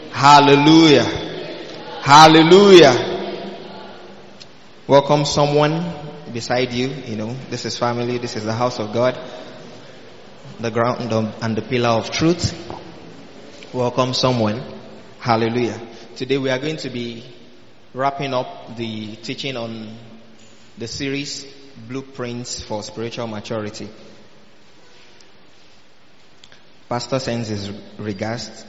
Hallelujah. Hallelujah. Welcome someone beside you. This is family. This is the house of God, the ground and the pillar of truth. Welcome someone. Hallelujah. Today we are going to be wrapping up the teaching on the series Blueprints for Spiritual Maturity. Pastor sends his regards.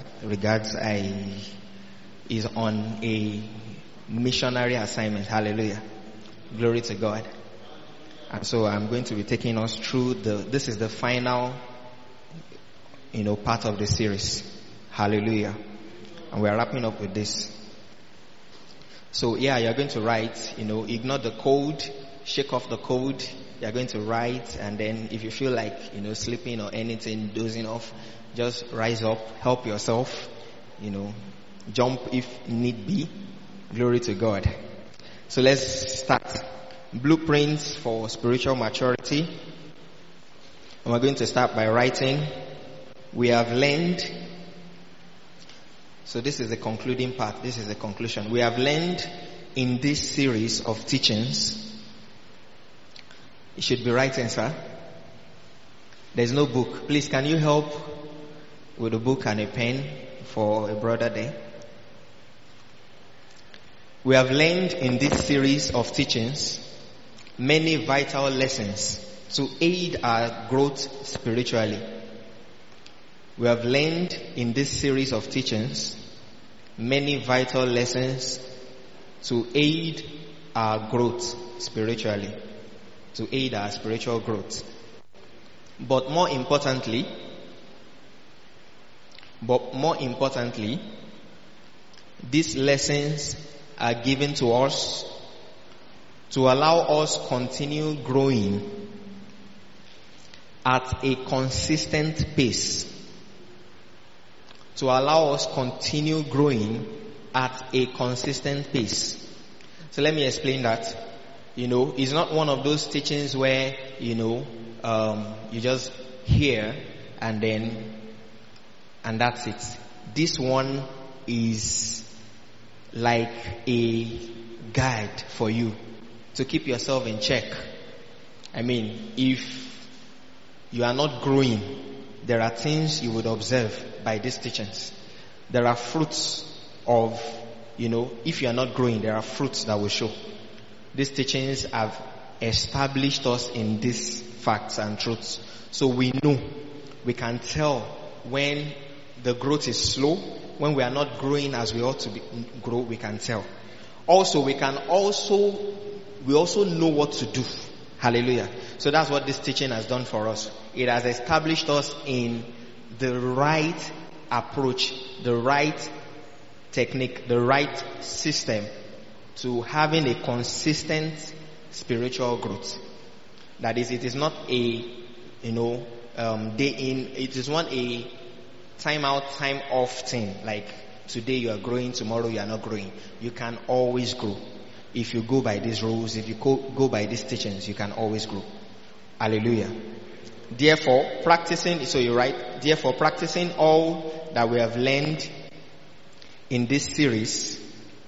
Is on a missionary assignment. Hallelujah. Glory to God. And so I'm going to be taking us through this is the final, part of the series. Hallelujah. And we are wrapping up with this. So you're going to write, ignore the code, shake off the code. You're going to write, and then if you feel like, sleeping or anything, dozing off, just rise up, help yourself, jump if need be. Glory to God. So let's start. Blueprints for spiritual maturity. And we're going to start by writing, we have learned. So this is the concluding part. This is the conclusion. We have learned in this series of teachings. You should be writing, sir. There's no book. Please, can you help with a book and a pen for a brother there? We have learned in this series of teachings many vital lessons to aid our growth spiritually. We have learned in this series of teachings many vital lessons to aid our growth spiritually, to aid our spiritual growth. But more importantly, these lessons are given to us to allow us continue growing at a consistent pace. To allow us continue growing at a consistent pace. So let me explain that. It's not one of those teachings where, you just hear and that's it. This one is like a guide for you to keep yourself in check. If you are not growing, there are things you would observe by these teachings. There are fruits of, if you are not growing, there are fruits that will show. These teachings have established us in these facts and truths. So we can tell when the growth is slow, when we are not growing as we ought to grow, we can tell. Also, we also know what to do. Hallelujah. So that's what this teaching has done for us. It has established us in the right approach, the right technique, the right system to having a consistent spiritual growth. That is, it is not a, day in, it is not a time out, time off thing. Like today you are growing, tomorrow you are not growing. You can always grow. If you go by these rules, if you go by these teachings, you can always grow. Hallelujah. Therefore, practicing all that we have learned in this series,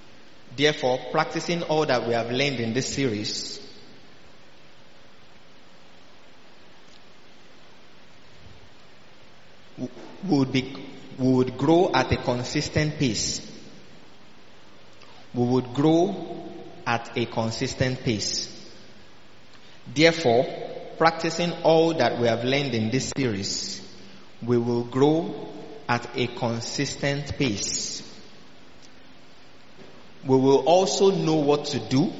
we would grow at a consistent pace. We would grow at a consistent pace. Therefore, practicing all that we have learned in this series, we will grow at a consistent pace. We will also know what to do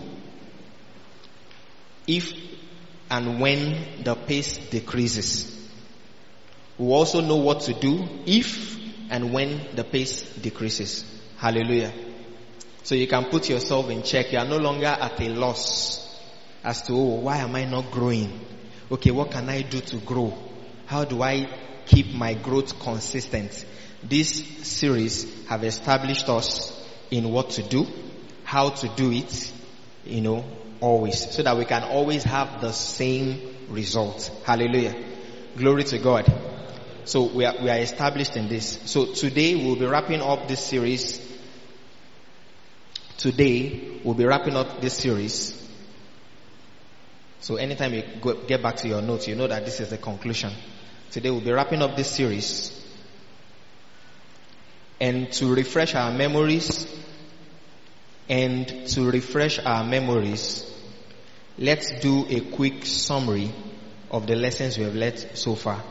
if and when the pace decreases. We will also know what to do if and when the pace decreases. Hallelujah. So you can put yourself in check. You are no longer at a loss as to, why am I not growing? Okay, what can I do to grow? How do I keep my growth consistent? This series have established us in what to do, how to do it, always, so that we can always have the same result. Hallelujah. Glory to God. So we are established in this. So today we'll be wrapping up this series. So anytime you get back to your notes, you know that this is the conclusion. Today we'll be wrapping up this series. And to refresh our memories, let's do a quick summary of the lessons we have learned so far.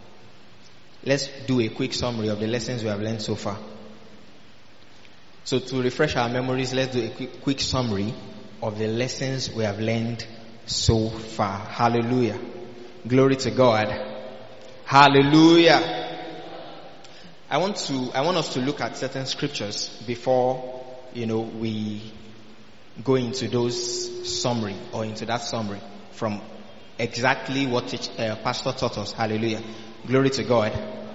So to refresh our memories, let's do a quick summary of the lessons we have learned so far. Hallelujah. Glory to God. Hallelujah. I want us to look at certain scriptures before, we go into that summary from exactly what Pastor taught us. Hallelujah. Glory to God.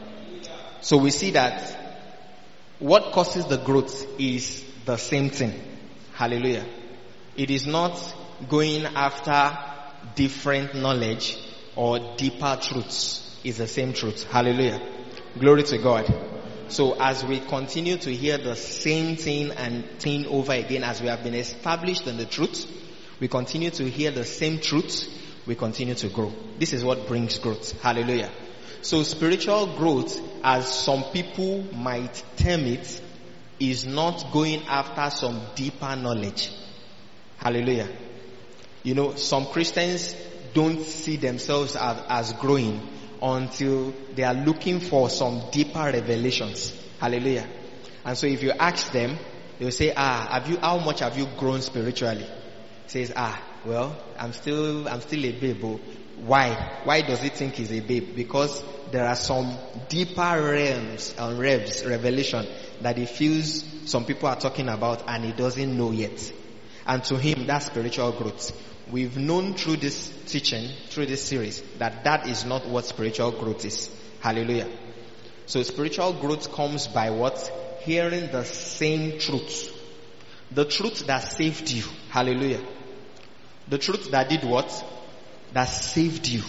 So we see that what causes the growth is the same thing. Hallelujah. It is not going after different knowledge or deeper truths. It's the same truth. Hallelujah. Glory to God. So as we continue to hear the same thing and thing over again, as we have been established in the truth, we continue to hear the same truth, we continue to grow. This is what brings growth. Hallelujah. So spiritual growth, as some people might term it, is not going after some deeper knowledge. Hallelujah. Some Christians don't see themselves as growing until they are looking for some deeper revelations. Hallelujah. And so if you ask them, they'll say, how much have you grown spiritually? Says, well, I'm still a babe. Why does he think he's a babe? Because there are some deeper realms and revelation that he feels some people are talking about and he doesn't know yet. And to him, that's spiritual growth. We've known through this teaching, through this series, that is not what spiritual growth is. Hallelujah. So spiritual growth comes by what? Hearing the same truth. The truth that saved you. Hallelujah. The truth that did what? That saved you.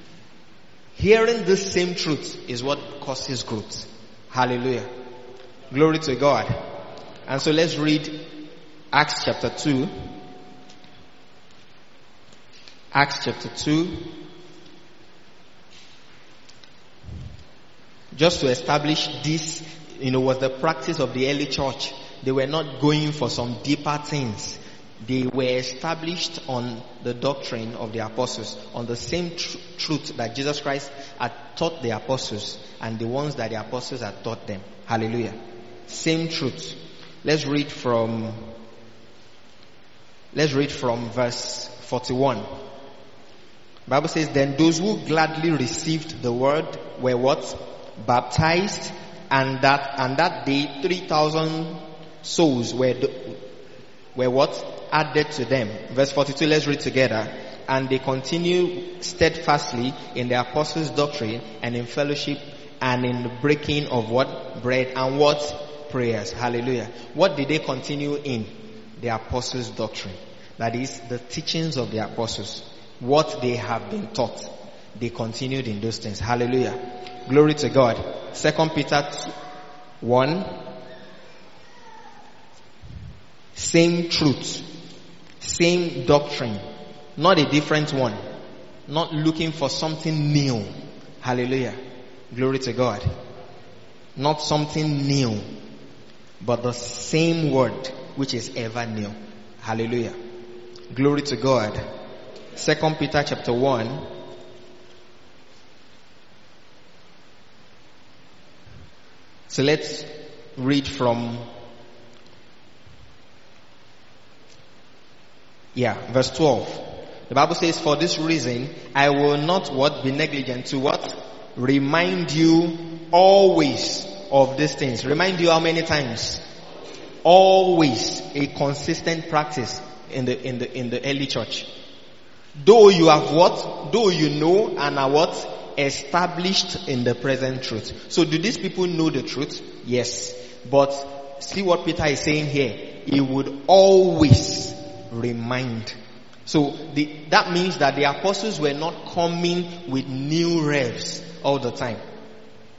Hearing the same truth is what causes growth. Hallelujah. Glory to God. And so let's read Acts chapter 2. Acts chapter 2. Just to establish this, was the practice of the early church. They were not going for some deeper things. They were established on the doctrine of the apostles, on the same truth that Jesus Christ had taught the apostles and the ones that the apostles had taught them. Hallelujah. Same truth. Let's read from verse 41. The Bible says, then those who gladly received the word were what? Baptized, and that day 3,000 souls were what? Added to them. Verse 42, let's read together. And they continued steadfastly in the apostles' doctrine and in fellowship and in the breaking of what? Bread and what? Prayers. Hallelujah. What did they continue in? The apostles' doctrine. That is, the teachings of the apostles. What they have been taught. They continued in those things. Hallelujah. Glory to God. 2 Peter 1. Same truth. Same doctrine. Not a different one. Not looking for something new. Hallelujah. Glory to God. Not something new. But the same word which is ever new. Hallelujah. Glory to God. 2 Peter chapter 1. So let's read from verse 12. The Bible says, for this reason, I will not what? Be negligent to what? Remind you always of these things. Remind you how many times? Always. A consistent practice in the early church. Though you have what? Though you know and are what? Established in the present truth. So do these people know the truth? Yes. But see what Peter is saying here. He would always remind. So that means that the apostles were not coming with new revs all the time.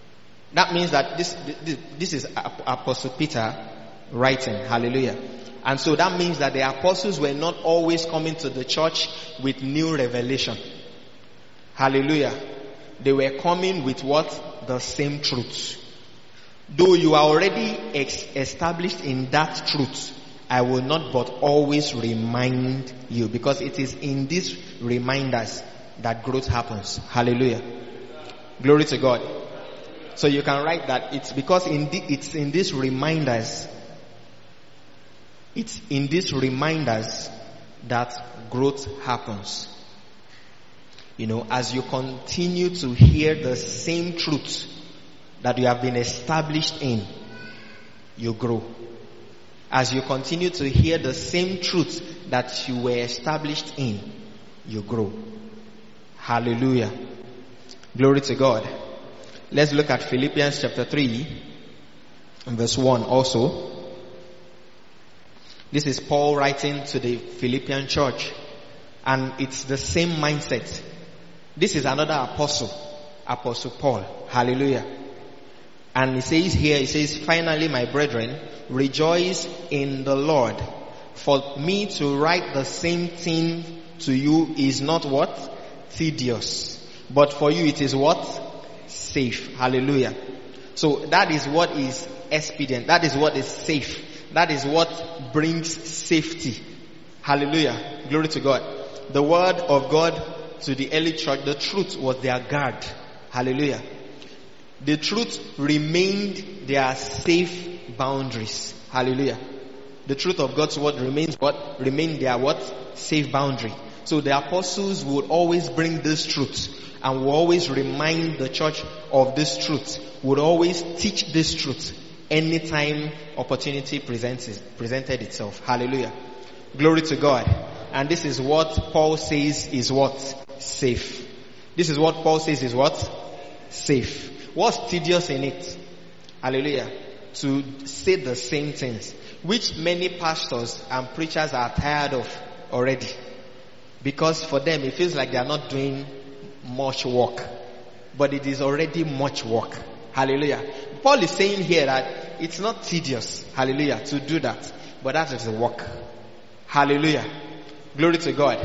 That means that this is Apostle Peter writing. Hallelujah. And so that means that the apostles were not always coming to the church with new revelation. Hallelujah. They were coming with what? The same truth. Though you are already established in that truth, I will not but always remind you, because it is in these reminders that growth happens. Hallelujah. Glory to God. So you can write that it's because it's in these reminders. It's in these reminders that growth happens. You know, as you continue to hear the same truth that you have been established in, you grow. As you continue to hear the same truth that you were established in, you grow. Hallelujah. Glory to God. Let's look at Philippians chapter 3 and verse 1 also. This is Paul writing to the Philippian church, and it's the same mindset. This is another apostle, Apostle Paul. Hallelujah. And he says, finally, my brethren, rejoice in the Lord. For me to write the same thing to you is not what? Tedious. But for you it is what? Safe. Hallelujah. So that is what is expedient. That is what is safe. That is what brings safety. Hallelujah. Glory to God. The word of God to the early church, the truth was their guard. Hallelujah. The truth remained their safe boundaries. Hallelujah. The truth of God's word remains what? Remained their what? Safe boundary. So the apostles would always bring this truth and would always remind the church of this truth. Would always teach this truth anytime opportunity presented itself. Hallelujah. Glory to God. And this is what Paul says is what? Safe. This is what Paul says is what? Safe. What's tedious in it? Hallelujah. To say the same things, which many pastors and preachers are tired of already. Because for them it feels like they are not doing much work. But it is already much work. Hallelujah. Paul is saying here that it's not tedious, hallelujah, to do that. But that is the work. Hallelujah. Glory to God.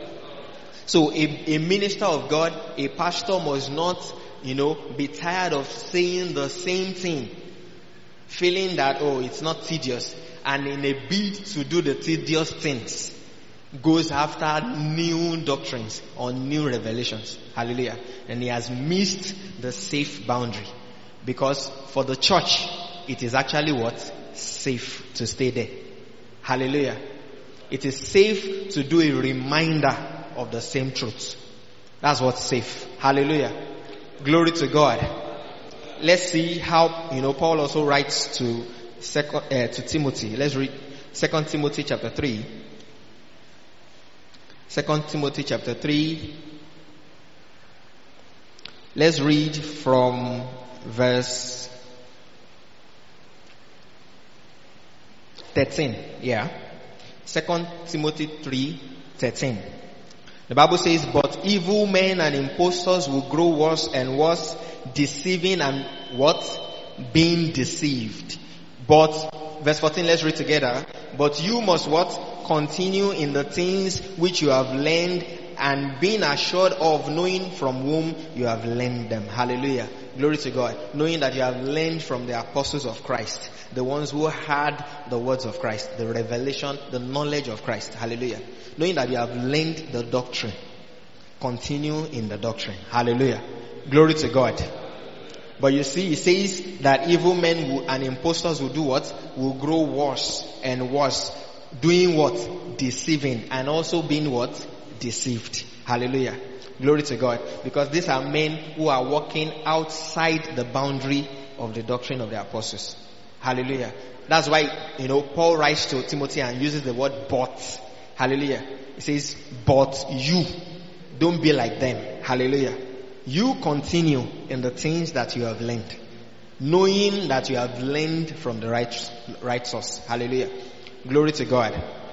So a minister of God, a pastor must not, be tired of saying the same thing. Feeling that, it's not tedious. And in a bid to do the tedious things, goes after new doctrines or new revelations. Hallelujah. And he has missed the safe boundary. Because for the church, it is actually what? Safe to stay there. Hallelujah. It is safe to do a reminder of the same truth. That's what's safe. Hallelujah. Glory to God. Let's see how, Paul also writes to Timothy. Let's read 2 Timothy chapter 3. 2 Timothy chapter 3. Let's read from verse 13. Yeah. 2 Timothy 3:13. The Bible says, but evil men and impostors will grow worse and worse, deceiving and what? Being deceived. But, verse 14, let's read together. But you must what? Continue in the things which you have learned and being assured of, knowing from whom you have learned them. Hallelujah. Glory to God. Knowing that you have learned from the apostles of Christ. The ones who had the words of Christ. The revelation, the knowledge of Christ. Hallelujah. Knowing that you have learned the doctrine. Continue in the doctrine. Hallelujah. Glory to God. But you see, it says that evil men and impostors will do what? Will grow worse and worse. Doing what? Deceiving. And also being what? Deceived. Hallelujah. Glory to God. Because these are men who are walking outside the boundary of the doctrine of the apostles. Hallelujah. That's why, Paul writes to Timothy and uses the word but. Hallelujah. He says, but you don't be like them. Hallelujah. You continue in the things that you have learned, knowing that you have learned from the right source. Hallelujah. Glory to God.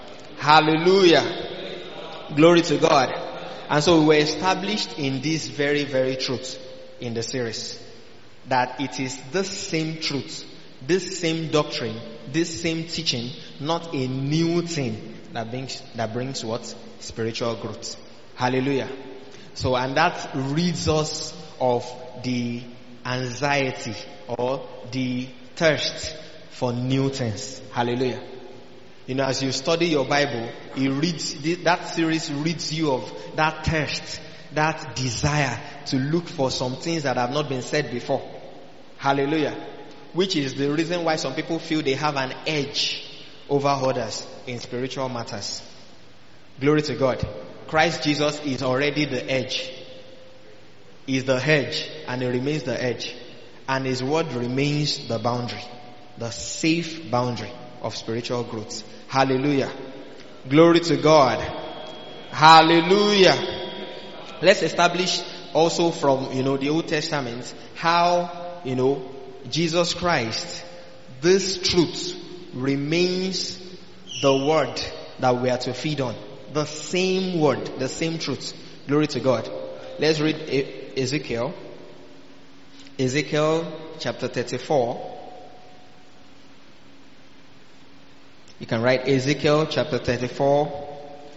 Hallelujah. Glory to God. And so we were established in this very, very truth in the series. that it is this same truth, this same doctrine, this same teaching, not a new thing that brings what? Spiritual growth. Hallelujah. So, and that rids us of the anxiety or the thirst for new things. Hallelujah. You know, as you study your Bible, that series rids you of that thirst, that desire to look for some things that have not been said before. Hallelujah. Which is the reason why some people feel they have an edge over others in spiritual matters. Glory to God. Christ Jesus is already the edge. He is the hedge, and he remains the edge. And his word remains the boundary, the safe boundary of spiritual growth. Hallelujah. Glory to God. Hallelujah. Let's establish also from, the Old Testament how, Jesus Christ, this truth remains the word that we are to feed on. The same word, the same truth. Glory to God. Let's read Ezekiel. Ezekiel chapter 34. You can write Ezekiel chapter 34.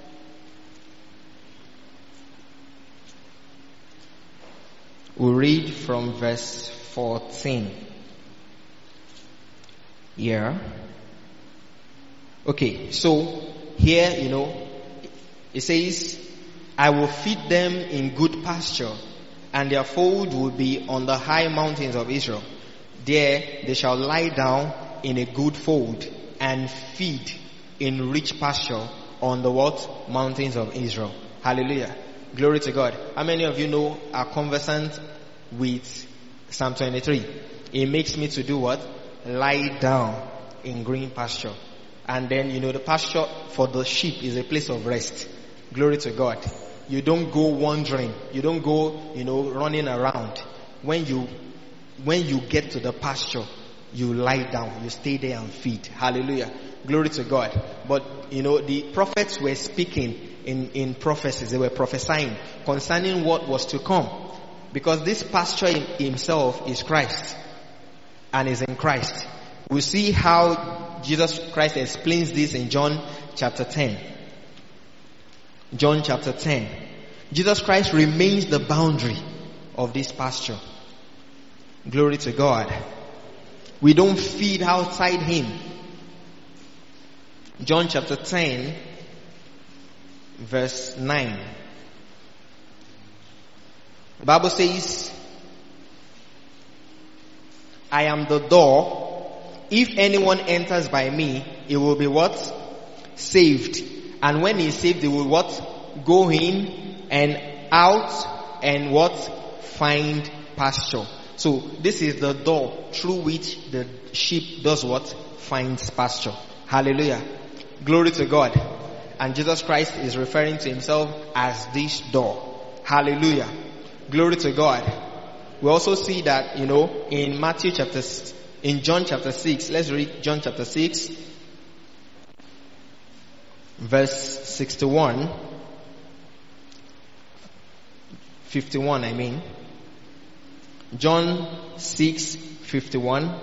We'll read from verse 14. Yeah. Okay, so here, it says, I will feed them in good pasture, and their fold will be on the high mountains of Israel. There they shall lie down in a good fold and feed in rich pasture on the what? Mountains of Israel. Hallelujah. Glory to God. How many of you are conversant with Psalm 23? It makes me to do what? Lie down in green pasture. And then, the pasture for the sheep is a place of rest. Glory to God. You don't go wandering. You don't go, running around. When you get to the pasture, you lie down. You stay there and feed. Hallelujah. Glory to God. But, the prophets were speaking in prophecies. They were prophesying concerning what was to come. Because this pasture himself is Christ and is in Christ. We see how Jesus Christ explains this in John chapter 10. John chapter 10. Jesus Christ remains the boundary of this pasture. Glory to God. We don't feed outside him. John chapter 10 verse 9. The Bible says, I am the door. If anyone enters by me, he will be what? Saved. And when he is saved, he will what? Go in and out and what? Find pasture. So this is the door through which the sheep does what? Finds pasture. Hallelujah. Glory to God. And Jesus Christ is referring to himself as this door. Hallelujah. Glory to God. We also see that, in John chapter 6, let's read John chapter 6, verse 51, John 6:51.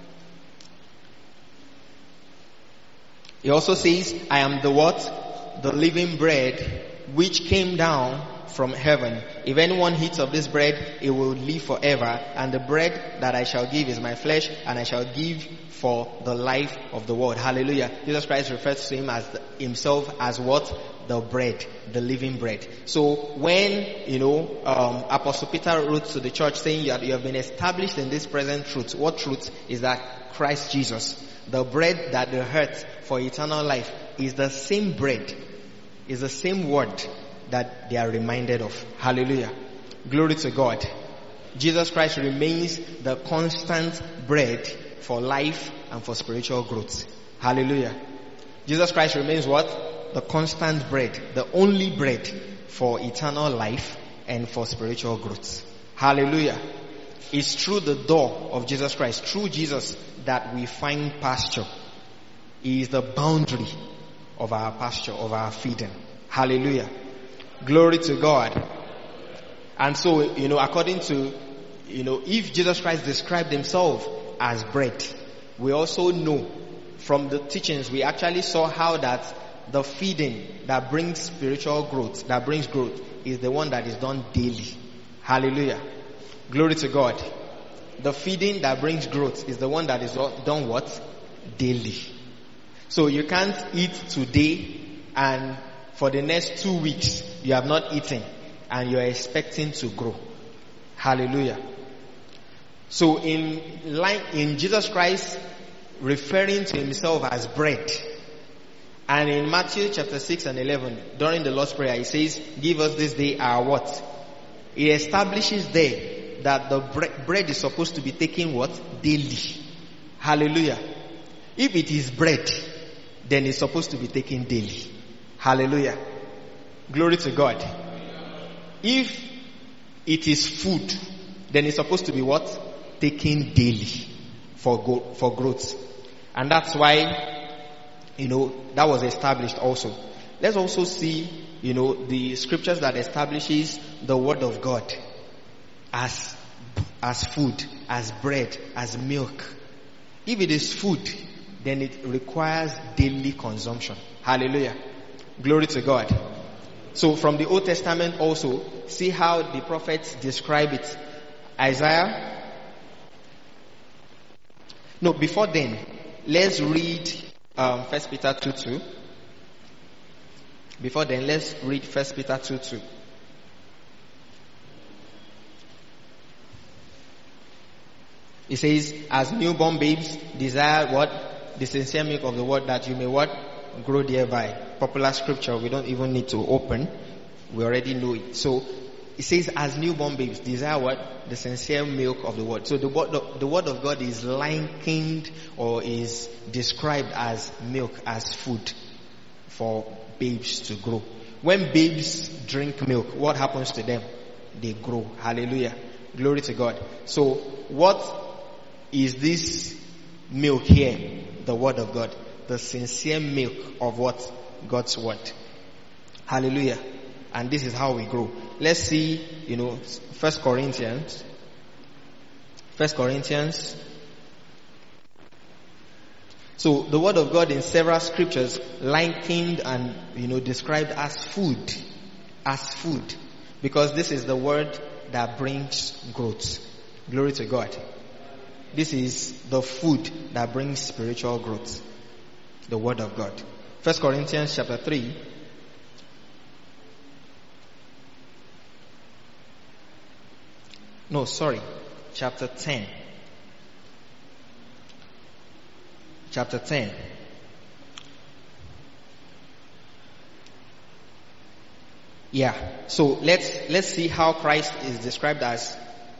He also says, I am the what? The living bread which came down from heaven. If anyone eats of this bread, he will live forever. And the bread that I shall give is my flesh, and I shall give for the life of the world. Hallelujah. Jesus Christ refers to himself as what? The bread, the living bread. So when, Apostle Peter wrote to the church saying you have been established in this present truth. What truth? Is that Christ Jesus, the bread that they heard for eternal life, is the same bread, is the same word that they are reminded of. Hallelujah. Glory to God. Jesus Christ remains the constant bread for life and for spiritual growth. Hallelujah. Jesus Christ remains what? The constant bread, the only bread for eternal life and for spiritual growth. Hallelujah. It's through the door of Jesus Christ, through Jesus, that we find pasture. He is the boundary of our pasture, of our feeding. Hallelujah. Glory to God. And so, according to, if Jesus Christ described himself as bread, we also know from the teachings, we actually saw how that the feeding that brings spiritual growth, that brings growth, is the one that is done daily. Hallelujah. Glory to God. The feeding that brings growth is the one that is done what? Daily. So you can't eat today and for the next 2 weeks you have not eaten and you are expecting to grow. Hallelujah. So in Jesus Christ referring to himself as bread, and in Matthew chapter 6 and 11, during the Lord's Prayer, he says, give us this day our what? He establishes there that the bread is supposed to be taken what? Daily. Hallelujah. If it is bread, then it's supposed to be taken daily. Hallelujah. Glory to God. If it is food, then it's supposed to be what? Taken daily for growth. And that's why, that was established also. Let's also see, the scriptures that establishes the word of God as food, as bread, as milk. If it is food, then it requires daily consumption. Hallelujah. Glory to God. So from the Old Testament also, see how the prophets describe it. Isaiah. No, before then, let's read 1 Peter 2:2. Before then, let's read 1 Peter 2:2. It says, as newborn babes desire what? The sincere milk of the word, that you may what? Grow thereby. Popular scripture, we don't even need to open. We already know it. So, it says, as newborn babes desire what? The sincere milk of the word. So the word of God is likened or is described as milk, as food for babes to grow. When babes drink milk, what happens to them? They grow. Hallelujah. Glory to God. So what is this milk here? The word of God. The sincere milk of what? God's word. Hallelujah. And this is how we grow. Let's see, 1 Corinthians. So the word of God in several scriptures likened and, described as food. As food. Because this is the word that brings growth. Glory to God. This is the food that brings spiritual growth. The word of God. 1 Corinthians chapter 3. No, sorry. Chapter 10. Chapter 10. Yeah. So let's see how Christ is described as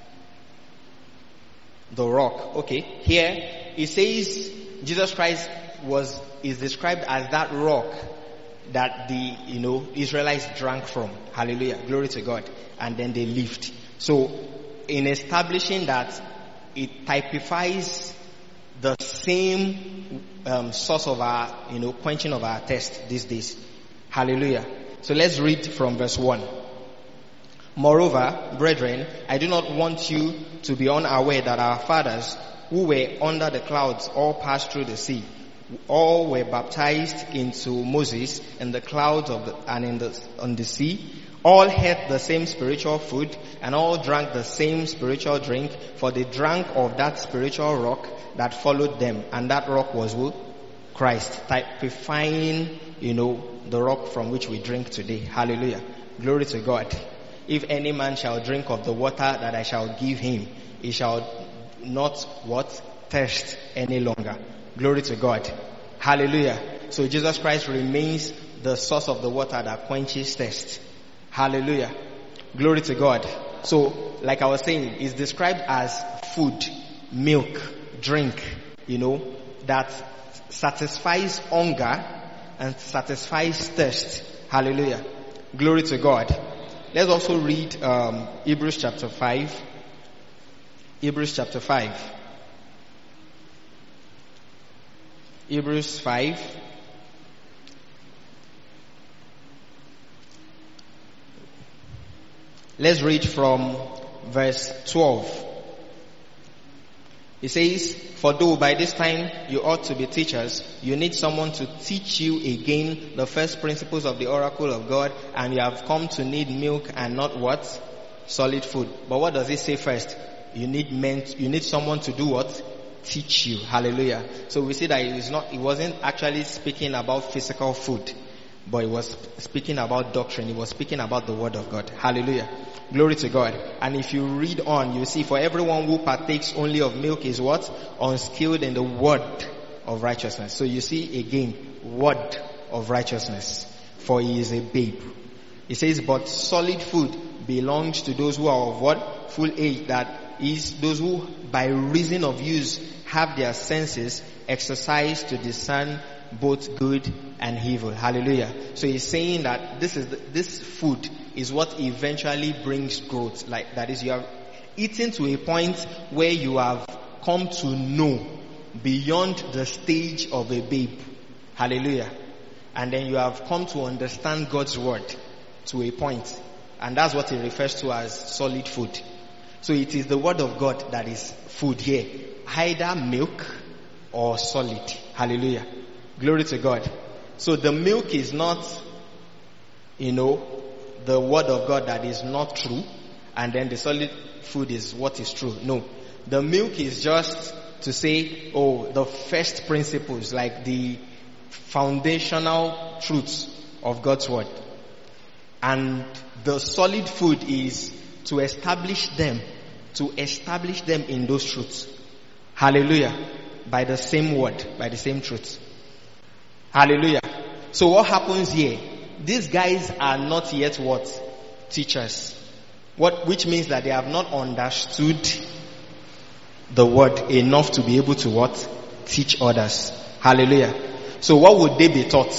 the rock. Okay. Here it says Jesus Christ is described as that rock that the Israelites drank from. Hallelujah. Glory to God. And then they lived. So in establishing that, it typifies the same source of our quenching of our thirst these days. Hallelujah. So let's read from verse 1. Moreover, brethren, I do not want you to be unaware that our fathers, who were under the clouds, all passed through the sea. All were baptized into Moses in the clouds on the sea. All had the same spiritual food, and all drank the same spiritual drink, for they drank of that spiritual rock that followed them, and that rock was who? Christ, typifying, the rock from which we drink today. Hallelujah. Glory to God. If any man shall drink of the water that I shall give him, he shall not thirst any longer. Glory to God. Hallelujah. So Jesus Christ remains the source of the water that quenches thirst. Hallelujah. Glory to God. So, like I was saying, it's described as food, milk, drink, that satisfies hunger and satisfies thirst. Hallelujah. Glory to God. Let's also read Hebrews chapter 5. Hebrews chapter 5. Hebrews 5. Let's read from verse 12. It says, for though by this time you ought to be teachers, you need someone to teach you again the first principles of the oracle of God, and you have come to need milk and not what? Solid food. But what does it say first? You need someone to do what? Teach you. Hallelujah. So we see that it wasn't actually speaking about physical food, but it was speaking about doctrine. It was speaking about the word of God. Hallelujah. Glory to God. And if you read on, you see, for everyone who partakes only of milk is what? Unskilled in the word of righteousness. So you see again, word of righteousness. For he is a babe. It says, but solid food belongs to those who are of what? Full age. That is, those who by reason of use have their senses exercised to discern both good and evil. Hallelujah. So he's saying that this food is what eventually brings growth. Like, that is, you have eaten to a point where you have come to know beyond the stage of a babe. Hallelujah. And then you have come to understand God's word to a point. And that's what he refers to as solid food. So it is the word of God that is food here. Either milk or solid. Hallelujah. Glory to God. So the milk is not, the word of God that is not true, and then the solid food is what is true. No. The milk is just to say, the first principles, like the foundational truths of God's word. And the solid food is to establish them in those truths. Hallelujah. By the same word, by the same truth. Hallelujah. So what happens here? These guys are not yet what? Teachers. Which means that they have not understood the word enough to be able to what? Teach others. Hallelujah. So what would they be taught?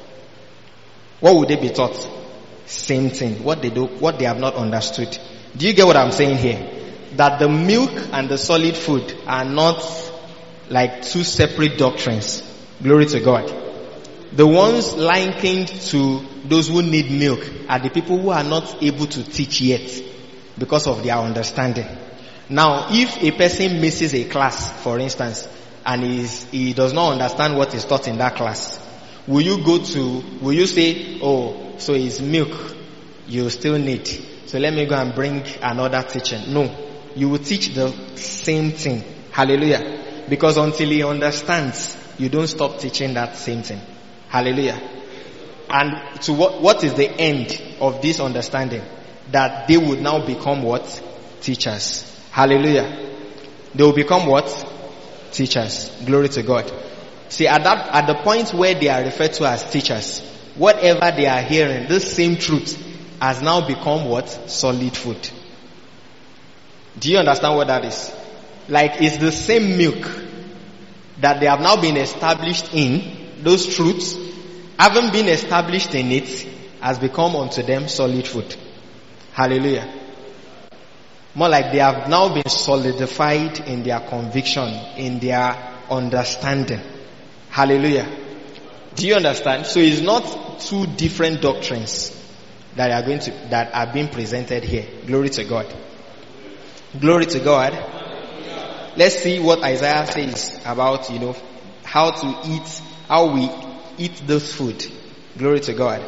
What would they be taught? Same thing. What they have not understood. Do you get what I'm saying here? That the milk and the solid food are not like two separate doctrines. Glory to God. The ones likened to those who need milk are the people who are not able to teach yet because of their understanding. Now, if a person misses a class, for instance, and he does not understand what is taught in that class, will you say, so it's milk you still need, so let me go and bring another teaching? No. You will teach the same thing. Hallelujah. Because until he understands, you don't stop teaching that same thing. Hallelujah. And to what is the end of this understanding? That they would now become what? Teachers. Hallelujah. They will become what? Teachers. Glory to God. See, at the point where they are referred to as teachers, whatever they are hearing, this same truth has now become what? Solid food. Do you understand what that is? Like, it's the same milk that they have now been established in. Those truths, having been established in it, has become unto them solid food. Hallelujah. More like they have now been solidified in their conviction, in their understanding. Hallelujah. Do you understand? So it's not two different doctrines that are being presented here. Glory to God. Glory to God. Let's see what Isaiah says about, how we eat this food. Glory to God.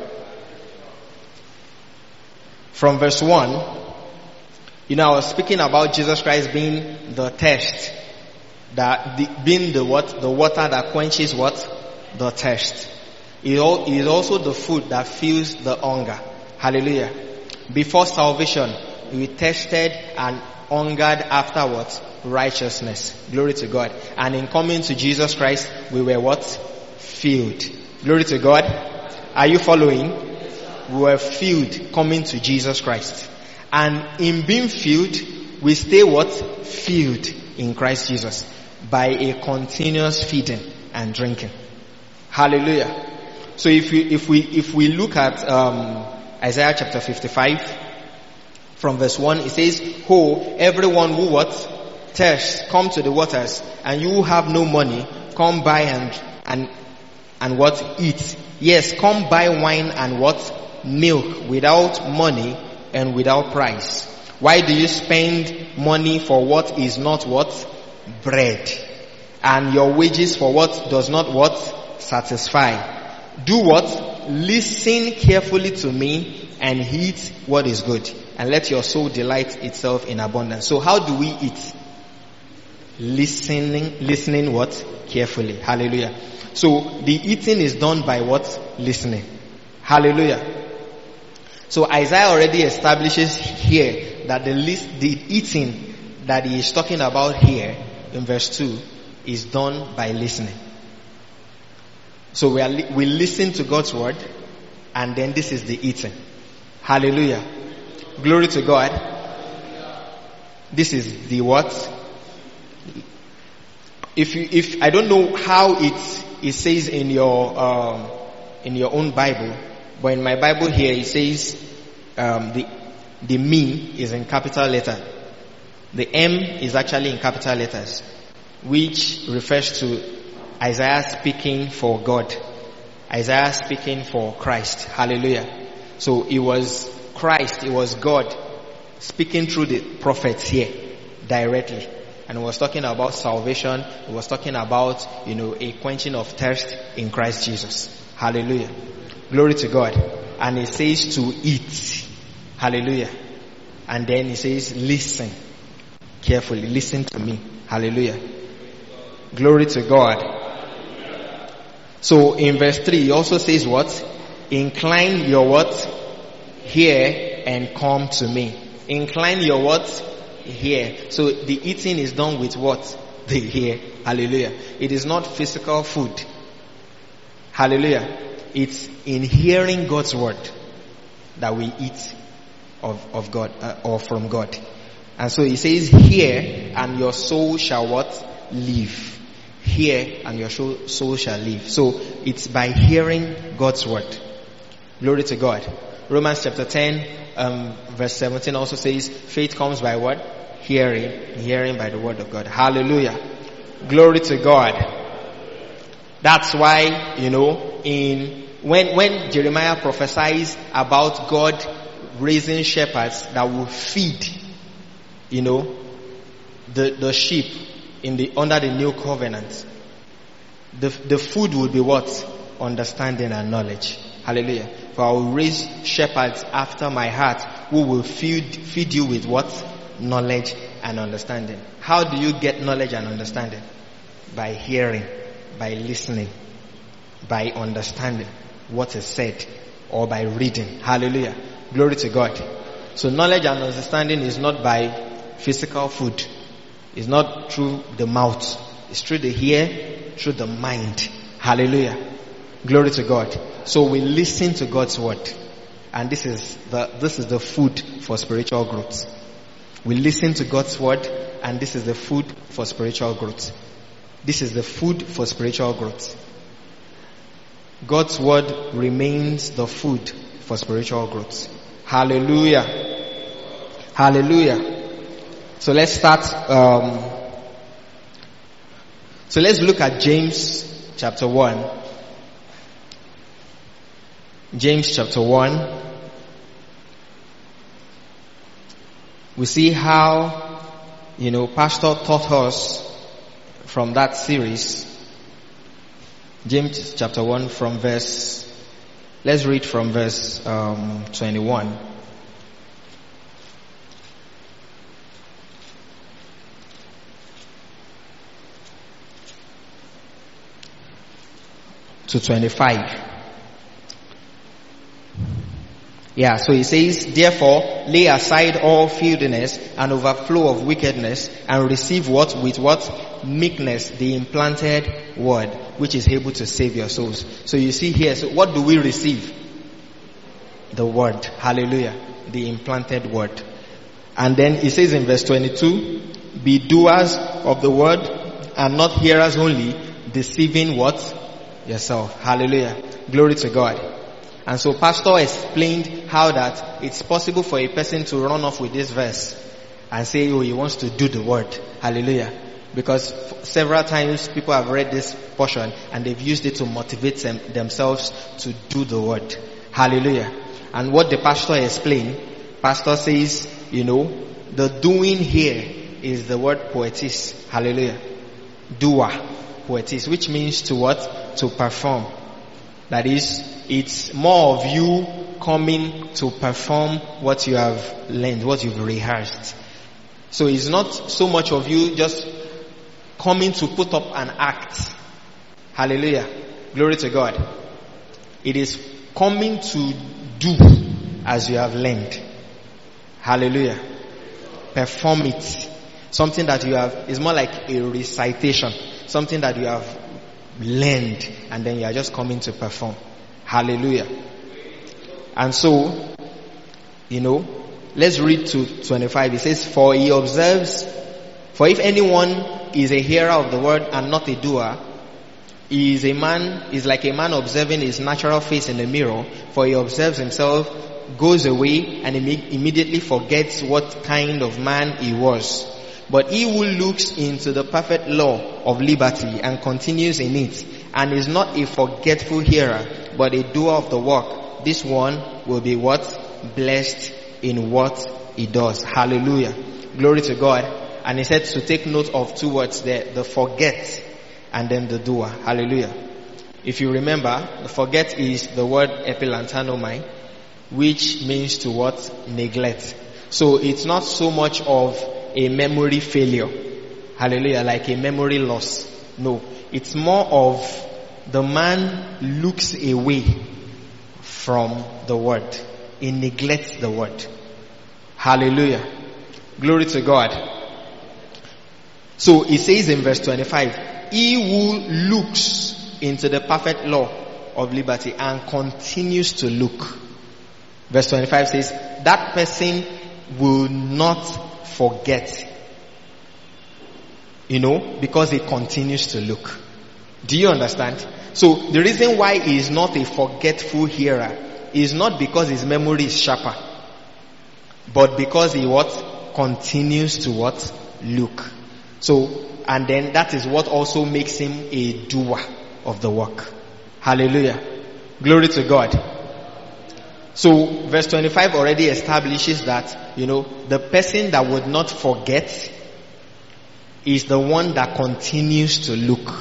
From verse 1, I was speaking about Jesus Christ being the thirst, being the water that quenches what? The thirst. It is also the food that fills the hunger. Hallelujah. Before salvation, we thirsted and hungered afterwards righteousness. Glory to God. And in coming to Jesus Christ, we were what? Filled. Glory to God. Are you following? We were filled coming to Jesus Christ. And in being filled, we stay what? Filled in Christ Jesus by a continuous feeding and drinking. Hallelujah. So if we look at Isaiah chapter 55 from verse 1, it says, everyone who what? Thirst, come to the waters, and you who have no money, come buy and what? Eat. Yes, come buy wine and what? Milk without money and without price. Why do you spend money for what is not what? bread. And your wages for what does not what? Satisfy. Do what? Listen carefully to me and eat what is good. And let your soul delight itself in abundance. So how do we eat? Listening what? Carefully. Hallelujah. So the eating is done by what? Listening. Hallelujah. So Isaiah already establishes here that the eating that he is talking about here in verse 2 is done by listening. So we listen to God's word, and then this is the eating. Hallelujah. Glory to God. This is the what? If I don't know how it says in your own Bible, but in my Bible here it says the me is in capital letter. The M is actually in capital letters, which refers to Isaiah speaking for God. Isaiah speaking for Christ. Hallelujah. So it was Christ, it was God speaking through the prophets here directly. And it was talking about salvation. It was talking about, a quenching of thirst in Christ Jesus. Hallelujah. Glory to God. And it says to eat. Hallelujah. And then it says listen carefully. Listen to me. Hallelujah. Glory to God. So in verse 3, he also says what? Incline your what? Ear and come to me. Incline your what? Ear. So the eating is done with what? The ear. Hallelujah. It is not physical food. Hallelujah. It's in hearing God's word that we eat of God or from God. And so he says, hear and your soul shall what? Live. Hear and your soul shall live. So it's by hearing God's word. Glory to God. Romans chapter 10 verse 17 also says, faith comes by what? Hearing by the word of God. Hallelujah. Glory to God. That's why, when Jeremiah prophesies about God raising shepherds that will feed, the sheep under the new covenant, the food will be what? Understanding and knowledge. Hallelujah. For I will raise shepherds after my heart who will feed you with what? Knowledge and understanding. How do you get knowledge and understanding? By hearing, by listening, by understanding what is said, or by reading. Hallelujah. Glory to God. So knowledge and understanding is not by physical food. It's not through the mouth. It's through the ear, through the mind. Hallelujah. Glory to God. So we listen to God's word. And this is the food for spiritual growth. We listen to God's word, and this is the food for spiritual growth. This is the food for spiritual growth. God's word remains the food for spiritual growth. Hallelujah. Hallelujah. So let's start. So let's look at James chapter 1. James chapter 1. We see how, Pastor taught us from that series. James chapter 1 let's read from verse 21. To 25. Yeah, so he says, therefore, lay aside all filthiness and overflow of wickedness, and receive what? With what? Meekness, the implanted word, which is able to save your souls. So you see here, so what do we receive? The word. Hallelujah. The implanted word. And then he says in verse 22, be doers of the word and not hearers only, deceiving what? Yourself. Hallelujah. Glory to God. And so Pastor explained how that it's possible for a person to run off with this verse and say, he wants to do the word. Hallelujah. Because several times people have read this portion and they've used it to motivate themselves to do the word. Hallelujah. And what the pastor explained, pastor says, the doing here is the word poetis. Hallelujah. Doer. Poetis. Which means to what? To perform. That is, it's more of you coming to perform what you have learned, what you've rehearsed. So it's not so much of you just coming to put up an act. Hallelujah. Glory to God. It is coming to do as you have learned. Hallelujah. Perform it. Something that you have, is more like a recitation. Something that you have learned and then you are just coming to perform. Hallelujah. And so, let's read to 25. It says, for if anyone is a hearer of the word and not a doer, is like a man observing his natural face in the mirror, for he observes himself, goes away, and immediately forgets what kind of man he was. But he who looks into the perfect law of liberty and continues in it, and is not a forgetful hearer, but a doer of the work, this one will be what? Blessed in what he does. Hallelujah. Glory to God. And he said to take note of two words there, the forget and then the doer. Hallelujah. If you remember, the forget is the word epilantanomai, which means to what? Neglect. So it's not so much of a memory failure. Hallelujah. Like a memory loss. No. It's more of the man looks away from the word. He neglects the word. Hallelujah. Glory to God. So it says in verse 25, he who looks into the perfect law of liberty and continues to look. Verse 25 says, that person will not forget. Because he continues to look. Do you understand? So the reason why he is not a forgetful hearer is not because his memory is sharper, but because he what? Continues to what? Look. So, and then that is what also makes him a doer of the work. Hallelujah. Glory to God. So verse 25 already establishes that, the person that would not forget is the one that continues to look.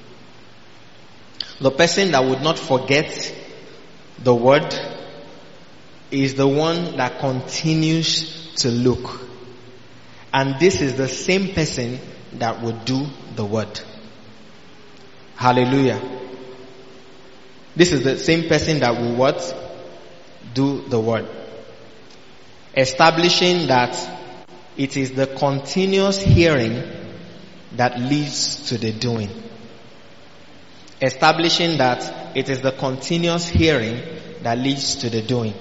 The person that would not forget the word is the one that continues to look. And this is the same person that would do the word. Hallelujah. This is the same person that will what? Do the word. Establishing that it is the continuous hearing that leads to the doing. Establishing that it is the continuous hearing that leads to the doing.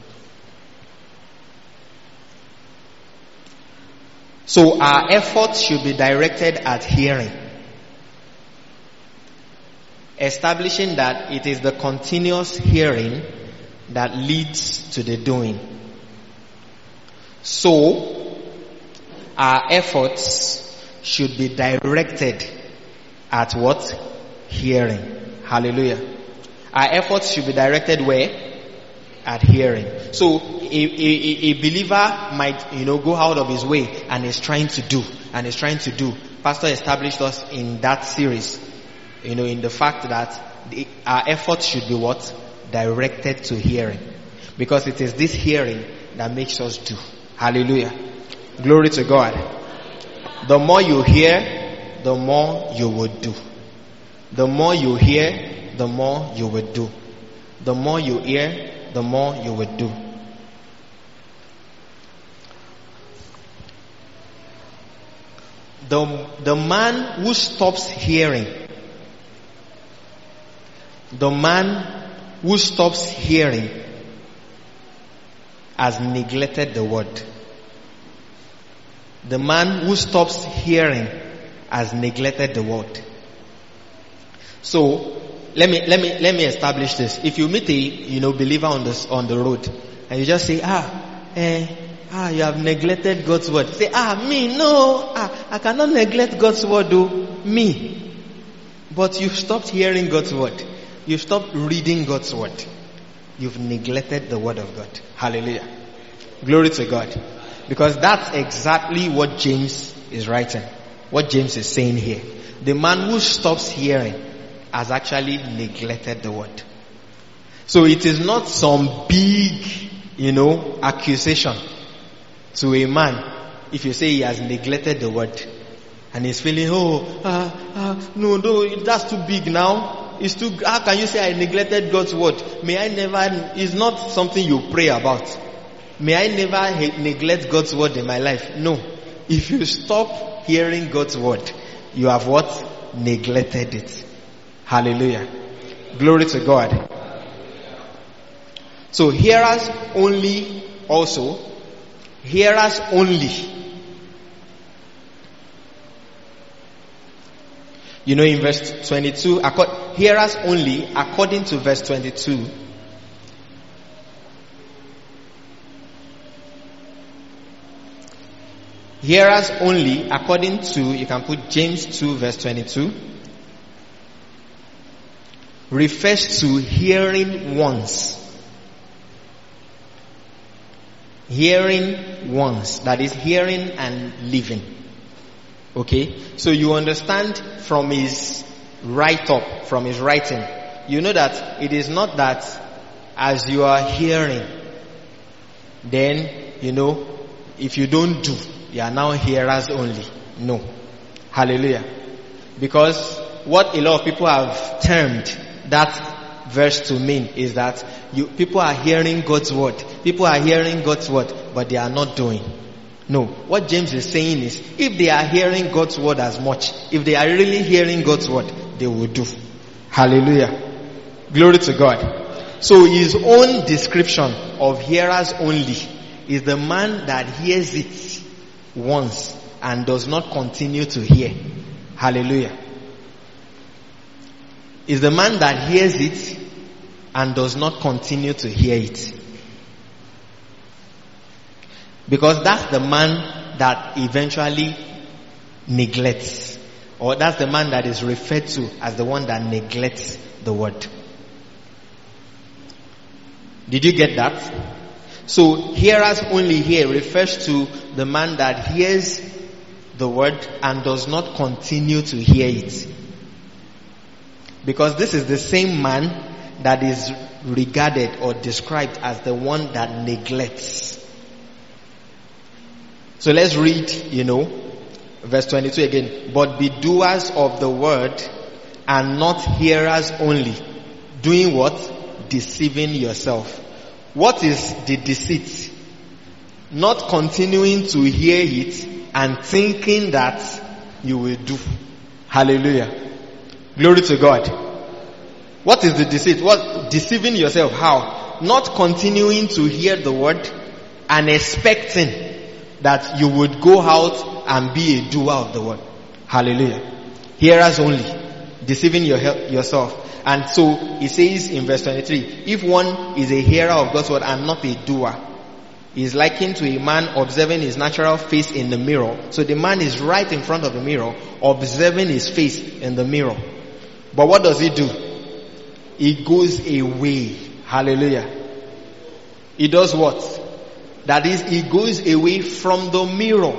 So our efforts should be directed at hearing. Establishing that it is the continuous hearing that leads to the doing. So our efforts should be directed at what? Hearing. Hallelujah. Our efforts should be directed where? At hearing. So a believer might, go out of his way and is trying to do. Pastor established us in that series, in the fact that our efforts should be what? Directed to hearing. Because it is this hearing that makes us do. Hallelujah. Glory to God. The more you hear, the more you would do. The more you hear, the more you would do. The more you hear, the more you would do. The man who stops hearing, has neglected the word. The man who stops hearing has neglected the word. So let me establish this. If you meet a believer on the road and you just say, you have neglected God's word. Say, me, no, I cannot neglect God's word, me. But you've stopped hearing God's word. You've stopped reading God's word. You've neglected the word of God. Hallelujah. Glory to God. Because that's exactly what James is writing. What James is saying here. The man who stops hearing has actually neglected the word. So it is not some big, accusation to a man if you say he has neglected the word. And he's feeling, no, that's too big now. It's too, how can you say I neglected God's word? It's not something you pray about. May I never neglect God's word in my life? No. If you stop hearing God's word, you have what? Neglected it. Hallelujah. Glory to God. So hearers only also. Hearers only. In verse 22, hearers only, according to verse 22, hearers only, according to, you can put James 2 verse 22, refers to hearing once. Hearing once, that is hearing and living. Okay, so you understand from his write-up, from his writing, you know that it is not that as you are hearing, then, if you don't do, you are now hearers only. No. Hallelujah. Because what a lot of people have termed that verse to mean is that people are hearing God's word. People are hearing God's word, but they are not doing. No. What James is saying is, if they are hearing God's word as much, if they are really hearing God's word, they will do. Hallelujah. Glory to God. So his own description of hearers only is the man that hears it once and does not continue to hear. Hallelujah. Is the man that hears it and does not continue to hear it. Because that's the man that eventually neglects. Or that's the man that is referred to as the one that neglects the word. Did you get that? So, hearers only here refers to the man that hears the word and does not continue to hear it. Because this is the same man that is regarded or described as the one that neglects. So let's read, verse 22 again. But be doers of the word and not hearers only. Doing what? Deceiving yourself. What is the deceit? Not continuing to hear it and thinking that you will do. Hallelujah. Glory to God. What is the deceit? What? Deceiving yourself. How? Not continuing to hear the word and expecting that you would go out and be a doer of the word. Hallelujah. Hearers only. Deceiving yourself. And so, he says in verse 23, if one is a hearer of God's word and not a doer, he is likened to a man observing his natural face in the mirror. So the man is right in front of the mirror, observing his face in the mirror. But what does he do? He goes away. Hallelujah. He does what? That is, he goes away from the mirror.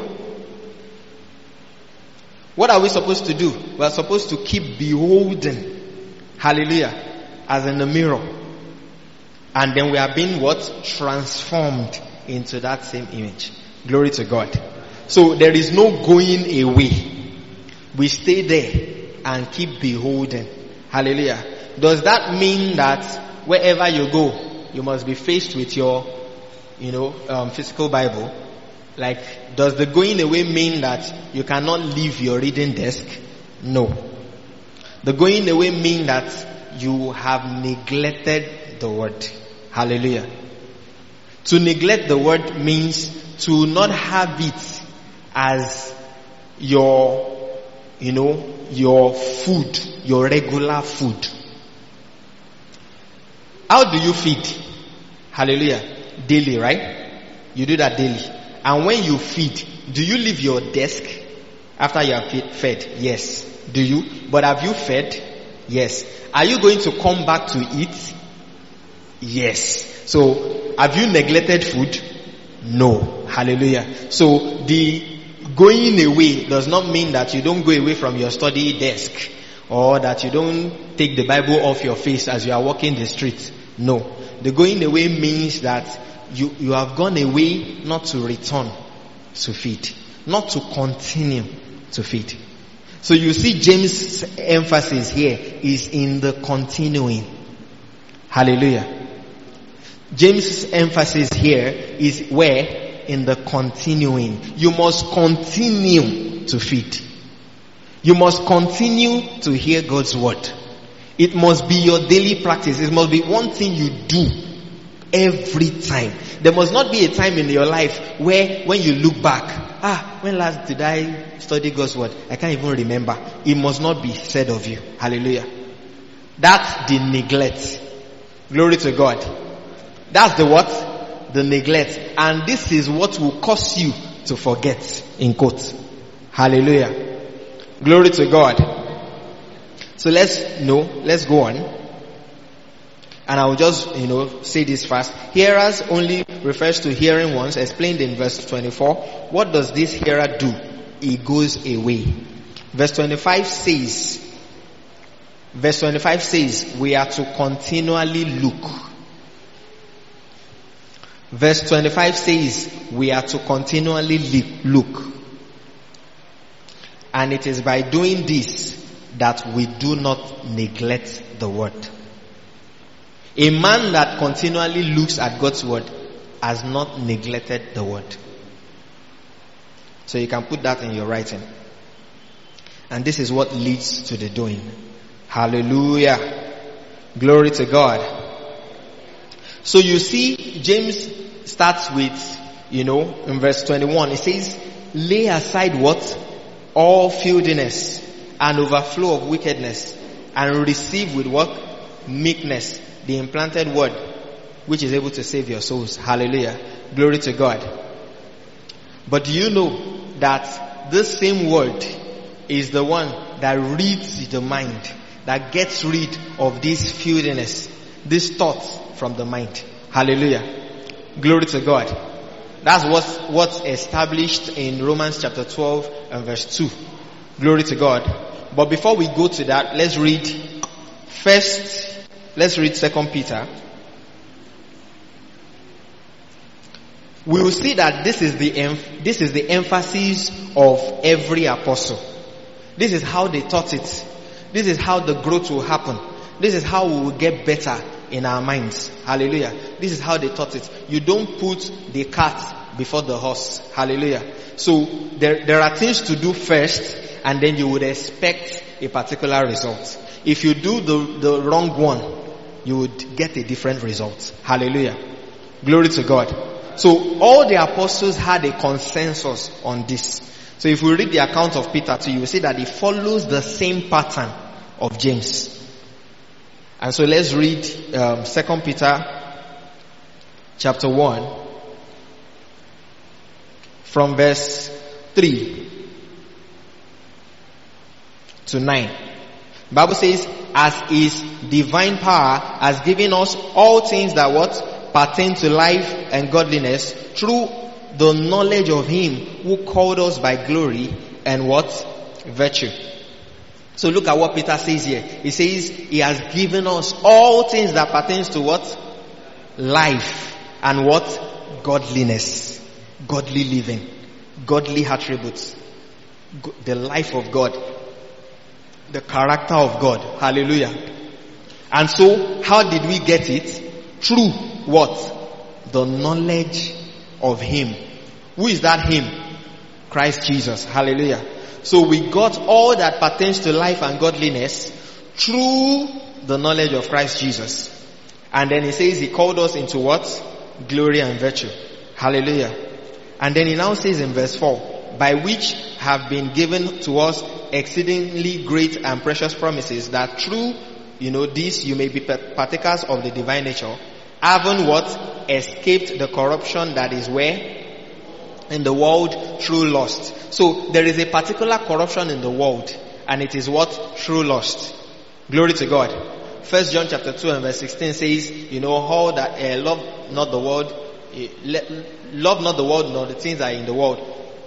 What are we supposed to do? We are supposed to keep beholding. Hallelujah. As in the mirror. And then we are being what? Transformed into that same image. Glory to God. So there is no going away. We stay there and keep beholding. Hallelujah. Does that mean that wherever you go, you must be faced with your physical Bible? Like, does the going away mean that you cannot leave your reading desk? No. The going away means that you have neglected the word. Hallelujah. To neglect the word means to not have it as your food, your regular food. How do you feed? Hallelujah. Daily, right? You do that daily. And when you feed, do you leave your desk after you have fed? Yes. Do you? But have you fed? Yes. Are you going to come back to eat? Yes. So, have you neglected food? No. Hallelujah. So, the Going away does not mean that you don't go away from your study desk, or that you don't take the Bible off your face as you are walking the street. No. The going away means that you have gone away not to return to feed, not to continue to feed. So you see James' emphasis here is in the continuing. Hallelujah. James' emphasis here is where? In the continuing. You must continue to feed. You must continue to hear God's word. It must be your daily practice. It must be one thing you do every time. There must not be a time in your life where when you look back, when last did I study God's word? I can't even remember. It must not be said of you. Hallelujah. That's the neglect. Glory to God. That's the what? The neglect. And this is what will cause you to forget, in quotes. Hallelujah. Glory to God. So let's go on. And I will just, say this fast. Hearers only refers to hearing once, explained in verse 24. What does this hearer do? He goes away. Verse 25 says, we are to continually look. Verse 25 says, we are to continually look. And it is by doing this that we do not neglect the word. A man that continually looks at God's word has not neglected the word. So you can put that in your writing. And this is what leads to the doing. Hallelujah. Glory to God. So you see, James starts with, in verse 21, it says, lay aside what? All filthiness and overflow of wickedness, and receive with what? Meekness the implanted word, which is able to save your souls. Hallelujah. Glory to God. But do you know that this same word is the one that reads the mind, that gets rid of this filthiness, these thoughts from the mind? Hallelujah. Glory to God. That's what's established in Romans chapter 12 and verse 2. Glory to God. But before we go to that, let's read 2 Peter. We will see that this is the emphasis of every apostle. This is how they taught it. This is how the growth will happen. This is how we will get better in our minds. Hallelujah. This is how they taught it. You don't put the cart before the horse. Hallelujah. So there are things to do first, and then you would expect a particular result. If you do the wrong one, you would get a different result. Hallelujah. Glory to God. So all the apostles had a consensus on this. So if we read the account of Peter too, you will see that he follows the same pattern of James. And so let's read 2 Peter chapter 1 from verse 3 to 9. The Bible says, as his divine power has given us all things that what? Pertain to life and godliness through the knowledge of him who called us by glory and what? Virtue. So look at what Peter says here. He says he has given us all things that pertains to what? Life and what? Godliness. Godly living. Godly attributes. The life of God. The character of God. Hallelujah. And so, how did we get it? Through what? The knowledge of him. Who is that him? Christ Jesus. Hallelujah. So we got all that pertains to life and godliness through the knowledge of Christ Jesus. And then he says he called us into what? Glory and virtue. Hallelujah. And then he now says in verse 4, by which have been given to us exceedingly great and precious promises, that through, this you may be partakers of the divine nature, having what? Escaped the corruption that is where? In the world through lust. So there is a particular corruption in the world, and it is what? Through lust. Glory to God. 1 John chapter 2 and verse 16 says, all that love not the world nor the things that are in the world.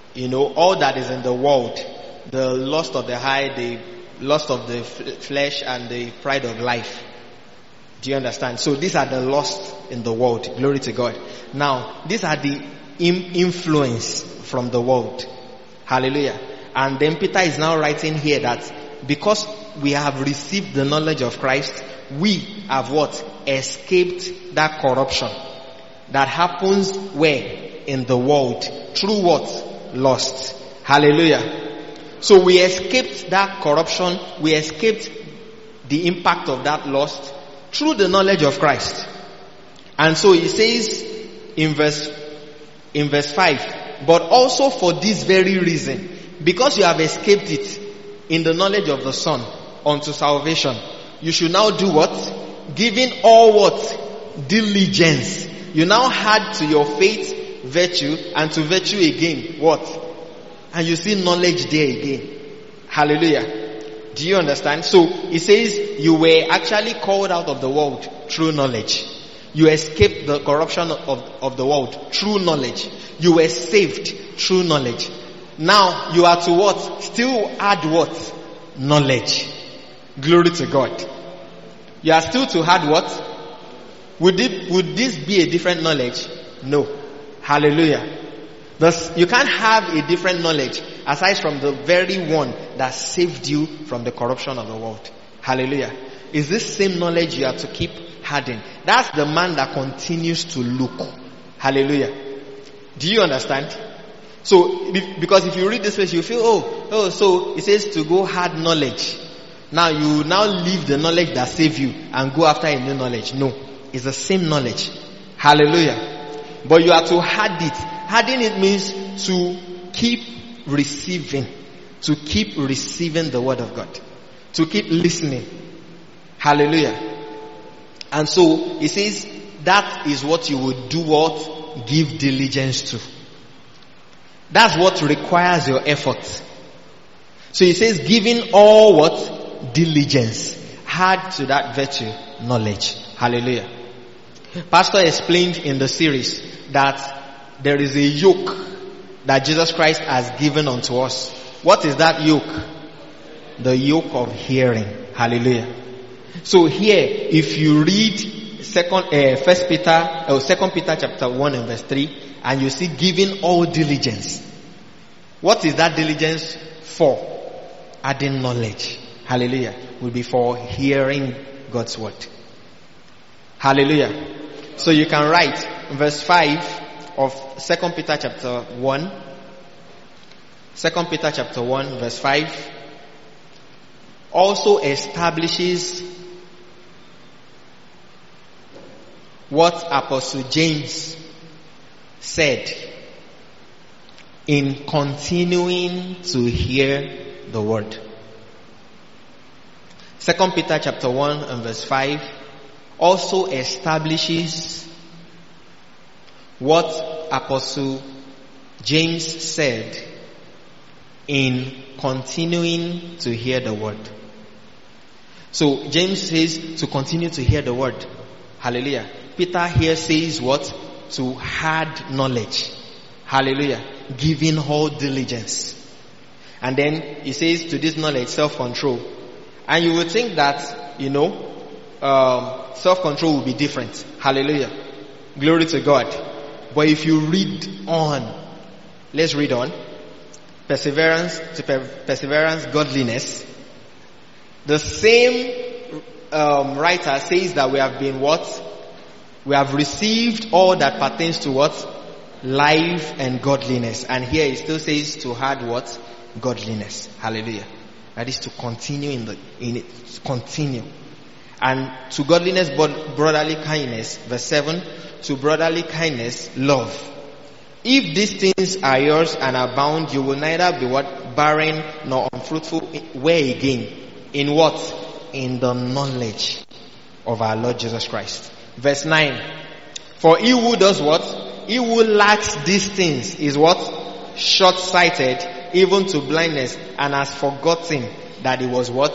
all that is in the world, the lust of the eye, the lust of the flesh, and the pride of life. Do you understand? So these are the lusts in the world. Glory to God. Now, these are the influence from the world. Hallelujah. And then Peter is now writing here that because we have received the knowledge of Christ, we have what? Escaped that corruption that happens where? In the world. Through what? Lust. Hallelujah. So we escaped that corruption. We escaped the impact of that lust through the knowledge of Christ. And so he says in verse 5, but also for this very reason, because you have escaped it in the knowledge of the Son unto salvation, you should now do what? Giving all what? Diligence. You now add to your faith virtue, and to virtue again what? And you see knowledge there again. Hallelujah. Do you understand? So it says you were actually called out of the world through knowledge. You escaped the corruption of the world through knowledge. You were saved through knowledge. Now you are to what? Still add what? Knowledge. Glory to God. You are still to add what? Would this be a different knowledge? No. Hallelujah. Thus, you can't have a different knowledge aside from the very one that saved you from the corruption of the world. Hallelujah. Is this same knowledge you have to keep adding? That's the man that continues to look. Hallelujah. Do you understand? So, because if you read this place, you feel, so it says to go hard knowledge. Now you now leave the knowledge that saved you and go after a new knowledge. No. It's the same knowledge. Hallelujah. But you have to add it. Adding it means to keep receiving. To keep receiving the word of God. To keep listening. Hallelujah. And so, it says, that is what you would do what? Give diligence to. That's what requires your effort. So it says, giving all what? Diligence. Add to that virtue, knowledge. Hallelujah. Pastor explained in the series that there is a yoke that Jesus Christ has given unto us. What is that yoke? The yoke of hearing. Hallelujah. So here, if you read 2 Peter chapter 1 and verse 3, and you see giving all diligence. What is that diligence for? Adding knowledge. Hallelujah. Will be for hearing God's word. Hallelujah. So you can write verse 5 of 2 Peter chapter 1. 2 Peter chapter 1 verse 5 also establishes what Apostle James said in continuing to hear the word. 2 Peter chapter 1 and verse 5 also establishes what Apostle James said in continuing to hear the word. So James says to continue to hear the word. Hallelujah. Peter here says what? To add knowledge. Hallelujah. Giving all diligence. And then he says to this knowledge, self-control. And you would think that, self-control will be different. Hallelujah. Glory to God. But if you read on, let's read on. Perseverance, godliness. The same writer says that we have been what? We have received all that pertains to what? Life and godliness. And here it still says to add what? Godliness. Hallelujah. That is to continue in it. Continue. And to godliness, brotherly kindness. Verse 7. To brotherly kindness, love. If these things are yours and abound, you will neither be what? Barren nor unfruitful. Where again? In what? In the knowledge of our Lord Jesus Christ. Verse 9. For he who does what? He who lacks these things is what? Short-sighted, even to blindness, and has forgotten that he was what?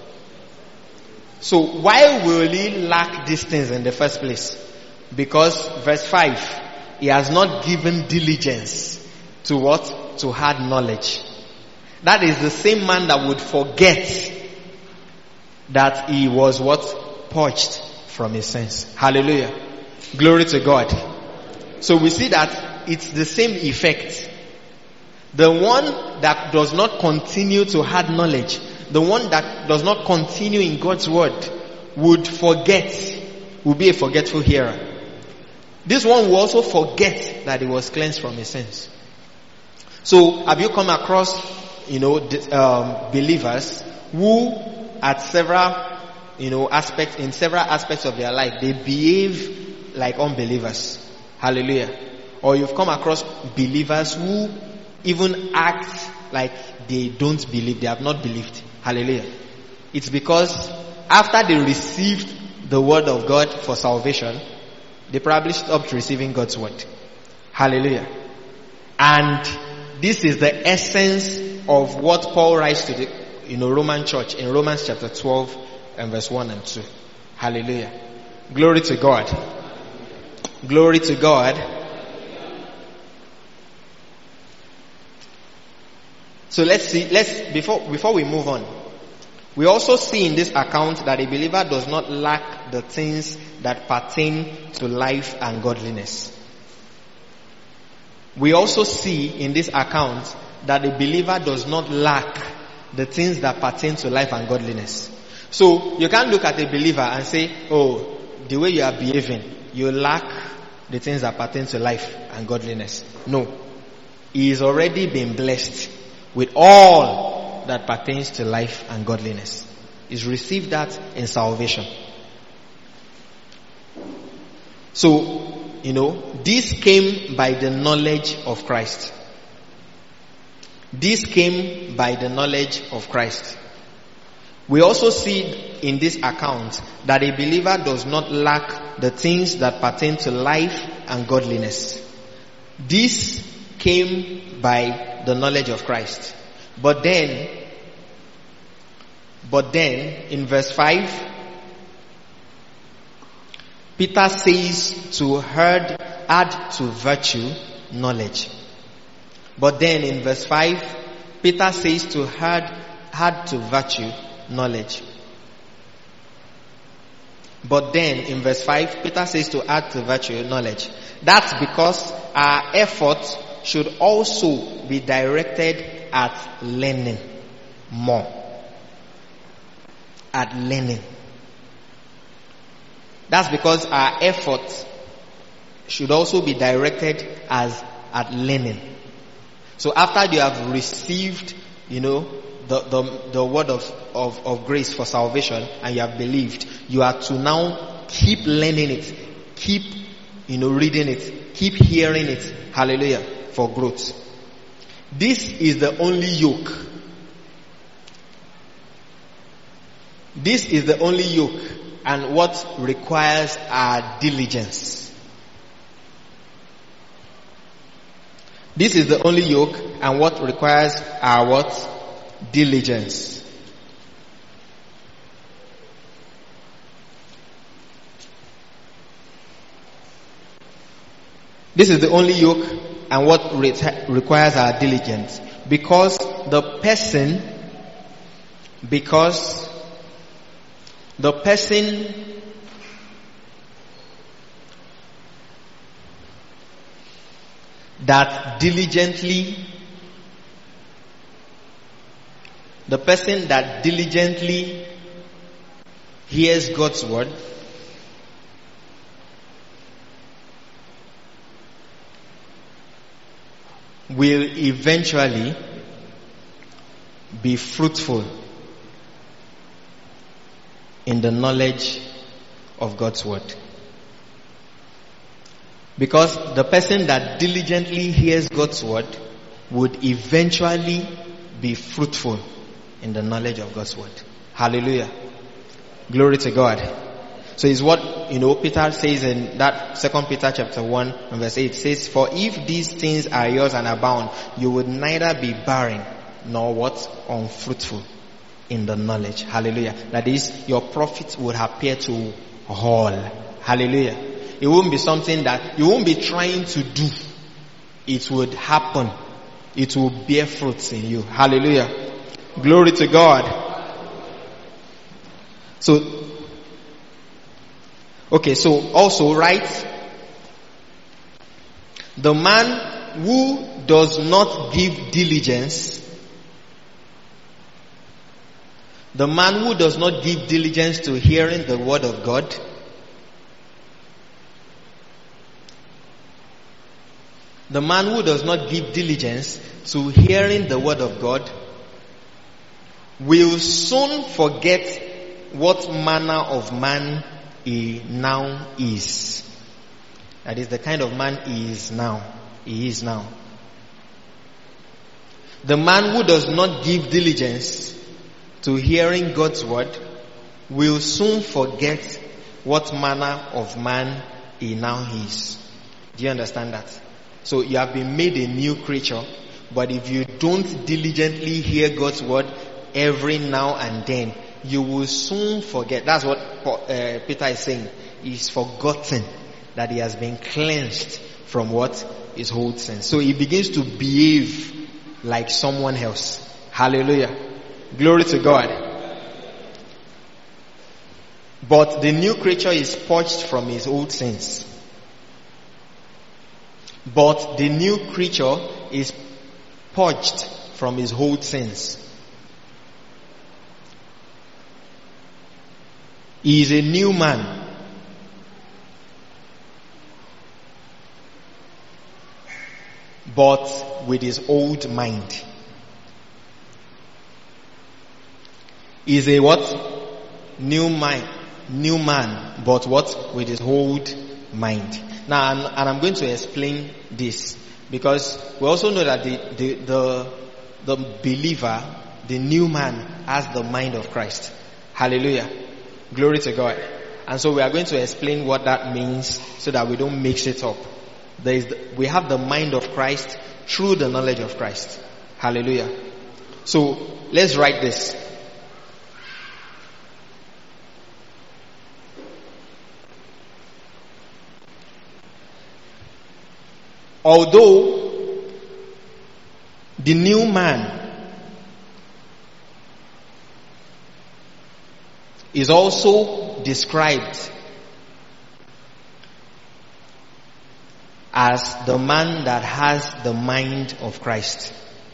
So why will he lack these things in the first place? Because verse 5, he has not given diligence to what? To hard knowledge. That is the same man that would forget that he was what? Purged from his sins. Hallelujah. Glory to God. So we see that it's the same effect. The one that does not continue to hard knowledge, the one that does not continue in God's word, would forget, will be a forgetful hearer. This one will also forget that he was cleansed from his sins. So have you come across, believers who at several, in several aspects of their life, they behave like unbelievers. Hallelujah. Or you've come across believers who even act like they don't believe, they have not believed. Hallelujah. It's because after they received the word of God for salvation, they probably stopped receiving God's word. Hallelujah. And this is the essence of what Paul writes to the Roman church in Romans chapter 12 and verse 1 and 2. Hallelujah. Glory to God. Glory to God. So before we move on, we also see in this account that a believer does not lack the things that pertain to life and godliness. We also see in this account that a believer does not lack the things that pertain to life and godliness. So you can't look at a believer and say, oh, the way you are behaving, you lack the things that pertain to life and godliness. No. He is already been blessed with all that pertains to life and godliness. He's received that in salvation. So, this came by the knowledge of Christ. This came by the knowledge of Christ. We also see in this account that a believer does not lack the things that pertain to life and godliness. This came by the knowledge of Christ. But then in verse 5, Peter says to add to virtue knowledge. But then in verse 5, Peter says to add to virtue knowledge. But then in verse 5, Peter says to add to virtue knowledge. That's because our efforts should also be directed at learning more. At learning. That's because our efforts should also be directed at learning. So after you have received, the word of grace for salvation and you have believed, you are to now keep learning it, keep, reading it, keep hearing it. Hallelujah. For growth. This is the only yoke. This is the only yoke and what requires our diligence. This is the only yoke and what requires our what? Diligence. This is the only yoke and what requires our diligence. Because the person that diligently hears God's word will eventually be fruitful in the knowledge of God's word. Because the person that diligently hears God's word would eventually be fruitful in the knowledge of God's word. Hallelujah. Glory to God. So it's what, Peter says in that 2 Peter chapter 1 and verse 8 says, for if these things are yours and abound, you would neither be barren nor what? Unfruitful in the knowledge. Hallelujah. That is, your profit would appear to all. Hallelujah. It won't be something that you won't be trying to do. It would happen it will bear fruits in you. Hallelujah. Glory to God. So also, right? The man who does not give diligence, to hearing the word of God, the man who does not give diligence to hearing the word of God will soon forget what manner of man he now is. That is the kind of man he is now. The man who does not give diligence to hearing God's word will soon forget what manner of man he now is. Do you understand that? So you have been made a new creature, but if you don't diligently hear God's word every now and then, you will soon forget. That's what Peter is saying. He's forgotten that he has been cleansed from what? His old sins. So he begins to behave like someone else. Hallelujah. Glory to God. But the new creature is purged from his old sins. He is a new man. But with his old mind. He is a what? New man, but what? With his old mind. Now, and I'm going to explain this, because we also know that the believer, the new man, has the mind of Christ. Hallelujah. Glory to God. And so we are going to explain what that means so that we don't mix it up. We have the mind of Christ through the knowledge of Christ. Hallelujah. So let's write this. Although the new man is also described as the man that has the mind of Christ.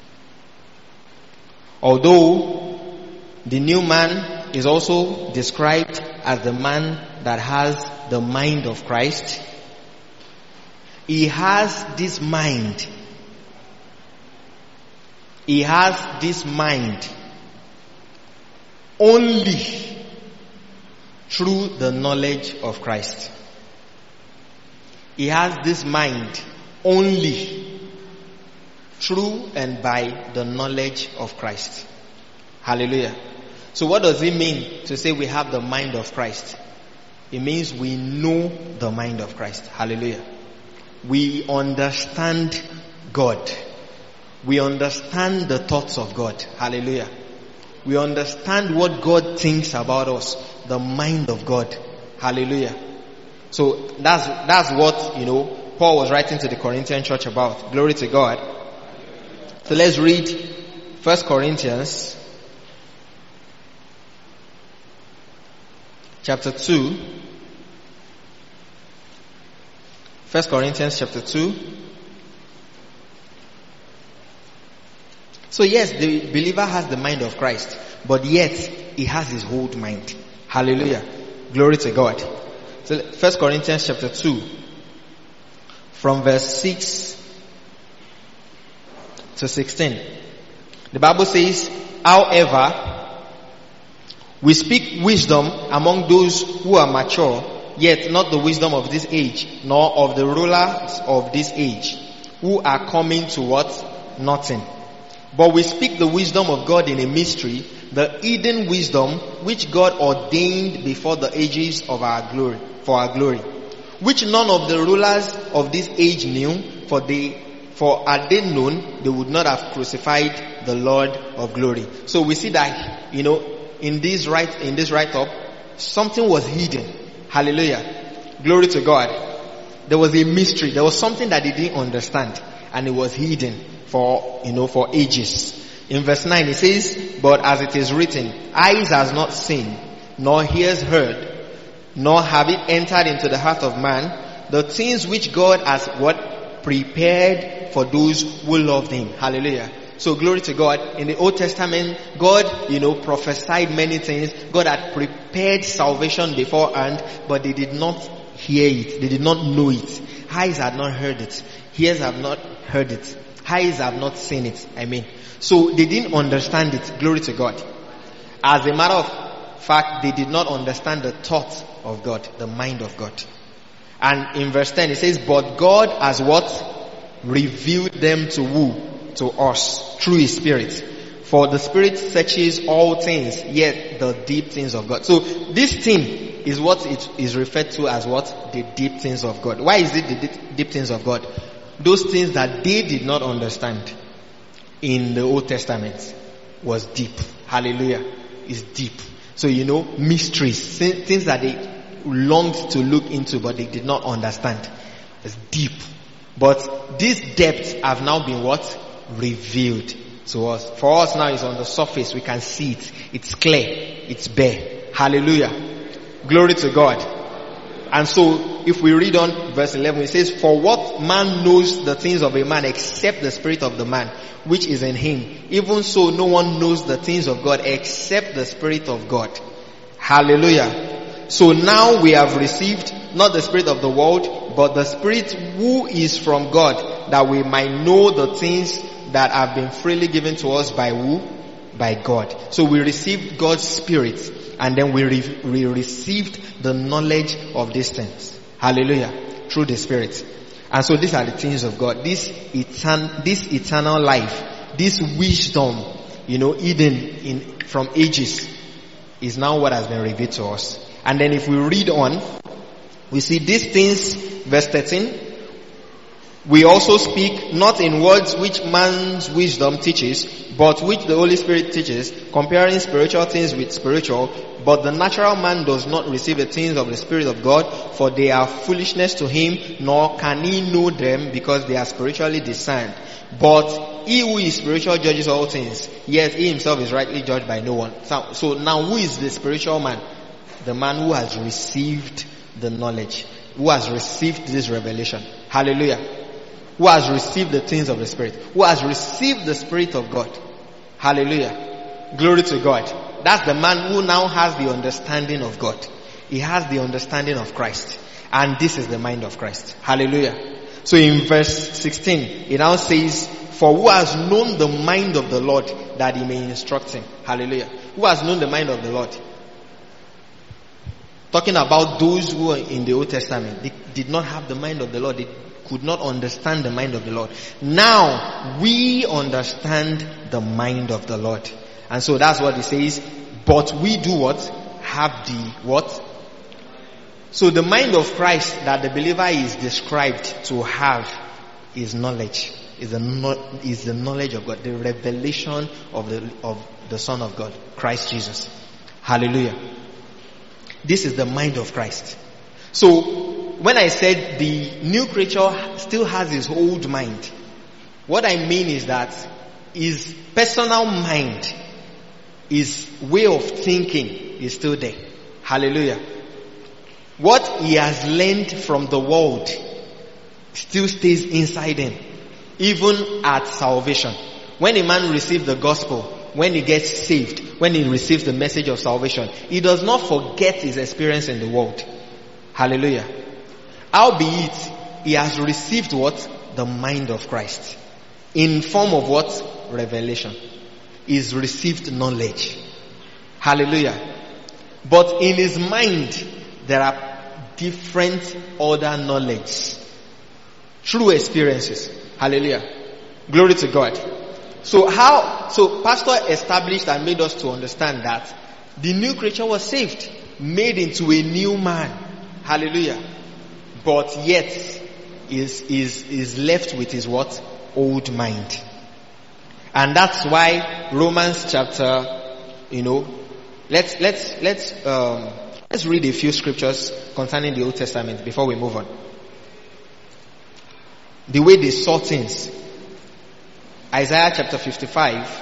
Although the new man is also described as the man that has the mind of Christ, he has this mind. He has this mind only through the knowledge of Christ. He has this mind only through and by the knowledge of Christ. Hallelujah. So what does it mean to say we have the mind of Christ? It means we know the mind of Christ. Hallelujah. We understand God. We understand the thoughts of God. Hallelujah. We understand what God thinks about us. The mind of God. Hallelujah. So that's what, Paul was writing to the Corinthian church about. Glory to God. So let's read 1 Corinthians chapter 2. 1 Corinthians chapter 2. So yes, the believer has the mind of Christ, but yet he has his old mind. Hallelujah. Glory to God. So 1 Corinthians chapter 2, from verse 6 to 16. The Bible says, however, we speak wisdom among those who are mature, yet not the wisdom of this age, nor of the rulers of this age, who are coming to what? Nothing. But we speak the wisdom of God in a mystery, the hidden wisdom which God ordained before the ages of our glory, for our glory, which none of the rulers of this age knew, for had they known, they would not have crucified the Lord of glory. So we see that, in this write-up, something was hidden. Hallelujah. Glory to God. There was a mystery. There was something that they didn't understand, and it was hidden. for ages. In verse 9 it says, but as it is written, eyes has not seen, nor ears heard, nor have it entered into the heart of man, the things which God has prepared for those who love him. Hallelujah. So glory to God. In the Old Testament, God, prophesied many things. God had prepared salvation beforehand, but they did not hear it. They did not know it. Eyes had not heard it. Ears have not heard it. Eyes have not seen it. So they didn't understand it. Glory to God. As a matter of fact, they did not understand the thought of God, the mind of God. And in verse 10 it says, but God has revealed them to who? To us, through his Spirit. For the Spirit searches all things, yet the deep things of God. So this thing is what it is referred to as the deep things of God. Why is it the deep things of God? Those things that they did not understand in the Old Testament was deep. Hallelujah. Is deep. So mysteries, things that they longed to look into but they did not understand. It's deep. But these depths have now been revealed to us. For us now, it's on the surface. We can see it. It's clear. It's bare. Hallelujah. Glory to God. And so, if we read on verse 11, it says, for what man knows the things of a man except the spirit of the man which is in him? Even so, no one knows the things of God except the Spirit of God. Hallelujah. So now we have received not the spirit of the world, but the Spirit who is from God, that we might know the things that have been freely given to us by who? By God. So we received God's Spirit, and then we received the knowledge of these things. Hallelujah. Through the Spirit. And so these are the things of God. This eternal life, this wisdom, hidden from ages, is now what has been revealed to us. And then if we read on, we see these things, verse 13, we also speak not in words which man's wisdom teaches, but which the Holy Spirit teaches, comparing spiritual things with spiritual. But the natural man does not receive the things of the Spirit of God, for they are foolishness to him, nor can he know them, because they are spiritually discerned. But he who is spiritual judges all things, yet he himself is rightly judged by no one. So now who is the spiritual man? The man who has received the knowledge, who has received this revelation. Hallelujah. Who has received the things of the Spirit, who has received the Spirit of God. Hallelujah. Glory to God. That's the man who now has the understanding of God. He has the understanding of Christ. And this is the mind of Christ. Hallelujah. So in verse 16, it now says, for who has known the mind of the Lord, that he may instruct him. Hallelujah. Who has known the mind of the Lord? Talking about those who are in the Old Testament. They did not have the mind of the Lord. They could not understand the mind of the Lord. Now, we understand the mind of the Lord. And so that's what it says. But we do what? Have the what? So the mind of Christ that the believer is described to have is knowledge. Is the knowledge of God. The revelation of the Son of God. Christ Jesus. Hallelujah. This is the mind of Christ. So, when I said the new creature still has his old mind, what I mean is that his personal mind, his way of thinking is still there. Hallelujah. What he has learned from the world still stays inside him, even at salvation. When a man receives the gospel, when he gets saved, when he receives the message of salvation, he does not forget his experience in the world. Hallelujah. Albeit, he has received what? The mind of Christ. In form of what? Revelation. He's received knowledge. Hallelujah. But in his mind, there are different other knowledge. True experiences. Hallelujah. Glory to God. So Pastor established and made us to understand that the new creature was saved, made into a new man. Hallelujah. But yet is left with his what? Old mind. And that's why Romans chapter, let's read a few scriptures concerning the Old Testament before we move on. The way they saw things. Isaiah chapter 55.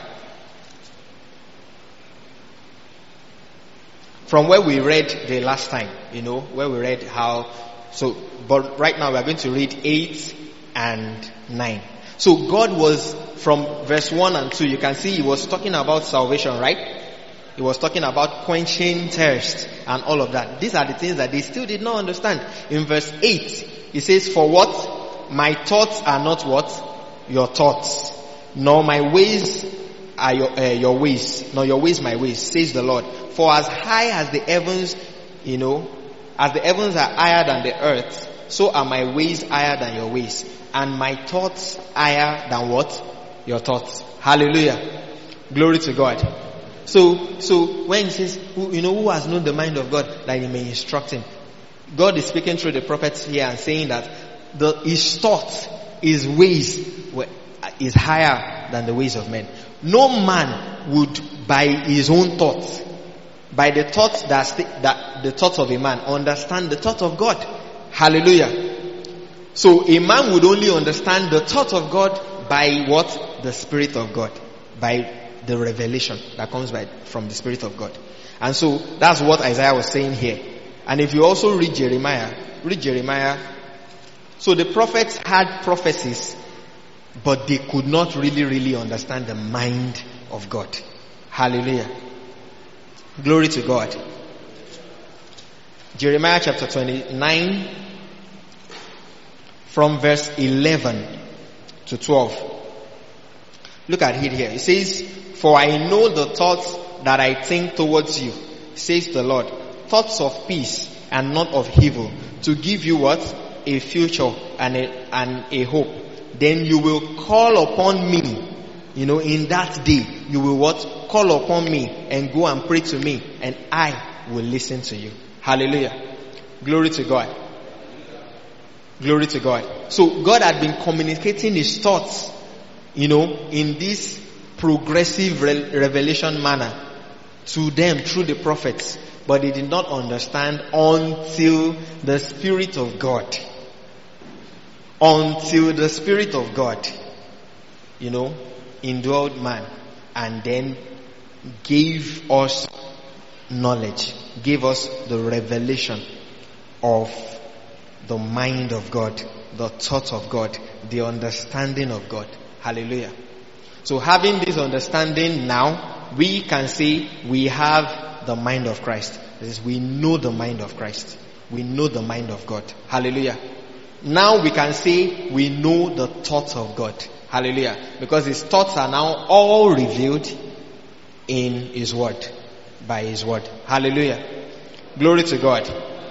From where we read the last time, where we read how, but right now we are going to read 8 and 9. So God was, from verse 1 and 2, you can see he was talking about salvation, right? He was talking about quenching thirst and all of that. These are the things that they still did not understand. In verse 8, he says, for what? My thoughts are not what? Your thoughts. Nor my ways are your ways. Nor your ways my ways, says the Lord. For as high as the heavens, as the heavens are higher than the earth, so are my ways higher than your ways. And my thoughts higher than what? Your thoughts. Hallelujah. Glory to God. So when he says, who has known the mind of God, that he may instruct him. God is speaking through the prophets here and saying that his thoughts, his ways is higher than the ways of men. No man would by his own thoughts, by the thoughts that the thoughts of a man, understand the thought of God. Hallelujah. So a man would only understand the thought of God by what? The Spirit of God. By the revelation that comes from the Spirit of God. And so that's what Isaiah was saying here. And if you also read Jeremiah. So the prophets had prophecies, but they could not really understand the mind of God. Hallelujah. Glory to God. Jeremiah chapter 29 from verse 11 to 12. Look at it here. It says, for I know the thoughts that I think towards you, says the Lord. Thoughts of peace and not of evil, to give you what? A future and a hope. Then you will call upon me. In that day, you will what? Call upon me and go and pray to me, and I will listen to you. Hallelujah. Glory to God. Glory to God. So God had been communicating his thoughts, in this progressive revelation manner to them through the prophets, but they did not understand until the Spirit of God, indwelled man and then gave us knowledge, gave us the revelation of the mind of God, the thought of God, the understanding of God. Hallelujah. So having this understanding now, we can say we have the mind of Christ. That is, we know the mind of Christ. We know the mind of God. Hallelujah. Now we can say we know the thoughts of God. Hallelujah. Because his thoughts are now all revealed in his word, by his word. Hallelujah. Glory to God.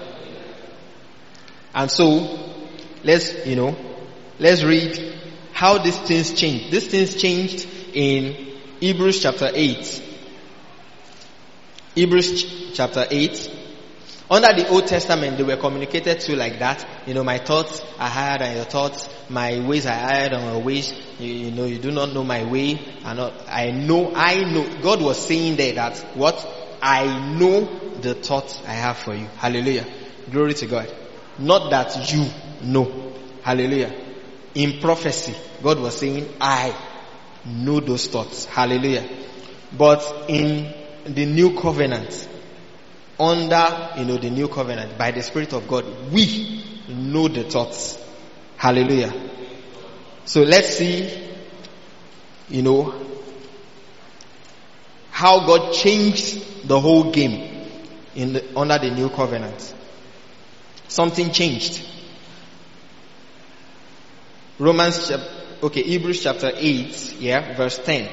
And so, let's read how these things changed. These things changed in Hebrews chapter 8. Hebrews chapter 8. Under the Old Testament, they were communicated to like that. My thoughts are higher than your thoughts. My ways are higher than your ways. You do not know my way. I know. God was saying there that what? I know the thoughts I have for you. Hallelujah. Glory to God. Not that you know. Hallelujah. In prophecy, God was saying, I know those thoughts. Hallelujah. But in the new covenant, under, the new covenant, by the Spirit of God, we know the thoughts. Hallelujah. So let's see, how God changed the whole game under the new covenant. Something changed. Hebrews chapter 8, verse 10.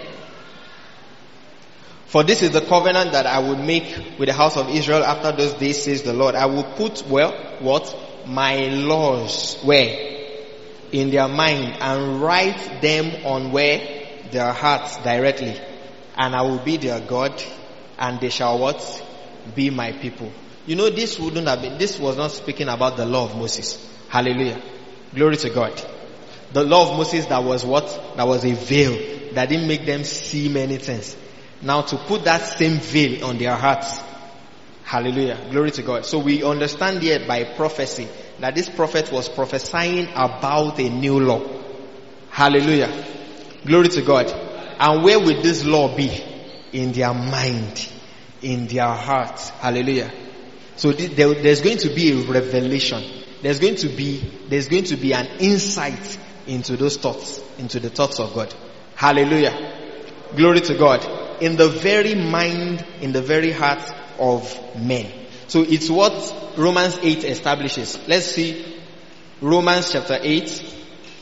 For this is the covenant that I will make with the house of Israel after those days, says the Lord. I will put, my laws, in their mind, and write them on their hearts directly. And I will be their God, and they shall be my people. This was not speaking about the law of Moses. Hallelujah. Glory to God. The law of Moses that was a veil that didn't make them see many things. Now to put that same veil on their hearts. Hallelujah. Glory to God. So we understand here by prophecy that this prophet was prophesying about a new law. Hallelujah. Glory to God. And where will this law be? In their mind, in their heart. Hallelujah. So there's going to be a revelation. There's going to be an insight into those thoughts, into the thoughts of God. Hallelujah. Glory to God. In the very mind, in the very heart of men. So it's what Romans 8 establishes. Let's see Romans chapter 8.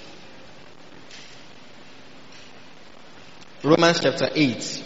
Romans chapter 8.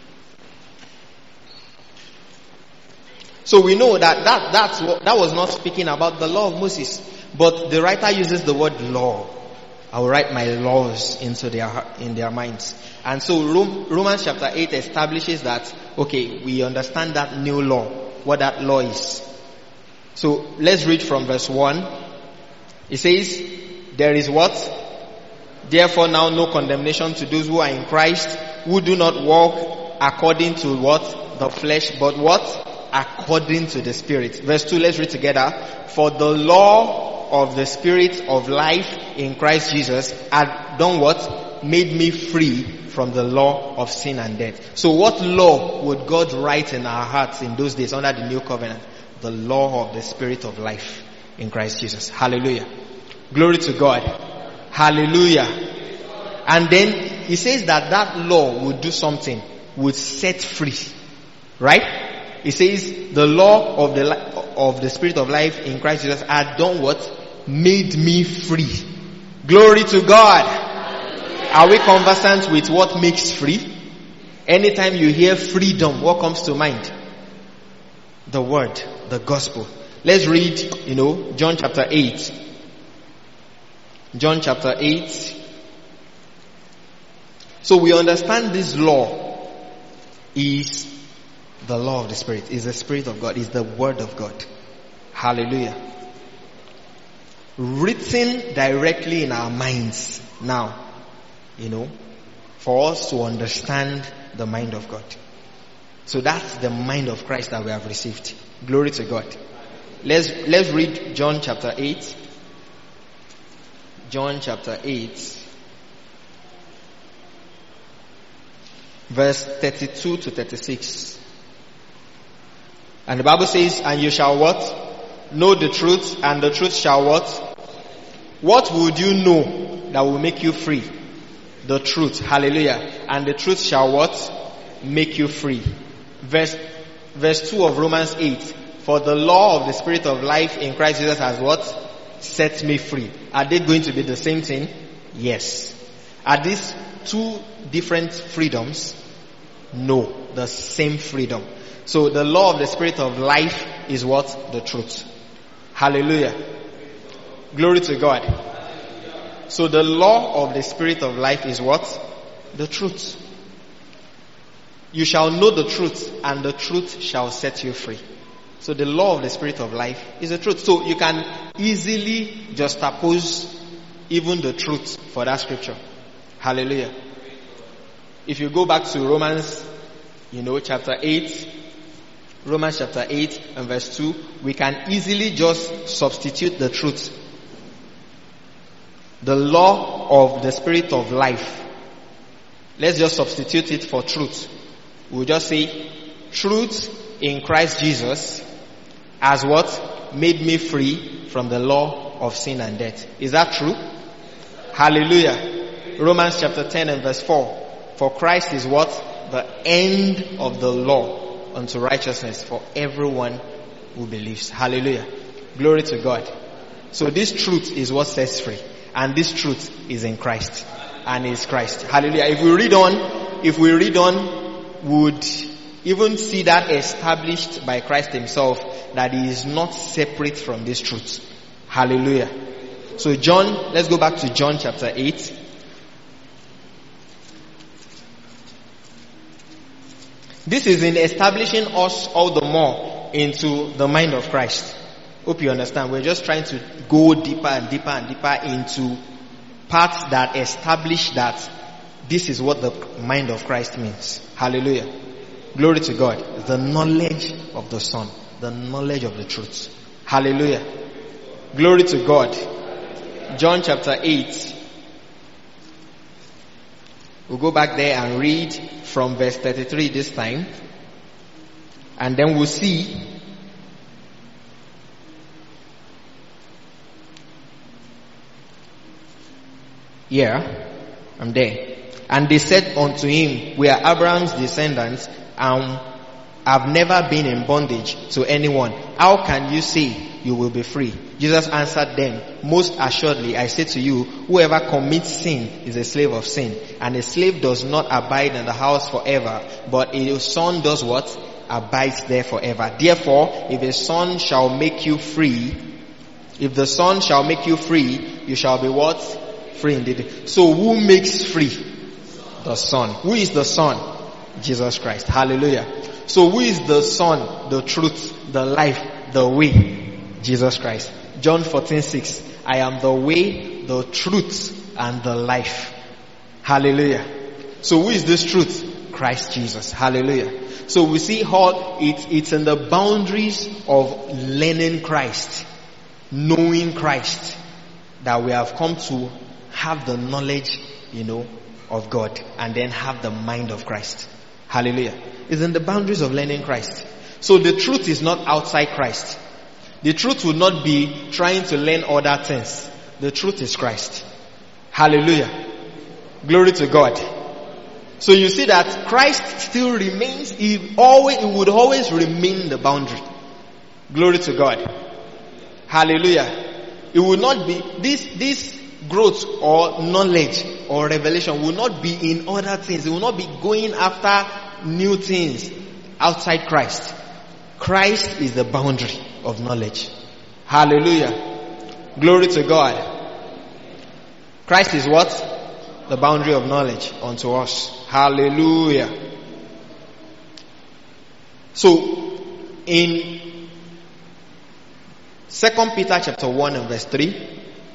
So we know that was not speaking about the law of Moses, but the writer uses the word law. I will write my laws in their minds. And so Romans chapter 8 establishes that, okay, we understand that new law, what that law is. So let's read from verse 1. It says, there is what? Therefore now no condemnation to those who are in Christ, who do not walk according to what? The flesh, but what? According to the Spirit. Verse 2, let's read together. For the law of the Spirit of life in Christ Jesus had done what? Made me free from the law of sin and death. So what law would God write in our hearts in those days under the new covenant? The law of the Spirit of life in Christ Jesus. Hallelujah. Glory to God. Hallelujah. And then he says that law would do something, would set free. Right? It says the law of the Spirit of life in Christ Jesus had done what? Made me free. Glory to God. Are we conversant with what makes free? Anytime you hear freedom, what comes to mind? The word, the gospel. Let's read, John chapter 8. John chapter 8. So we understand this law is the law of the Spirit, is the Spirit of God, is the Word of God. Hallelujah. Written directly in our minds now, for us to understand the mind of God. So that's the mind of Christ that we have received. Glory to God. Let's read John chapter 8. John chapter 8. Verse 32 to 36. And the Bible says, and you shall what? Know the truth, and the truth shall what? What would you know that will make you free? The truth. Hallelujah. And the truth shall what? Make you free. Verse 2 of Romans 8. For the law of the Spirit of life in Christ Jesus has what? Set me free. Are they going to be the same thing? Yes. Are these two different freedoms? No. The same freedom. So the law of the Spirit of life is what? The truth. Hallelujah. Glory to God. So the law of the Spirit of life is what? The truth. You shall know the truth, and the truth shall set you free. So the law of the Spirit of life is the truth. So you can easily juxtapose even the truth for that scripture. Hallelujah. If you go back to Romans, chapter 8, Romans chapter 8 and verse 2, we can easily just substitute the truth. The law of the Spirit of life. Let's just substitute it for truth. We'll just say, truth in Christ Jesus has what? Made me free from the law of sin and death. Is that true? Hallelujah. Romans chapter 10 and verse 4. For Christ is what? The end of the law unto righteousness for everyone who believes. Hallelujah. Glory to God. So this truth is what sets free. And this truth is in Christ. And is Christ. Hallelujah. If we read on, we would even see that established by Christ himself, that he is not separate from this truth. Hallelujah. So let's go back to John chapter 8. This is in establishing us all the more into the mind of Christ. Hope you understand. We're just trying to go deeper and deeper and deeper into parts that establish that this is what the mind of Christ means. Hallelujah. Glory to God. The knowledge of the Son. The knowledge of the truth. Hallelujah. Glory to God. John chapter 8. We'll go back there and read from verse 33 this time. And then we'll see I'm there. And they said unto him, we are Abraham's descendants, and have never been in bondage to anyone. How can you say you will be free? Jesus answered them, most assuredly I say to you, whoever commits sin is a slave of sin. And a slave does not abide in the house forever, but a son does what? Abides there forever. Therefore, if the Son shall make you free, you shall be what? Free indeed. So who makes free? The Son. Who is the Son? Jesus Christ. Hallelujah. So who is the Son, the truth, the life, the way? Jesus Christ. John 14:6. I am the way, the truth, and the life. Hallelujah. So who is this truth? Christ Jesus. Hallelujah. So we see how it's in the boundaries of learning Christ, knowing Christ, that we have come to have the knowledge, of God, and then have the mind of Christ. Hallelujah. It's in the boundaries of learning Christ. So the truth is not outside Christ. The truth will not be trying to learn other things. The truth is Christ. Hallelujah. Glory to God. So you see that Christ still remains, it would always remain the boundary. Glory to God. Hallelujah. It will not be, this growth or knowledge or revelation will not be in other things. It will not be going after new things outside Christ. Christ is the boundary of knowledge. Hallelujah. Glory to God. Christ is what? The boundary of knowledge unto us. Hallelujah. So, in 2 Peter chapter 1 and verse 3,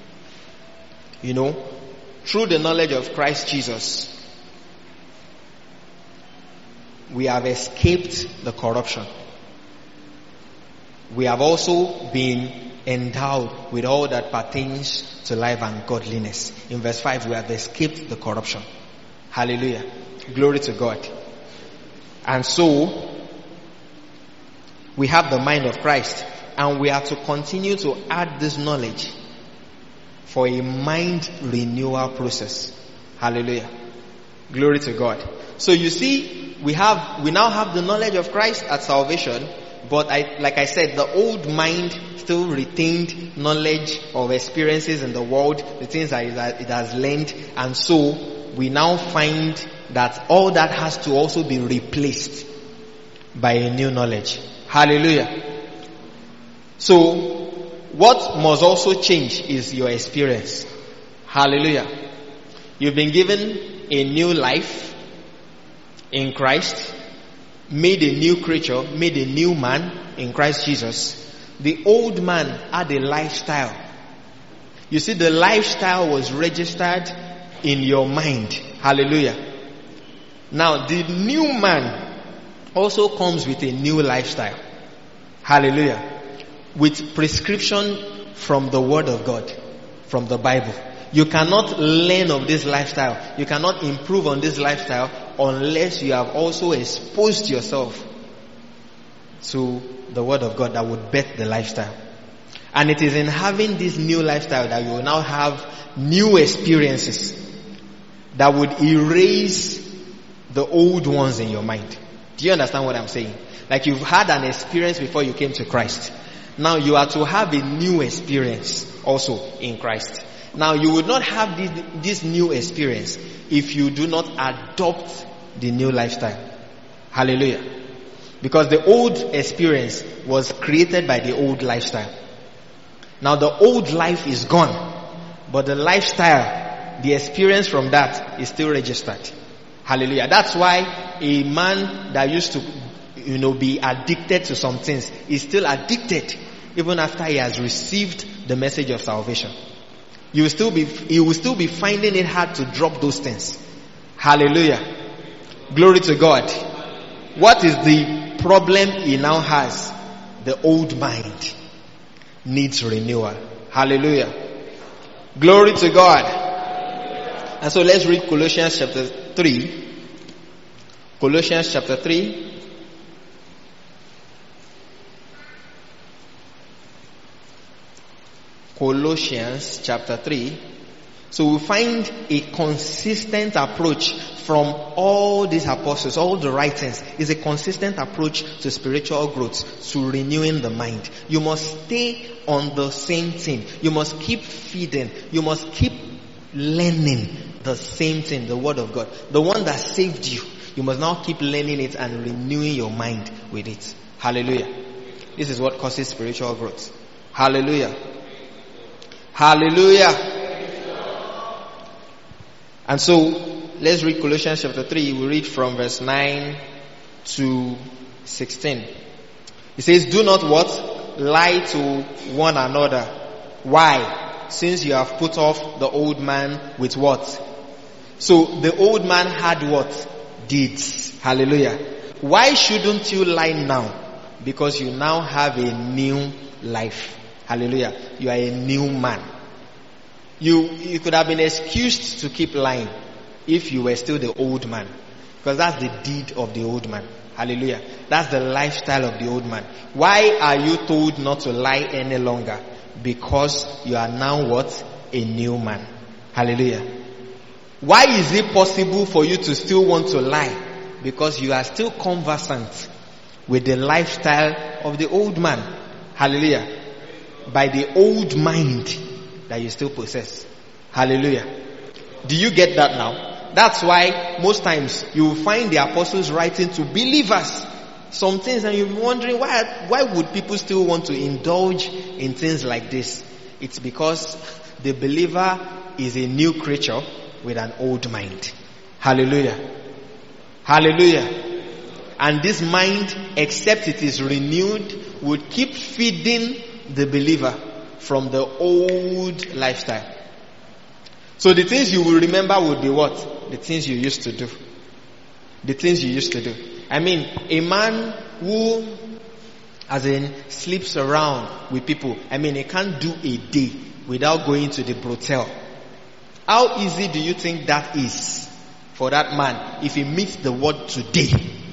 through the knowledge of Christ Jesus, we have escaped the corruption. We have also been endowed with all that pertains to life and godliness. In verse 5, we have escaped the corruption. Hallelujah. Glory to God. And so, we have the mind of Christ, and we are to continue to add this knowledge for a mind renewal process. Hallelujah. Glory to God. So you see, we now have the knowledge of Christ at salvation, but like I said, the old mind still retained knowledge of experiences in the world, the things that it has learned, and so we now find that all that has to also be replaced by a new knowledge. Hallelujah. So, what must also change is your experience. Hallelujah. You've been given a new life in Christ, made a new creature, made a new man in Christ Jesus. The old man had a lifestyle. You see, the lifestyle was registered in your mind. Hallelujah. Now, the new man also comes with a new lifestyle. Hallelujah. With prescription from the Word of God, from the Bible. You cannot learn of this lifestyle. You cannot improve on this lifestyle unless you have also exposed yourself to the Word of God that would bet the lifestyle. And it is in having this new lifestyle that you will now have new experiences that would erase the old ones in your mind. Do you understand what I'm saying? Like you've had an experience before you came to Christ. Now you are to have a new experience also in Christ. Now you would not have this new experience if you do not adopt the new lifestyle. Hallelujah. Because the old experience was created by the old lifestyle. Now the old life is gone, but the lifestyle, the experience from that is still registered. Hallelujah. That's why a man that used to be addicted to some things is still addicted even after he has received the message of salvation. He will still be finding it hard to drop those things. Hallelujah. Glory to God. What is the problem he now has? The old mind needs renewal. Hallelujah. Glory to God. And so let's read Colossians chapter 3. Colossians chapter 3. Colossians chapter 3. So we find a consistent approach from all these apostles, all the writings is a consistent approach to spiritual growth, to renewing the mind. You must stay on the same thing. You must keep feeding. You must keep learning the same thing, the word of God. The one that saved you. You must now keep learning it and renewing your mind with it. Hallelujah. This is what causes spiritual growth. Hallelujah. Hallelujah. And so, let's read Colossians chapter 3. We read from verse 9 to 16. It says, do not what? Lie to one another. Why? Since you have put off the old man with what? So, the old man had what? Deeds. Hallelujah. Why shouldn't you lie now? Because you now have a new life. Hallelujah. You are a new man. You could have been excused to keep lying if you were still the old man. Because that's the deed of the old man. Hallelujah. That's the lifestyle of the old man. Why are you told not to lie any longer? Because you are now what? A new man. Hallelujah. Why is it possible for you to still want to lie? Because you are still conversant with the lifestyle of the old man. Hallelujah. By the old mind that you still possess. Hallelujah. Do you get that now? That's why most times you will find the apostles writing to believers some things and you'll be wondering why would people still want to indulge in things like this? It's because the believer is a new creature with an old mind. Hallelujah. Hallelujah. And this mind, except it is renewed, would keep feeding the believer from the old lifestyle. So the things you will remember would be what? The things you used to do. The things you used to do. I mean, a man who, as in, sleeps around with people. I mean, he can't do a day without going to the brothel. How easy do you think that is for that man if he meets the word today?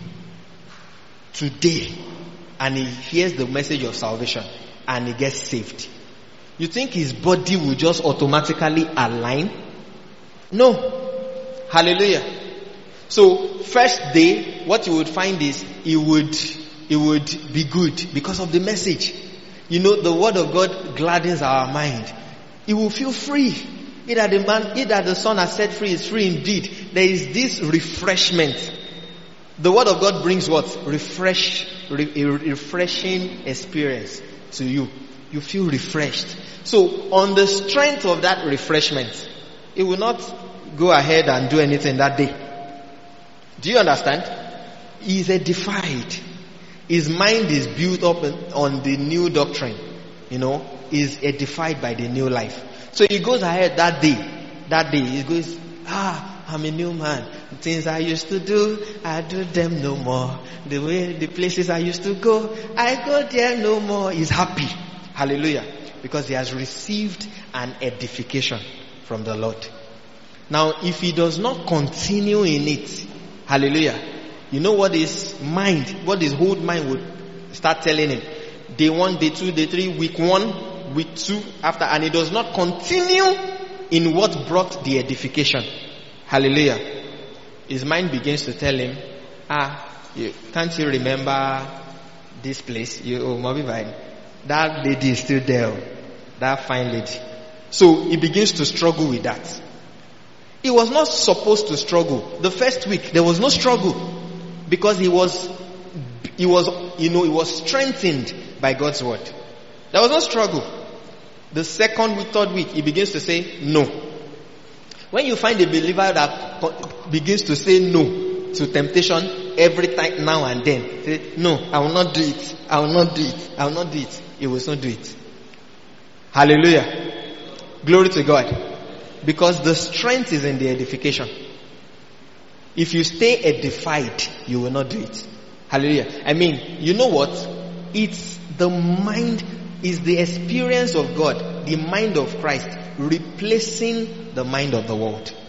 Today. And he hears the message of salvation and he gets saved. You think his body will just automatically align? No. Hallelujah. So, first day, what you would find is, it would be good because of the message. You know, the word of God gladdens our mind. He will feel free. Either the Son has set free is free indeed. There is this refreshment. The word of God brings what? A refreshing experience to you. You feel refreshed. So, on the strength of that refreshment, he will not go ahead and do anything that day. Do you understand? He is edified. His mind is built up on the new doctrine. You know, is edified by the new life. So he goes ahead that day he goes, I'm a new man. The things I used to do, I do them no more. The places I used to go, I go there no more. He's happy. Hallelujah. Because he has received an edification from the Lord. Now, if he does not continue in it, hallelujah, you know what his whole mind would start telling him? Day 1, day 2, day 3, week 1, week 2, after, and he does not continue in what brought the edification. Hallelujah. His mind begins to tell him, can't you remember this place? That lady is still there. That fine lady. So he begins to struggle with that. He was not supposed to struggle. The first week, there was no struggle. Because he was strengthened by God's word. There was no struggle. The second week, third week, he begins to say no. When you find a believer that begins to say no to temptation every time, now and then, say, no, I will not do it. I will not do it. I will not do it. He will not do it. Hallelujah. Glory to God. Because the strength is in the edification. If you stay edified, you will not do it. Hallelujah. I mean, you know what? It's the mind, is the experience of God, the mind of Christ, replacing the mind of the world.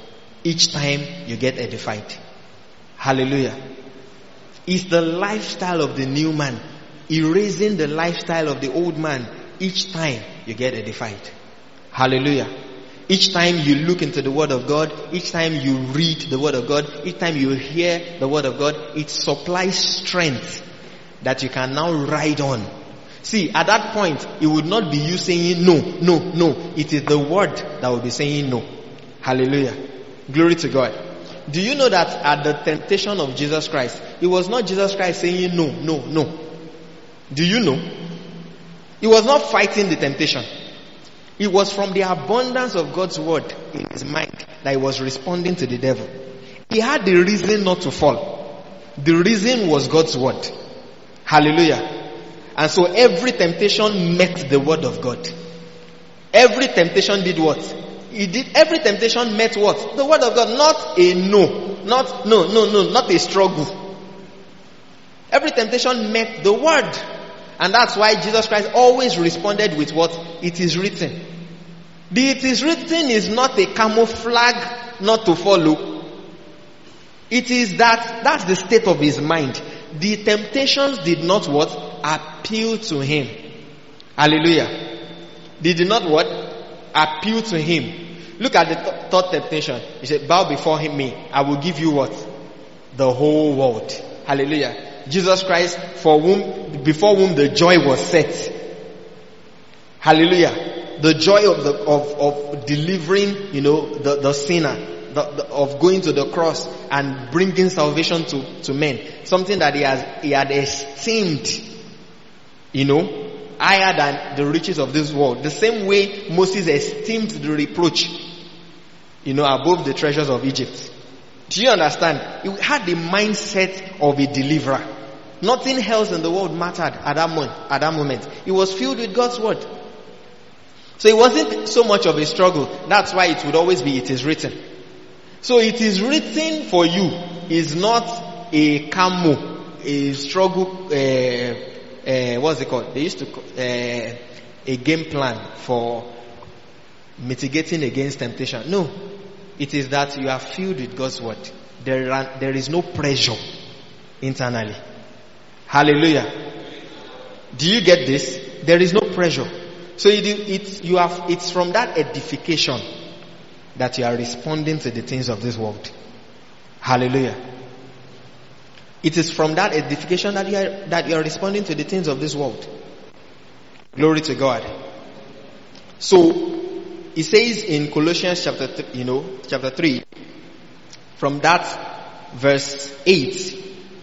each time you get edified. Hallelujah. It's the lifestyle of the new man erasing the lifestyle of the old man each time you get edified. Hallelujah. Each time you look into the Word of God, each time you read the Word of God, each time you hear the Word of God, it supplies strength that you can now ride on. See, at that point, it would not be you saying no, no, no. It is the Word that will be saying no. Hallelujah. Glory to God. Do you know that at the temptation of Jesus Christ, it was not Jesus Christ saying no, no, no. Do you know? He was not fighting the temptation. It was from the abundance of God's word in his mind that he was responding to the devil. He had the reason not to fall. The reason was God's word. Hallelujah. And so every temptation met the word of God. Every temptation did what? Every temptation met what? The word of God. Not a no. Not a struggle. Every temptation met the word. And that's why Jesus Christ always responded with what? It is written. The it is written is not a camouflage not to follow. It is that's the state of his mind. The temptations did not what? Appeal to him. Hallelujah. They did not what? Appeal to him. Look at the third temptation. He said, bow before me. I will give you what? The whole world. Hallelujah. Jesus Christ, before whom the joy was set. Hallelujah. The joy of delivering, the sinner, of going to the cross and bringing salvation to men. Something that he had esteemed, higher than the riches of this world. The same way Moses esteemed the reproach, above the treasures of Egypt. Do you understand? He had the mindset of a deliverer. Nothing else in the world mattered at that moment. He was filled with God's word. So it wasn't so much of a struggle. That's why it would always be, it is written. So it is written for you is not a camo, a struggle, what's it called? They used to, a game plan for mitigating against temptation. No. It is that you are filled with God's word. There is no pressure internally. Hallelujah. Do you get this? There is no pressure. So it's from that edification that you are responding to the things of this world. Hallelujah. It is from that edification that you are responding to the things of this world. Glory to God. So it says in Colossians chapter 3, from that verse 8.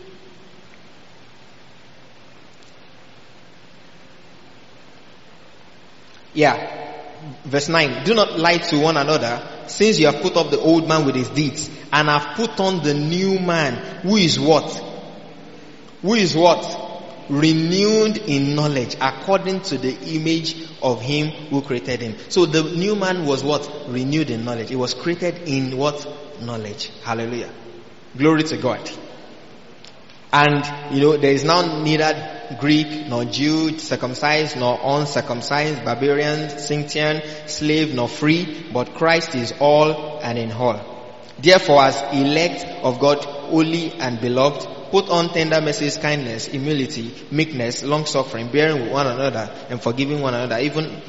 Verse 9. Do not lie to one another, since you have put off the old man with his deeds, and have put on the new man, who is what? Who is what? Renewed in knowledge, according to the image of him who created him. So the new man was what? Renewed in knowledge. It was created in what? Knowledge. Hallelujah. Glory to God. And, there is now neither Greek nor Jew, circumcised nor uncircumcised, barbarian, Scythian, slave nor free, but Christ is all and in all. Therefore, as elect of God, holy and beloved, put on tender mercies, kindness, humility, meekness, long-suffering, bearing with one another, and forgiving one another. Even,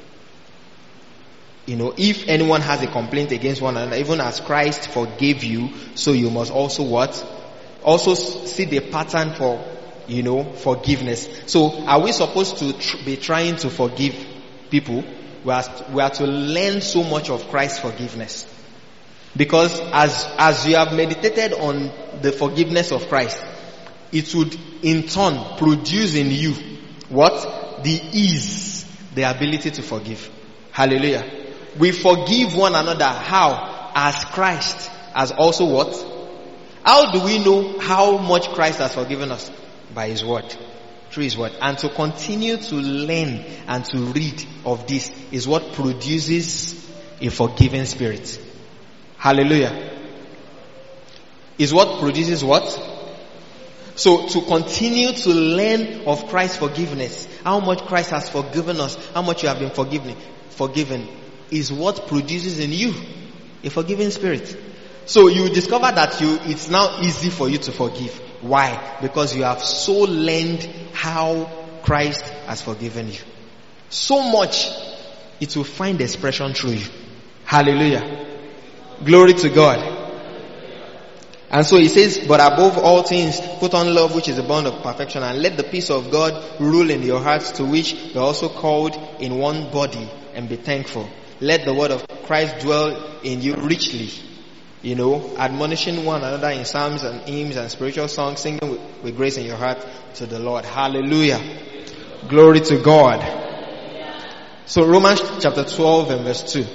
if anyone has a complaint against one another, even as Christ forgave you, so you must also what? Also see the pattern for, forgiveness. So, are we supposed to be trying to forgive people? We are to learn so much of Christ's forgiveness. Because as you have meditated on the forgiveness of Christ, it would in turn produce in you what? The ease, the ability to forgive. Hallelujah. We forgive one another. How? As Christ has also what? How do we know how much Christ has forgiven us? By his word. Through his word. And to continue to learn and to read of this is what produces a forgiving spirit. Hallelujah. Is what produces what? So to continue to learn of Christ's forgiveness, how much Christ has forgiven us, how much you have been forgiven, is what produces in you a forgiving spirit. So you discover that it's now easy for you to forgive. Why? Because you have so learned how Christ has forgiven you. So much it will find expression through you. Hallelujah. Glory to God. And so he says, but above all things, put on love, which is the bond of perfection, and let the peace of God rule in your hearts, to which you are also called in one body, and be thankful. Let the word of Christ dwell in you richly, admonishing one another in psalms and hymns and spiritual songs, singing with grace in your heart to the Lord. Hallelujah. Glory to God. So Romans chapter 12 and verse 2.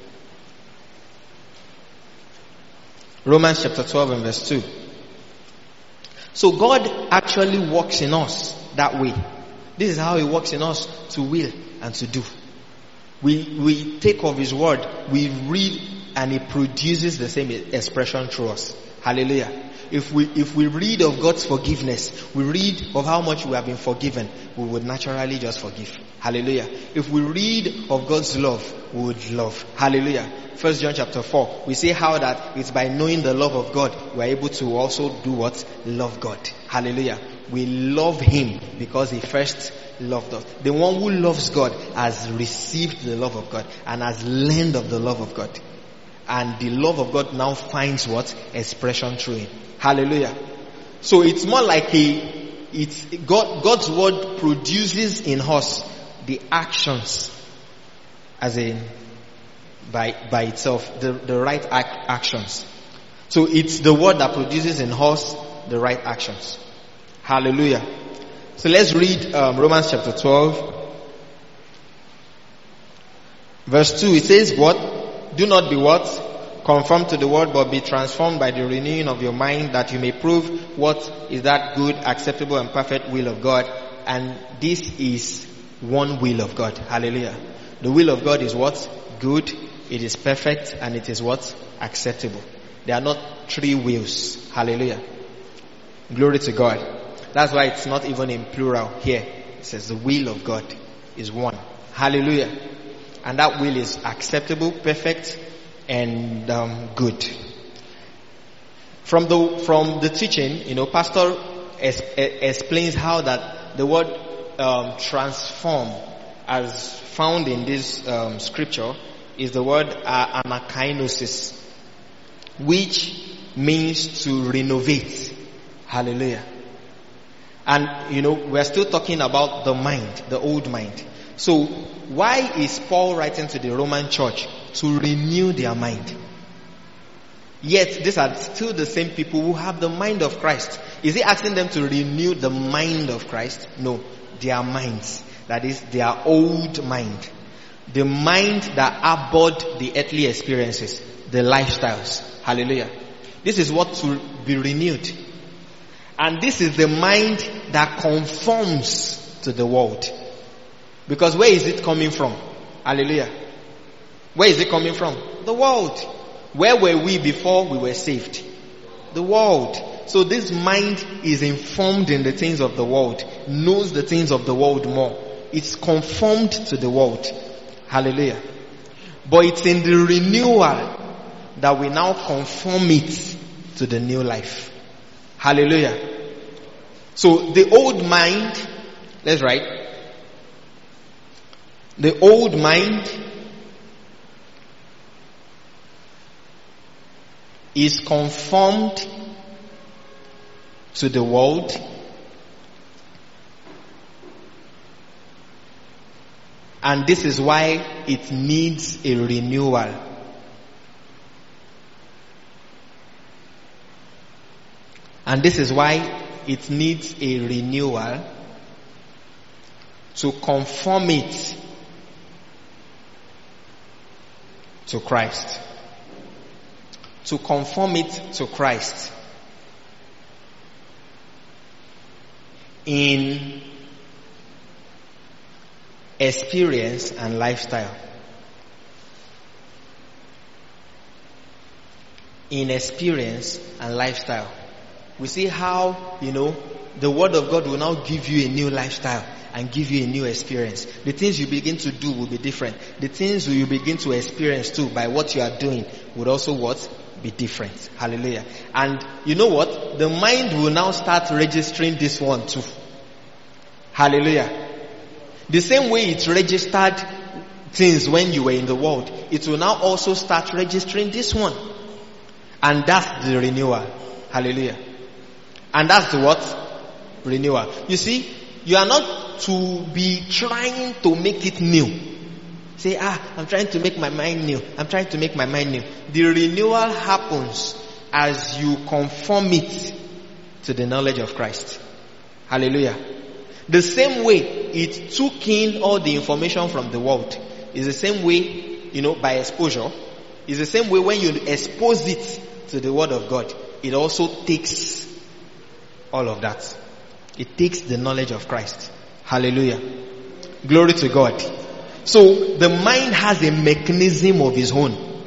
Romans chapter 12 and verse 2. So God actually works in us that way. This is how He works in us, to will and to do. We take of His word, we read, and He produces the same expression through us. Hallelujah. If we read of God's forgiveness, we read of how much we have been forgiven, we would naturally just forgive. Hallelujah. If we read of God's love, we would love. Hallelujah. 1 John chapter 4, we see how that it's by knowing the love of God, we are able to also do what? Love God. Hallelujah. We love Him because He first loved us. The one who loves God has received the love of God and has learned of the love of God. And the love of God now finds what? Expression through Him. Hallelujah. So it's more like God's word produces in us the actions, as in by itself, the right actions. So it's the word that produces in us the right actions. Hallelujah. So let's read Romans chapter 12 verse 2. It says what? Do not be what? Conformed to the world, but be transformed by the renewing of your mind, that you may prove what is that good, acceptable, and perfect will of God. And this is one will of God. Hallelujah. The will of God is what? Good, it is perfect, and it is what? Acceptable. They are not three wills. Hallelujah. Glory to God. That's why it's not even in plural here. It says the will of God is one. Hallelujah. And that will is acceptable, perfect, and good. From the teaching, Pastor explains how that the word transform, as found in this scripture, is the word anakainosis, which means to renovate. Hallelujah. And we're still talking about the mind, the old mind. So why is Paul writing to the Roman church? To renew their mind. Yet these are still the same people who have the mind of Christ. Is he asking them to renew the mind of Christ? No, their minds. That is their old mind. The mind that abhorred the earthly experiences, the lifestyles. Hallelujah. This is what to be renewed. And this is the mind that conforms to the world. Because where is it coming from? Hallelujah. Where is it coming from? The world. Where were we before we were saved? The world. So this mind is informed in the things of the world, knows the things of the world more. It's conformed to the world. Hallelujah. But it's in the renewal that we now conform it to the new life. Hallelujah. So the old mind, let's write. The old mind is conformed to the world, and this is why it needs a renewal. And this is why it needs a renewal to conform it to Christ. To conform it to Christ in experience and lifestyle. In experience and lifestyle. We see how, the word of God will now give you a new lifestyle and give you a new experience. The things you begin to do will be different. The things you begin to experience too by what you are doing would also be different. Hallelujah. And you know what? The mind will now start registering this one too. Hallelujah. The same way it registered things when you were in the world, it will now also start registering this one. And that's the renewal. Hallelujah. And that's the what? Renewal. You see, you are not to be trying to make it new. Say, I'm trying to make my mind new. I'm trying to make my mind new. The renewal happens as you conform it to the knowledge of Christ. Hallelujah. The same way it took in all the information from the world is the same way, by exposure. Is the same way when you expose it to the word of God, it also takes all of that. It takes the knowledge of Christ. Hallelujah. Glory to God. So the mind has a mechanism of its own.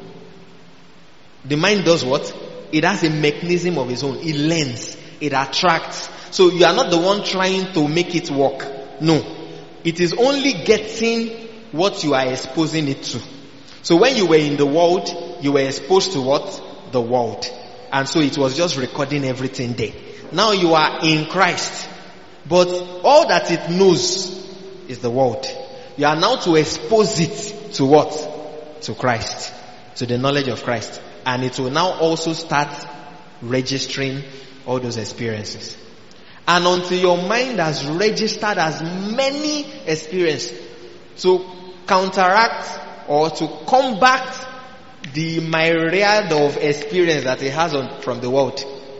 The mind does what? It has a mechanism of its own. It learns. It attracts. So you are not the one trying to make it work. No. It is only getting what you are exposing it to. So when you were in the world, you were exposed to what? The world. And so it was just recording everything there. Now you are in Christ. But all that it knows is the world. You are now to expose it to what? To Christ. To the knowledge of Christ. And it will now also start registering all those experiences. And until your mind has registered as many experiences to counteract or to combat the myriad of experience that it has from the world,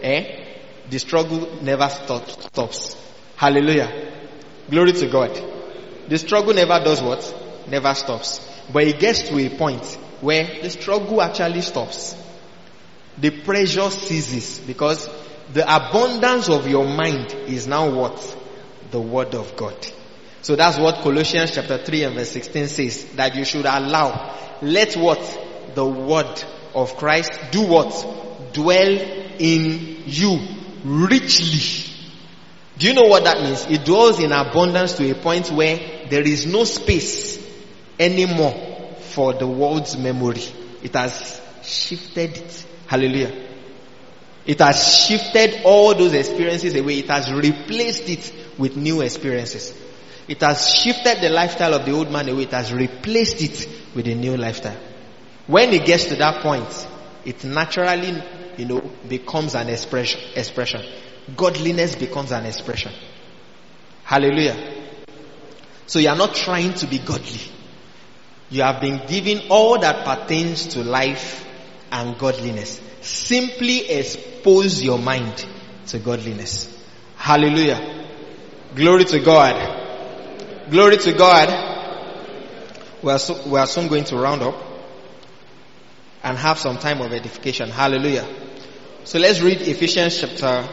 the struggle never stops. Hallelujah. Glory to God. The struggle never does what? Never stops. But it gets to a point where the struggle actually stops. The pressure ceases because the abundance of your mind is now what? The word of God. So that's what Colossians chapter 3 and verse 16 says. That you should allow. Let what? The word of Christ do what? Dwell in you richly. Do you know what that means? It dwells in abundance to a point where there is no space anymore for the world's memory. It has shifted it. Hallelujah. It has shifted all those experiences away. It has replaced it with new experiences. It has shifted the lifestyle of the old man away. It has replaced it with a new lifestyle. When it gets to that point, it naturally, becomes an expression. Godliness becomes an expression. Hallelujah. So you are not trying to be godly. You have been given all that pertains to life and godliness. Simply expose your mind to godliness. Hallelujah. Glory to God. Glory to God. We are soon going to round up and have some time of edification. Hallelujah. So let's read Ephesians chapter.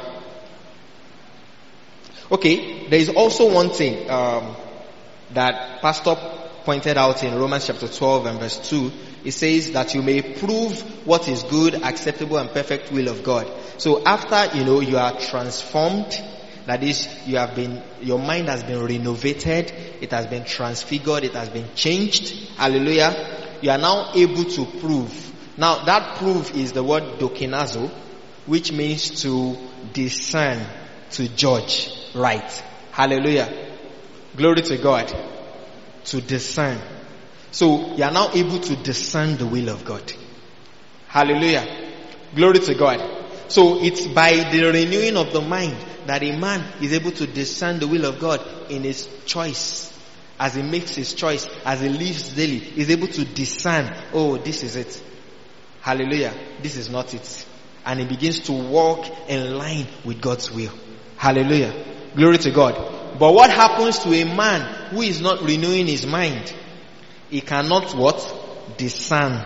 Okay, there is also one thing that Pastor pointed out in Romans chapter 12 and verse 2. It says that you may prove what is good, acceptable and perfect will of God. So after, you are transformed, that is, your mind has been renovated, it has been transfigured, it has been changed. Hallelujah. You are now able to prove. Now that prove is the word dokinazo, which means to discern, to judge right. Hallelujah. Glory to God. To discern. So you are now able to discern the will of God. Hallelujah. Glory to God. So it's by the renewing of the mind that a man is able to discern the will of God in his choice. As he makes his choice, as he lives daily, he's able to discern, oh, this is it. Hallelujah. This is not it. And he begins to walk in line with God's will. Hallelujah. Glory to God. But what happens to a man who is not renewing his mind? He cannot what? Discern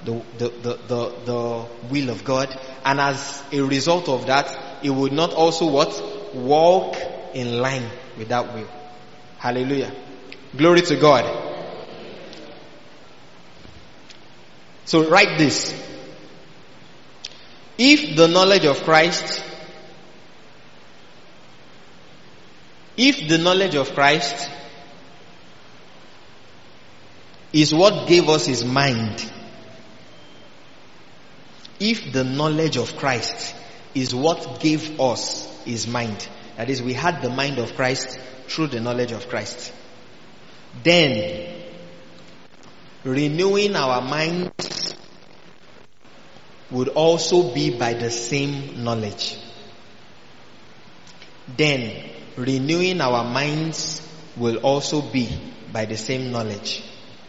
the will of God. And as a result of that, he would not also what? Walk in line with that will. Hallelujah. Glory to God. So write this. If the knowledge of Christ is what gave us his mind, if the knowledge of Christ is what gave us his mind, that is, we had the mind of Christ through the knowledge of Christ, then renewing our minds would also be by the same knowledge. Then renewing our minds will also be by the same knowledge.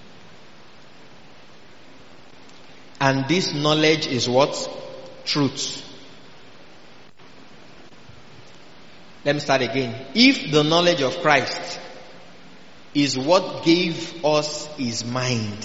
And this knowledge is what? Truth. Let me start again. If the knowledge of Christ is what gave us his mind,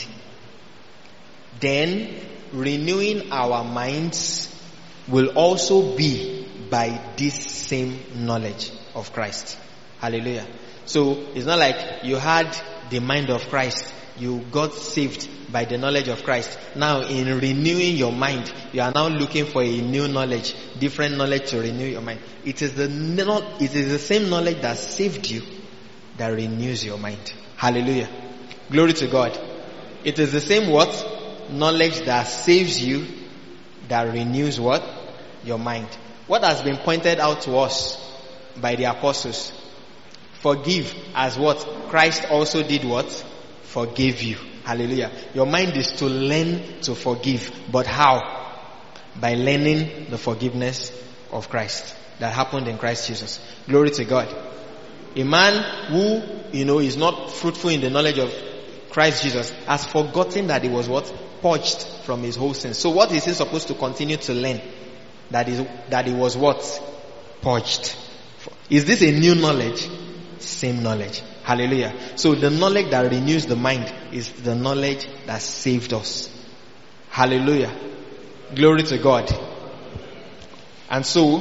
then renewing our minds will also be by this same knowledge of Christ. Hallelujah. So it's not like you had the mind of Christ, you got saved by the knowledge of Christ. Now in renewing your mind, you are now looking for a new knowledge, different knowledge to renew your mind. It is the same knowledge that saved you that renews your mind. Hallelujah. Glory to God. It is the same what? Knowledge that saves you that renews what? Your mind. What has been pointed out to us by the apostles? Forgive as what? Christ also did what? Forgave you. Hallelujah. Your mind is to learn to forgive. But how? By learning the forgiveness of Christ that happened in Christ Jesus. Glory to God. A man who, is not fruitful in the knowledge of Christ Jesus has forgotten that he was what? Purged from his whole sin. So what is he supposed to continue to learn? That he was what? Purged. Is this a new knowledge? Same knowledge. Hallelujah. So the knowledge that renews the mind is the knowledge that saved us. Hallelujah. Glory to God. And so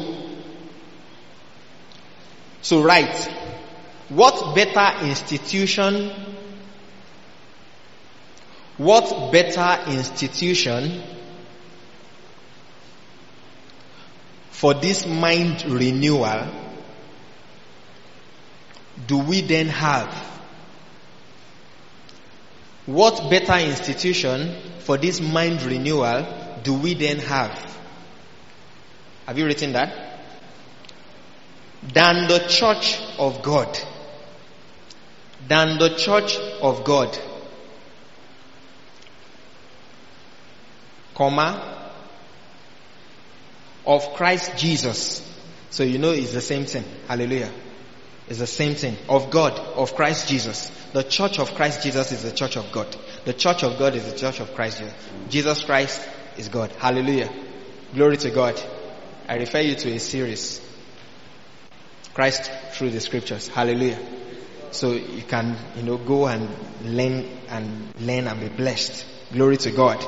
right. What better institution for this mind renewal do we then have? What better institution for this mind renewal do we then have? Have you written that? Than the church of God. Than the church of God. Comma. Of Christ Jesus. So it's the same thing. Hallelujah. It's the same thing. Of God, of Christ Jesus. The church of Christ Jesus is the church of God. The church of God is the church of Christ Jesus. Jesus Christ is God. Hallelujah. Glory to God. I refer you to a series. Christ through the scriptures. Hallelujah. So you can, go and learn and be blessed. Glory to God.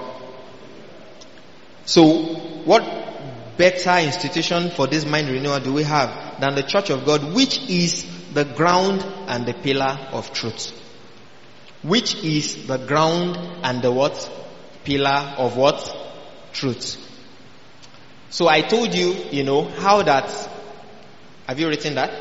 So what better institution for this mind renewal do we have than the church of God, which is the ground and the pillar of truth? Which is the ground and the what? Pillar of what? Truth. So I told you, how that, have you written that?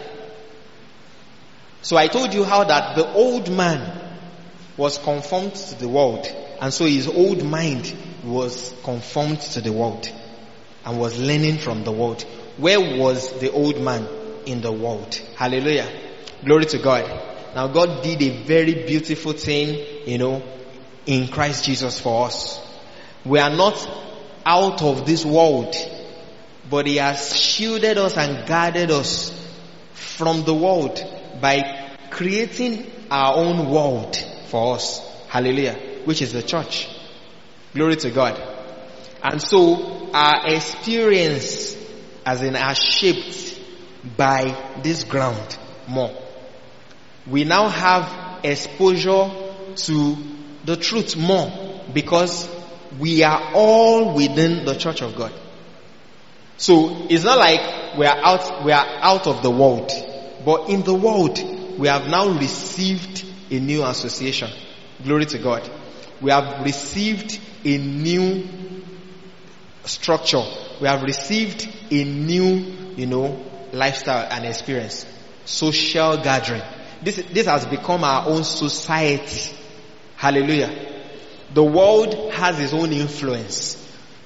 So I told you how that the old man was conformed to the world, and so his old mind was conformed to the world and was learning from the world. Where was the old man? In the world. Hallelujah. Glory to God. Now God did a very beautiful thing, in Christ Jesus for us. We are not out of this world, but He has shielded us and guarded us from the world by creating our own world for us. Hallelujah. Which is the church. Glory to God. And so our experience are shaped by this ground more. We now have exposure to the truth more because we are all within the church of God. So it's not like we are out of the world, but in the world we have now received a new association. Glory to God. We have received a new structure. We have received a new, lifestyle and experience. Social gathering. This has become our own society. Hallelujah. The world has its own influence.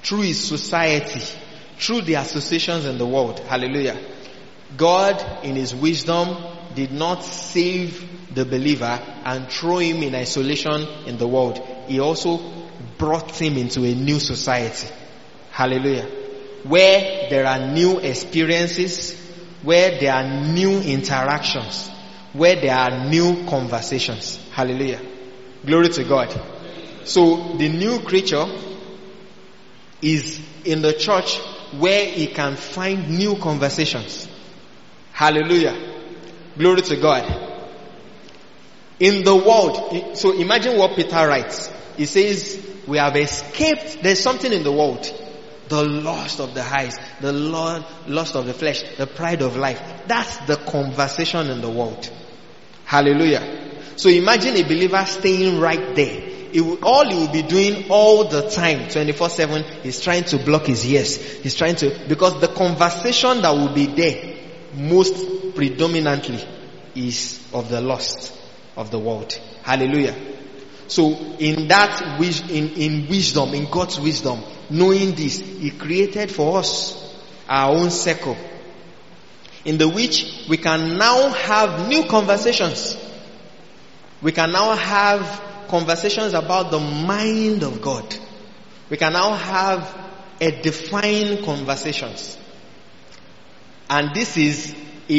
through his society, through the associations in the world. Hallelujah. God, in his wisdom, did not save the believer and throw him in isolation in the world. He also brought him into a new society. Hallelujah. Where there are new experiences, where there are new interactions, where there are new conversations. Hallelujah. Glory to God. So the new creature is in the church where he can find new conversations. Hallelujah. Glory to God. In the world, so imagine what Peter writes. He says, we have escaped, there's something in the world. The lust of the eyes, the lust of the flesh, the pride of life. That's the conversation in the world. Hallelujah. So imagine a believer staying right there. All he will be doing all the time, 24/7, is trying to block his ears. He's trying to, because the conversation that will be there, most predominantly, is of the lust of the world. Hallelujah. So in that, in wisdom, in God's wisdom, knowing this, He created for us our own circle, in the which we can now have new conversations. We can now have conversations about the mind of God. We can now have edifying conversations. And this is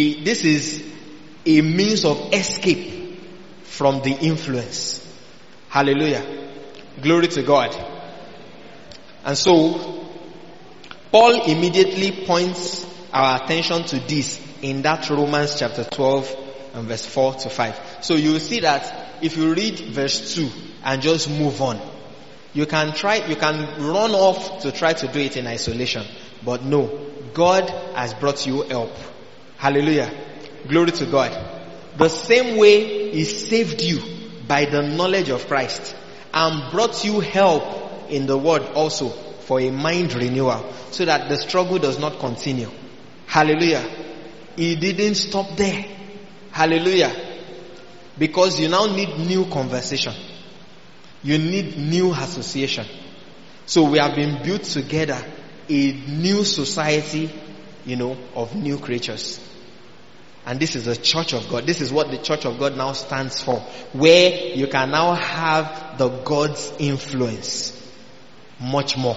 a means of escape from the influence. Hallelujah. Glory to God. And so, Paul immediately points our attention to this in that Romans chapter 12 and verse 4 to 5. So you will see that if you read verse 2 and just move on, you can run off to try to do it in isolation. But no, God has brought you help. Hallelujah. Glory to God. The same way He saved you by the knowledge of Christ and brought you help in the word also for a mind renewal, so that the struggle does not continue. Hallelujah. He didn't stop there. Hallelujah. Because you now need new conversation. You need new association. So we have been built together a new society, of new creatures. And this is the church of God. This is what the church of God now stands for. Where you can now have the God's influence much more.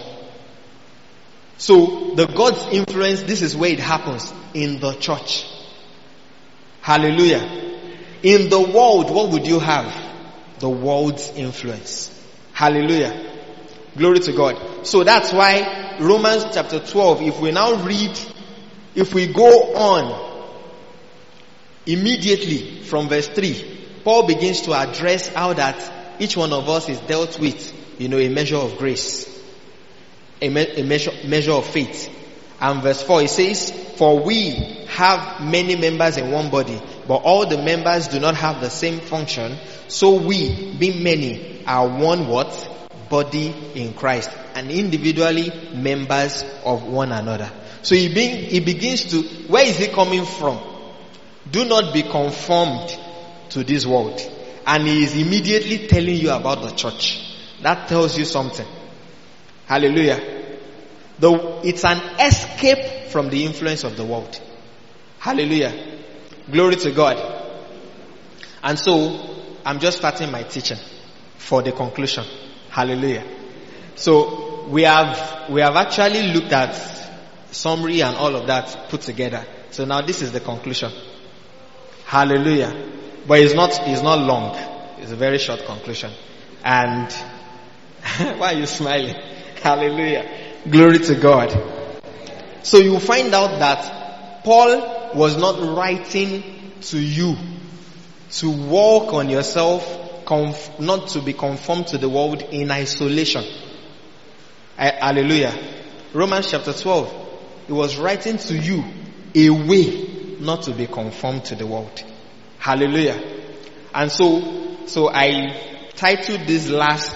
So the God's influence, this is where it happens, in the church. Hallelujah. In the world, what would you have? The world's influence. Hallelujah. Glory to God. So that's why Romans chapter 12, if we go on immediately from verse 3, Paul begins to address how that each one of us is dealt with, a measure of grace, a measure of faith. And verse 4, he says, for we have many members in one body, but all the members do not have the same function. So we, being many, are one what? Body in Christ, and individually members of one another. So he begins to, where is he coming from? Do not be conformed to this world. And he is immediately telling you about the church. That tells you something. Hallelujah. It's an escape from the influence of the world. Hallelujah. Glory to God. And so, I'm just starting my teaching for the conclusion. Hallelujah. So, we have actually looked at summary and all of that put together. So now this is the conclusion. Hallelujah. But it's not long. It's a very short conclusion. And why are you smiling? Hallelujah. Glory to God. So you find out that Paul was not writing to you to walk on yourself, not to be conformed to the world in isolation. Hallelujah. Romans chapter 12. He was writing to you a way not to be conformed to the world. Hallelujah. And so I titled this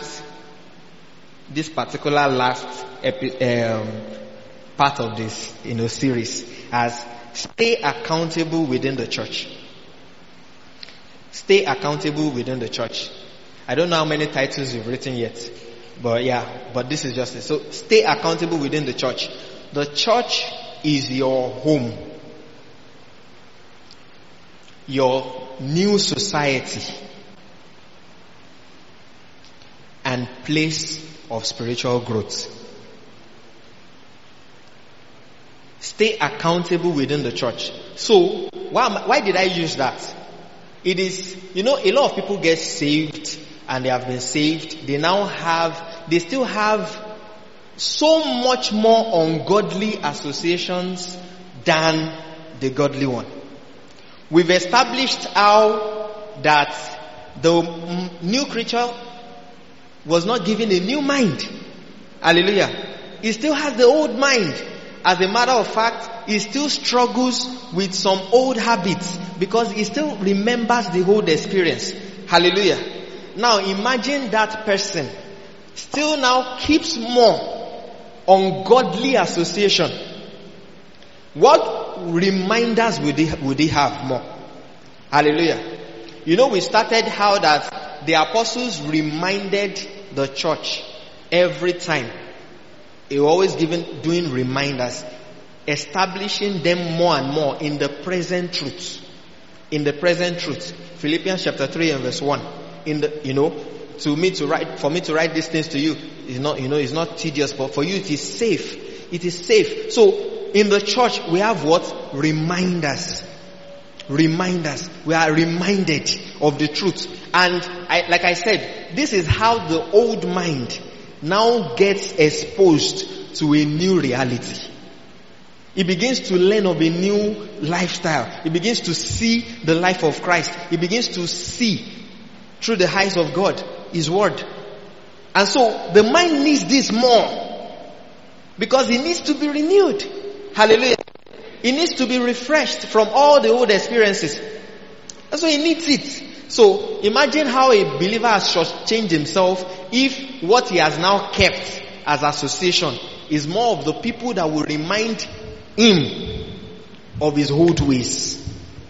particular last part of this, series as stay accountable within the church. Stay accountable within the church. I don't know how many titles you've written yet, But this is just it. So stay accountable within the church. The church is your home. Your new society and place of spiritual growth. Stay accountable within the church. So, why did I use that? It is, a lot of people get saved and they have been saved. They still have so much more ungodly associations than the godly one. We've established how that the new creature was not given a new mind. Hallelujah. He still has the old mind. As a matter of fact, he still struggles with some old habits because he still remembers the old experience. Hallelujah. Now imagine that person still now keeps more ungodly association. What reminders would he have more? Hallelujah. We started how that the apostles reminded the church every time. They were always doing reminders, establishing them more and more in the present truth. In the present truth. Philippians chapter 3 and verse 1. For me to write these things to you is not, it's not tedious, but for you it is safe. It is safe. So in the church we have what? Reminders. Reminders. We are reminded of the truth. And like I said, this is how the old mind now gets exposed to a new reality. He begins to learn of a new lifestyle. He begins to see the life of Christ. He begins to see through the eyes of God, His Word. And so the mind needs this more because it needs to be renewed. Hallelujah. It needs to be refreshed from all the old experiences. That's why he needs it. So imagine how a believer has changed himself if what he has now kept as association is more of the people that will remind him of his old ways.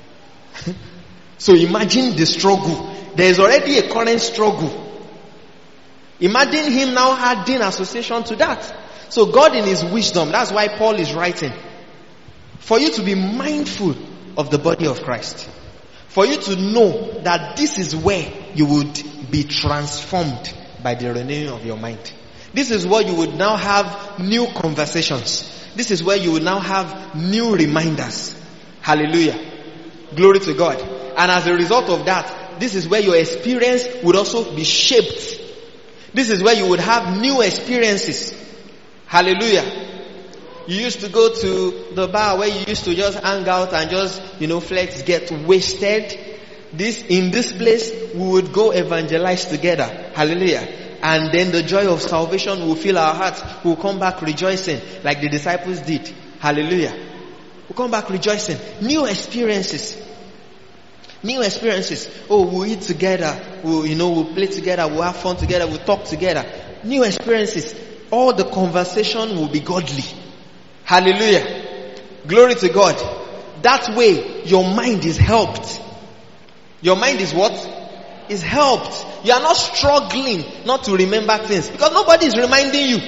So imagine the struggle. There is already a current struggle. Imagine him now adding association to that. So God in His wisdom, that's why Paul is writing, for you to be mindful of the body of Christ. For you to know that this is where you would be transformed by the renewing of your mind. This is where you would now have new conversations. This is where you will now have new reminders. Hallelujah. Glory to God. And as a result of that, this is where your experience would also be shaped. This is where you would have new experiences. Hallelujah. You used to go to the bar where you used to just hang out and just, flex, get wasted. In this place, we would go evangelize together. Hallelujah. And then the joy of salvation will fill our hearts. We'll come back rejoicing like the disciples did. Hallelujah. We'll come back rejoicing. New experiences. New experiences. Oh, we'll eat together. We'll play together. We'll have fun together. We'll talk together. New experiences. All the conversation will be godly. Hallelujah. Glory to God. That way, your mind is helped. Your mind is what? Is helped. You are not struggling not to remember things because nobody is reminding you.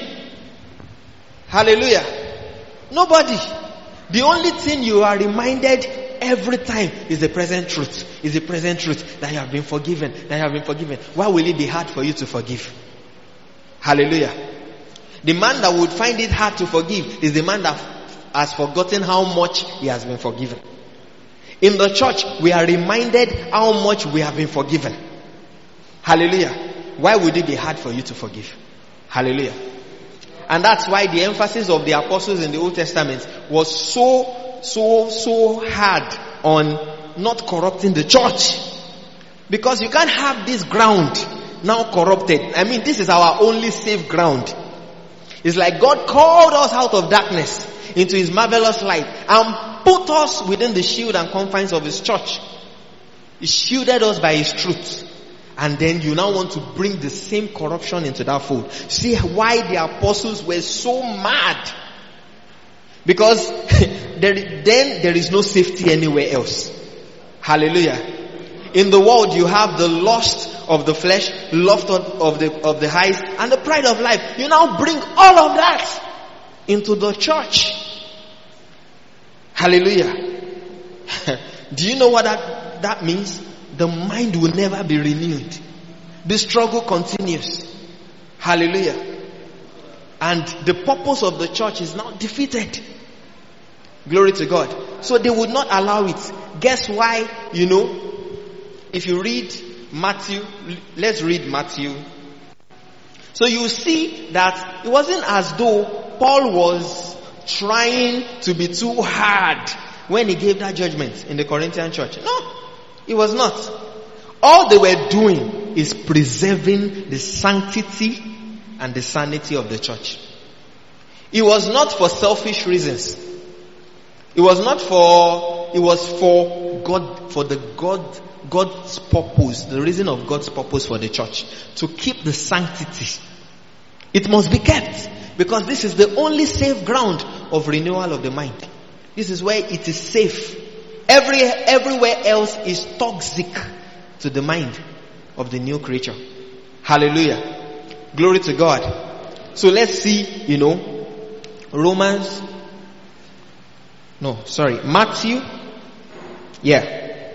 Hallelujah. Nobody. The only thing you are reminded every time is the present truth. Is the present truth that you have been forgiven. That you have been forgiven. Why will it be hard for you to forgive? Hallelujah. The man that would find it hard to forgive is the man that has forgotten how much he has been forgiven. In the church, we are reminded how much we have been forgiven. Hallelujah. Why would it be hard for you to forgive? Hallelujah. And that's why the emphasis of the apostles in the Old Testament was so hard on not corrupting the church. Because you can't have this ground now corrupted. This is our only safe ground. It's like God called us out of darkness into His marvelous light and put us within the shield and confines of His church. He shielded us by His truth. And then you now want to bring the same corruption into that fold. See why the apostles were so mad. Because there is no safety anywhere else. Hallelujah. In the world you have the lust of the flesh, lust of the eyes, and the pride of life. You now bring all of that into the church. Hallelujah. Do you know what that means? The mind will never be renewed. The struggle continues. Hallelujah. And the purpose of the church is now defeated. Glory to God. So they would not allow it. Guess why? If you read Matthew, let's read Matthew. So you see that it wasn't as though Paul was trying to be too hard when he gave that judgment in the Corinthian church. No, it was not. All they were doing is preserving the sanctity and the sanity of the church. It was not for selfish reasons. It was for God, God's purpose, the reason of God's purpose for the church, to keep the sanctity. It must be kept, because this is the only safe ground of renewal of the mind. This is where it is safe. Everywhere else is toxic to the mind of the new creature. Hallelujah. Glory to God. So let's see, Matthew. Yeah.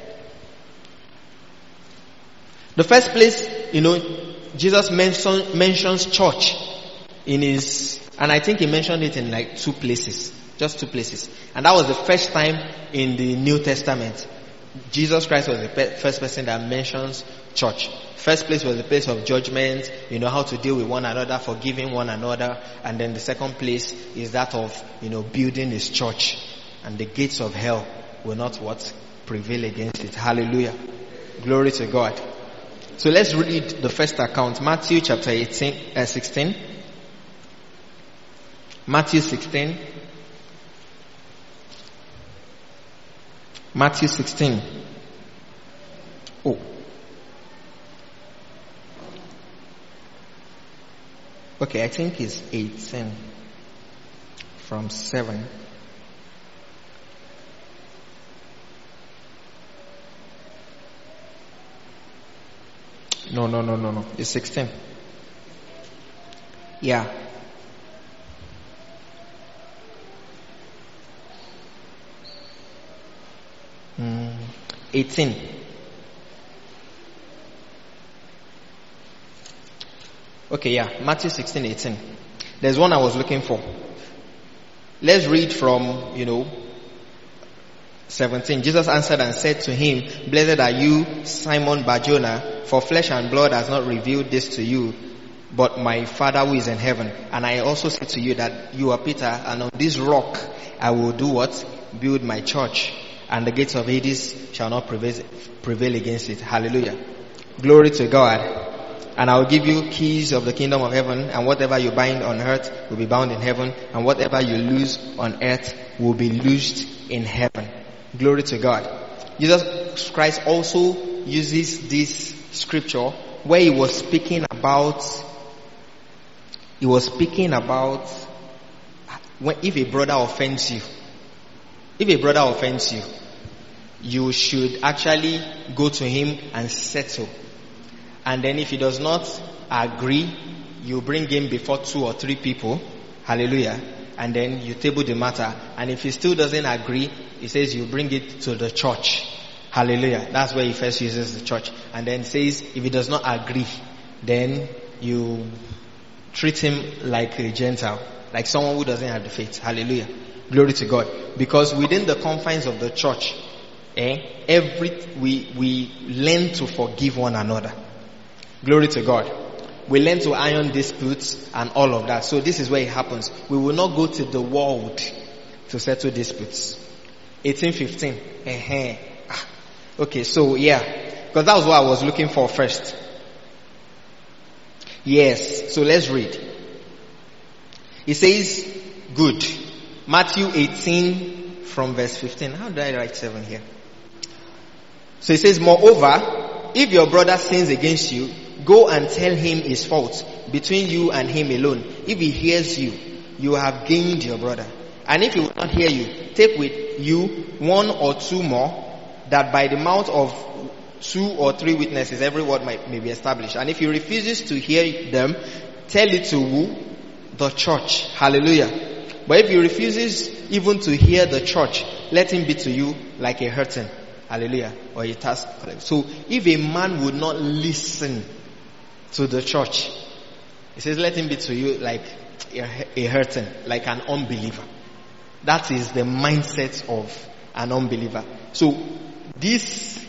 The first place, Jesus mentions church in his, and I think he mentioned it in like two places. Just two places. And that was the first time in the New Testament. Jesus Christ was the first person that mentions church. First place was the place of judgment, how to deal with one another, forgiving one another. And then the second place is that of, building his church. And the gates of hell will not prevail against it. Hallelujah. Glory to God. So let's read the first account. Matthew chapter 16. Matthew 16. Matthew 16. Oh. Okay, I think it's 18. From 7. No. It's 16. Yeah. Mm, 18. Okay, yeah. Matthew 16, 18. There's one I was looking for. Let's read from, 17. Jesus answered and said to him, "Blessed are you, Simon Bar-Jonah, for flesh and blood has not revealed this to you, but my Father who is in heaven. And I also say to you that you are Peter, and on this rock I will do what? Build my church, and the gates of Hades shall not prevail against it." Hallelujah. Glory to God. "And I will give you keys of the kingdom of heaven, and whatever you bind on earth will be bound in heaven, and whatever you loose on earth will be loosed in heaven." Glory to God. Jesus Christ also uses this scripture where he was speaking about when, if a brother offends you, you should actually go to him and settle. And then if he does not agree, you bring him before 2 or 3 people. Hallelujah. And then you table the matter. And if he still doesn't agree, he says you bring it to the church. Hallelujah. That's where he first uses the church. And then says if he does not agree, then you treat him like a Gentile, like someone who doesn't have the faith. Hallelujah. Glory to God. Because within the confines of the church, we learn to forgive one another. Glory to God. We learn to iron disputes and all of that. So this is where it happens. We will not go to the world to settle disputes. 18:15. Okay, so yeah. Because that was what I was looking for first. Yes. So let's read. It says, good. Matthew 18 from verse 15. How did I write 7 here? So it says, "Moreover, if your brother sins against you, go and tell him his fault between you and him alone. If he hears you, you have gained your brother. And if he will not hear you, take with you 1 or 2 more, that by the mouth of 2 or 3 witnesses, every word may be established. And if he refuses to hear them, tell it to who? The church. Hallelujah. But if he refuses even to hear the church, let him be to you like a hurting. Hallelujah. Or a task. So if a man would not listen to the church, he says, let him be to you like a hurting, like an unbeliever. That is the mindset of an unbeliever. So this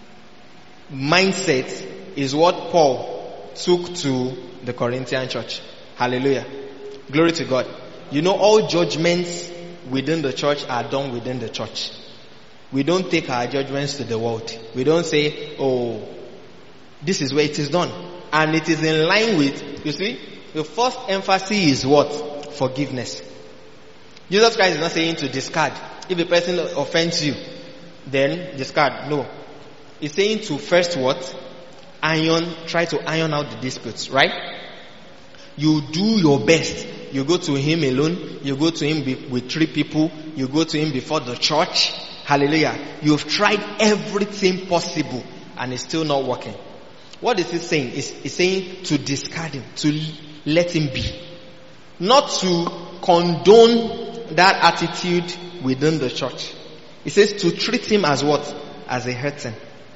mindset is what Paul took to the Corinthian church. Hallelujah. Glory to God. You know, all judgments within the church are done within the church. We don't take our judgments to the world. We don't say, oh, this is where it is done. And it is in line with, you see, the first emphasis is what? Forgiveness. Jesus Christ is not saying to discard. If a person offends you, then discard. No. He's saying to first what? Try to iron out the disputes, right? You do your best. You go to him alone. You go to him with 3 people. You go to him before the church. Hallelujah. You've tried everything possible and it's still not working. What is he saying? He's saying to discard him, to let him be. Not to condone that attitude within the church. He says to treat him as what? As a hurting.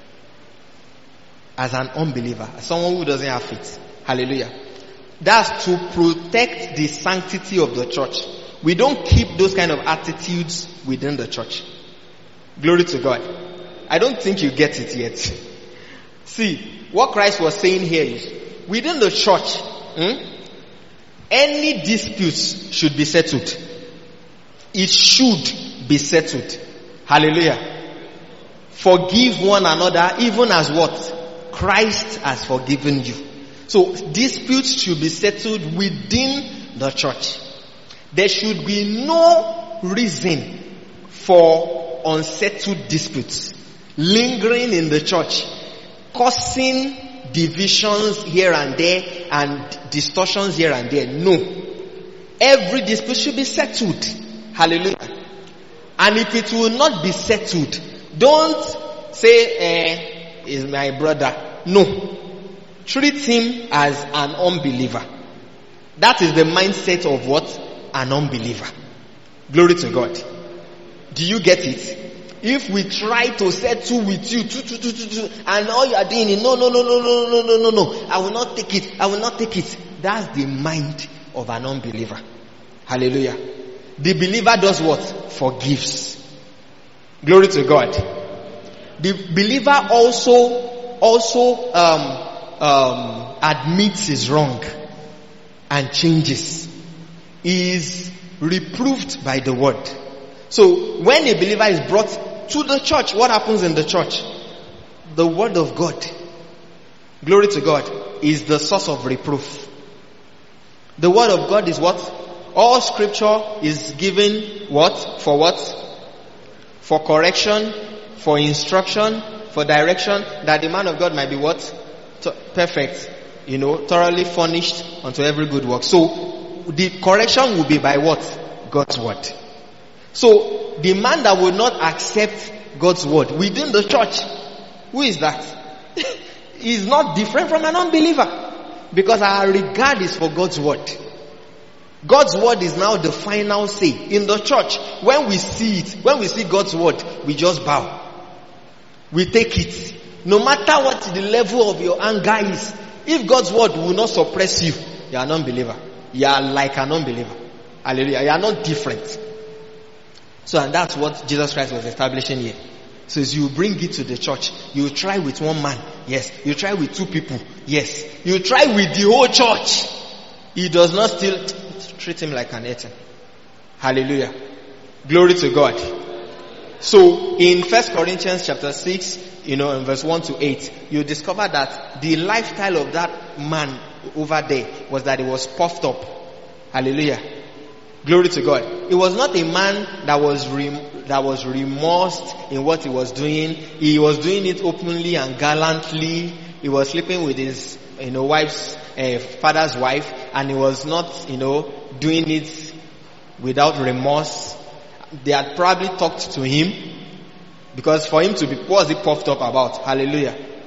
As an unbeliever. As someone who doesn't have faith. Hallelujah. That's to protect the sanctity of the church. We don't keep those kind of attitudes within the church. Glory to God. I don't think you get it yet. See, what Christ was saying here is, within the church, any disputes should be settled. It should be settled. Hallelujah. Forgive one another even as what? Christ has forgiven you. So disputes should be settled within the church. There should be no reason for unsettled disputes lingering in the church, causing divisions here and there and distortions here and there. No. Every dispute should be settled. Hallelujah. And if it will not be settled, don't say, is my brother. No. Treat him as an unbeliever. That is the mindset of what? An unbeliever. Glory to God. Do you get it? If we try to settle with you, and all you are doing is, no, I will not take it. That's the mind of an unbeliever. Hallelujah. The believer does what? Forgives. Glory to God. The believer also admits his wrong and changes. He is reproved by the word. So when a believer is brought to the church, what happens in the church? The word of God, glory to God, is the source of reproof. The word of God is what? All scripture is given what? For what? For correction, for instruction, for direction, that the man of God might be what? Perfect. Thoroughly furnished unto every good work. So the correction will be by what? God's word. So the man that will not accept God's word within the church, who is that? He's not different from an unbeliever, because our regard is for God's word. God's word is now the final say in the church. When we see it, when we see God's word, we just bow. We take it. No matter what the level of your anger is, if God's word will not suppress you, you are an unbeliever. You are like an unbeliever. Hallelujah. You are not different. So, and that's what Jesus Christ was establishing here. So you bring it to the church. You try with one man. Yes. You try with 2 people. Yes. You try with the whole church. He does not still treat him like an eaten. Hallelujah. Glory to God. So in 1 Corinthians chapter 6, in verse 1 to 8, you discover that the lifestyle of that man over there was that he was puffed up. Hallelujah. Glory to God. It was not a man that was remorse in what he was doing. He was doing it openly and gallantly. He was sleeping with his father's wife, and he was not doing it without remorse. They had probably talked to him, because for him to be, what was he puffed up about? Hallelujah.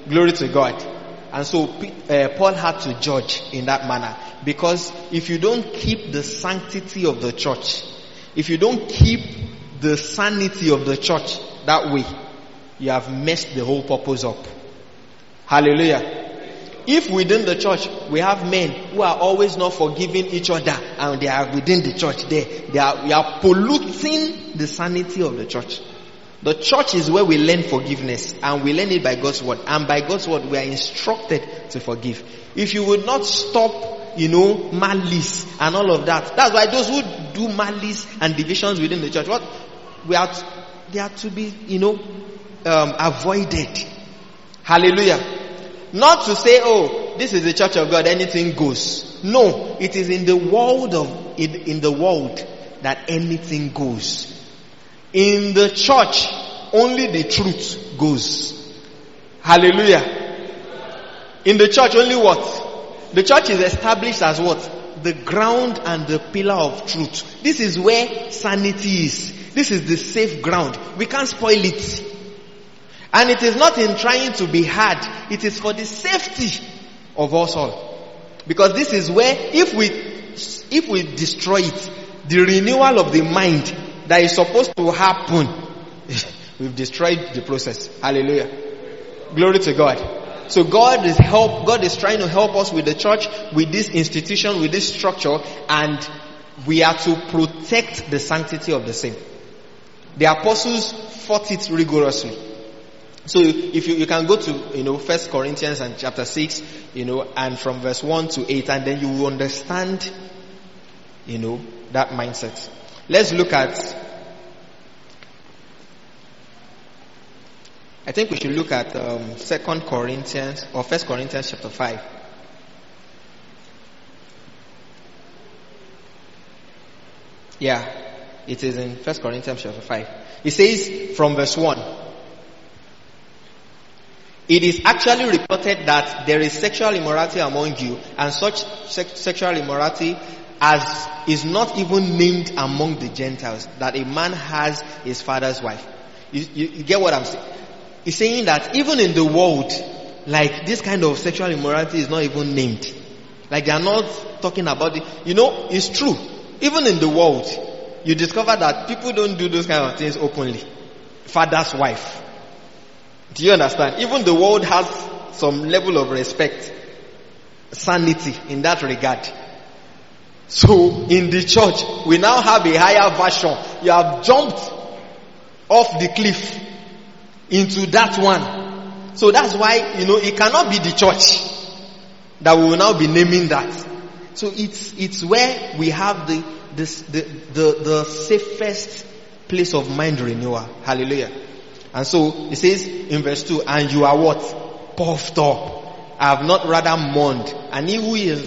Glory to God. And so Paul had to judge in that manner, because if you don't keep the sanctity of the church, if you don't keep the sanity of the church that way, you have messed the whole purpose up. Hallelujah. If within the church we have men who are always not forgiving each other, and they are within the church there, we are polluting the sanity of the church. The church is where we learn forgiveness, and we learn it by God's word. And by God's word, we are instructed to forgive. If you would not stop, malice and all of that, that's why those who do malice and divisions within the church, they are to be, avoided. Hallelujah. Not to say, oh, this is the church of God, anything goes. No, it is in the world in the world that anything goes. In the church, only the truth goes. Hallelujah. In the church, only what? The church is established as what? The ground and the pillar of truth. This is where sanity is. This is the safe ground. We can't spoil it. And it is not in trying to be hard. It is for the safety of us all. Because this is where, if we destroy it, the renewal of the mind that is supposed to happen, we've destroyed the process. Hallelujah. Glory to God. So God is trying to help us with the church, with this institution, with this structure, and we are to protect the sanctity of the same. The apostles fought it rigorously. So if you can go to, 1 Corinthians and chapter 6, and from verse 1 to 8, and then you will understand, that mindset. Let's look at, I think we should look at 2 Corinthians or 1 Corinthians chapter 5. Yeah, it is in 1 Corinthians chapter 5. It says from verse 1, it is actually reported that there is sexual immorality among you, and such sexual immorality as is not even named among the Gentiles, that a man has his father's wife. You get what I'm saying? He's saying that even in the world, like, this kind of sexual immorality is not even named. Like, they are not talking about it. It's true. Even in the world, you discover that people don't do those kind of things openly. Father's wife. Do you understand? Even the world has some level of respect, sanity in that regard. So in the church, we now have a higher version. You have jumped off the cliff into that one. So that's why, it cannot be the church that we will now be naming that. So it's where we have the safest place of mind renewal. Hallelujah. And so it says in verse 2, and you are what? Puffed up. I have not rather mourned. And he who has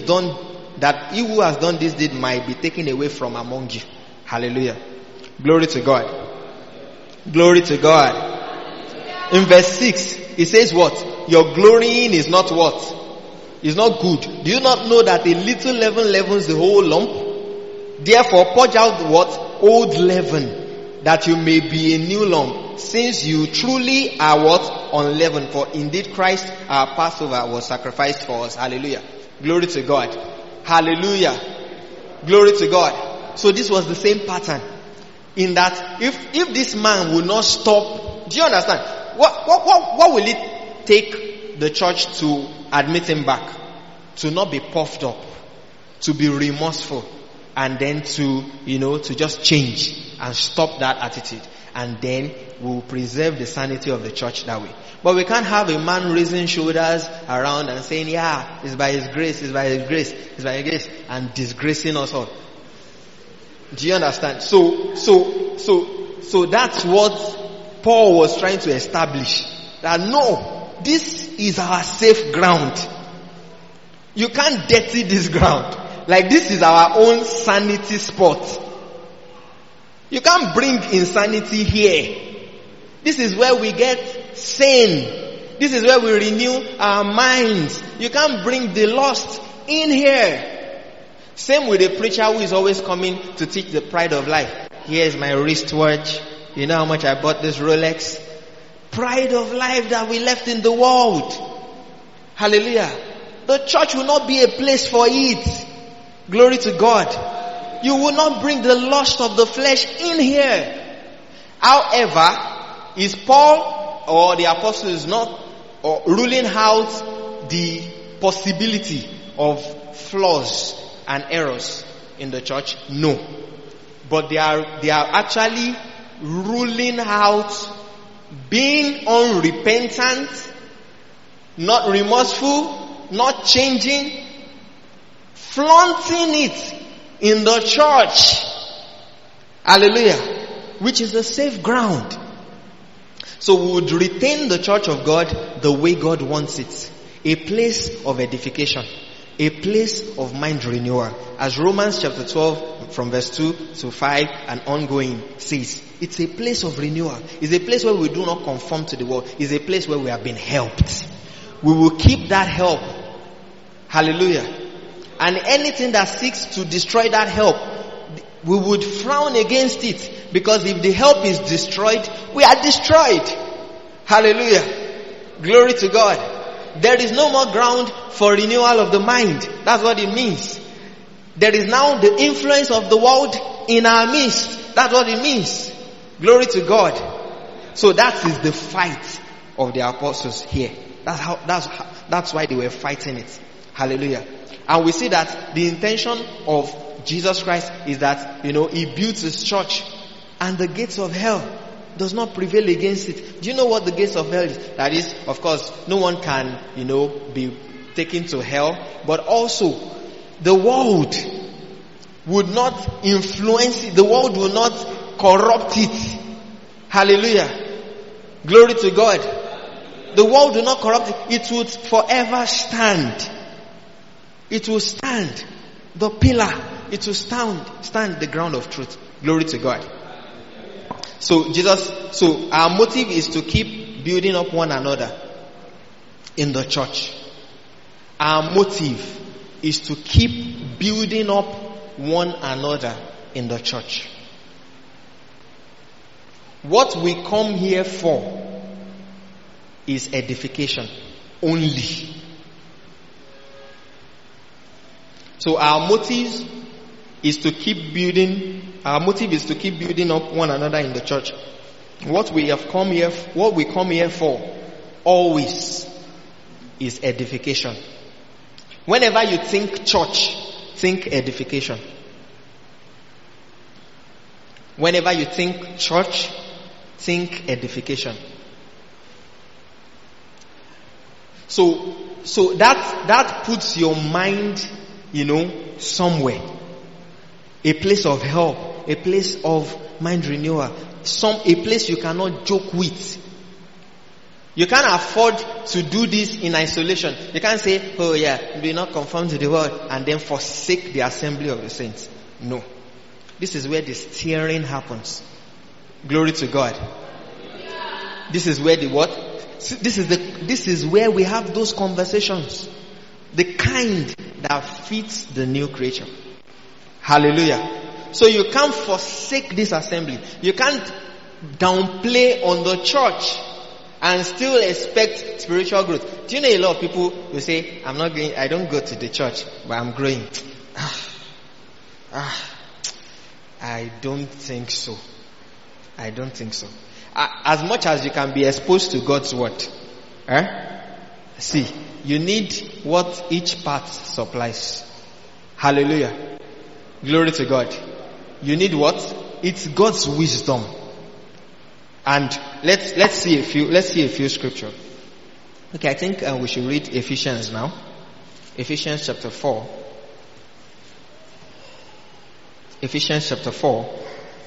done this deed might be taken away from among you. Hallelujah. Glory to God. Glory to God. In verse 6, it says what? Your glorying is not what? Is not good. Do you not know that a little leaven leavens the whole lump? Therefore purge out what? Old leaven, that you may be a new lump, since you truly are what? Unleavened. For indeed Christ our Passover was sacrificed for us. Hallelujah. Glory to God. Hallelujah. Glory to God. So this was the same pattern. In that if this man will not stop, do you understand? What will it take the church to admit him back? To not be puffed up, to be remorseful, and then to just change and stop that attitude. And then we'll preserve the sanity of the church that way. But we can't have a man raising shoulders around and saying, yeah, it's by his grace, it's by his grace, it's by his grace, and disgracing us all. Do you understand? So that's what Paul was trying to establish. That no, this is our safe ground. You can't dirty this ground. Like, this is our own sanity spot. You can't bring insanity here. This is where we get sane. This is where we renew our minds. You can't bring the lost in here. Same with the preacher who is always coming to teach the pride of life. Here's my wristwatch. You know how much I bought this Rolex? Pride of life that we left in the world. Hallelujah. The church will not be a place for it. Glory to God. You will not bring the lust of the flesh in here. However, is Paul or the apostle is not ruling out the possibility of flaws and errors in the church? No. But they are actually ruling out being unrepentant, not remorseful, not changing, flaunting it in the church. Hallelujah. Which is a safe ground. So we would retain the church of God the way God wants it. A place of edification. A place of mind renewal. As Romans chapter 12 from verse 2 to 5 and ongoing says, it's a place of renewal. It's a place where we do not conform to the world. It's a place where we have been helped. We will keep that help. Hallelujah. And anything that seeks to destroy that help, we would frown against it. Because if the help is destroyed, we are destroyed. Hallelujah. Glory to God. There is no more ground for renewal of the mind. That's what it means. There is now the influence of the world in our midst. That's what it means. Glory to God. So that is the fight of the apostles here. That's why they were fighting it. Hallelujah. And we see that the intention of Jesus Christ is that, he builds his church and the gates of hell does not prevail against it. Do you know what the gates of hell is? That is, of course, no one can, be taken to hell, but also the world would not influence it. The world will not corrupt it. Hallelujah. Glory to God. The world will not corrupt it. It would forever stand. It will stand. The pillar. It will stand the ground of truth. Glory to God. So our motive is to keep building up one another in the church. Our motive is to keep building up one another in the church. What we come here for is edification only. So our motive is to keep building up one another in the church. What we come here for always is edification. Whenever you think church, think edification. Whenever you think church, think edification. So that puts your mind, somewhere. A place of help, a place of mind renewal, a place you cannot joke with. You can't afford to do this in isolation. You can't say, oh yeah, do not conform to the world and then forsake the assembly of the saints. No. This is where the steering happens. Glory to God. This is where the what? This is where we have those conversations. The kind that fits the new creature. Hallelujah. So you can't forsake this assembly. You can't downplay on the church and still expect spiritual growth. Do you know a lot of people who say, I don't go to the church, but I'm growing. I don't think so. As much as you can be exposed to God's word, see, you need what each part supplies. Hallelujah. Glory to God. You need what? It's God's wisdom. And let's see a few scriptures. Okay, I think we should read Ephesians now. Ephesians chapter 4. Ephesians chapter 4.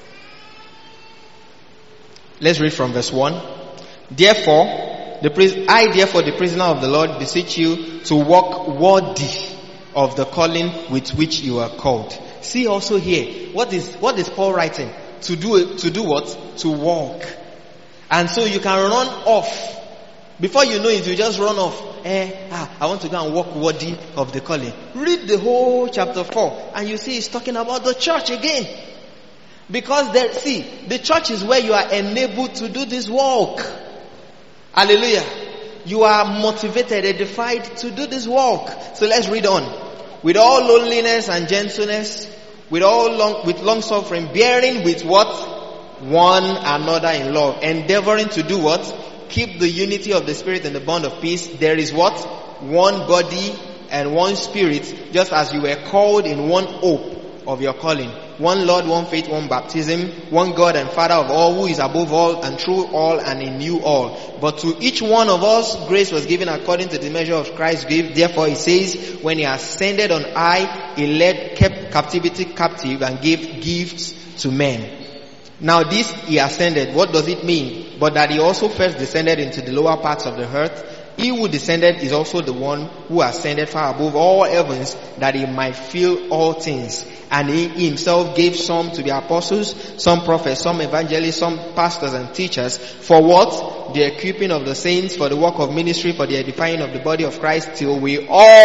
Let's read from verse 1. I therefore the prisoner of the Lord beseech you to walk worthy of the calling with which you are called. See also here, what is Paul writing? To do what? To walk. And so you can run off. Before you know it, you just run off. I want to go and walk worthy of the calling. Read the whole chapter 4 and you see it's talking about the church again. Because the church is where you are enabled to do this walk. Hallelujah. you are motivated, edified to do this work. So let's read on. With all loneliness and gentleness, with long suffering, bearing with what? One another in love, endeavoring to do what? Keep the unity of the Spirit in the bond of peace. There is what? One body and one Spirit, just as you were called in one hope of your calling. One Lord, one faith, one baptism, one God and Father of all, who is above all and through all and in you all. But to each one of us, grace was given according to the measure of Christ's gift. Therefore he says, when he ascended on high, he kept captivity captive and gave gifts to men. Now this he ascended, what does it mean? But that he also first descended into the lower parts of the earth. He who descended is also the one who ascended far above all heavens, that he might fill all things. And he himself gave some to be apostles, some prophets, some evangelists, some pastors and teachers. For what? The equipping of the saints, for the work of ministry, for the edifying of the body of Christ, till we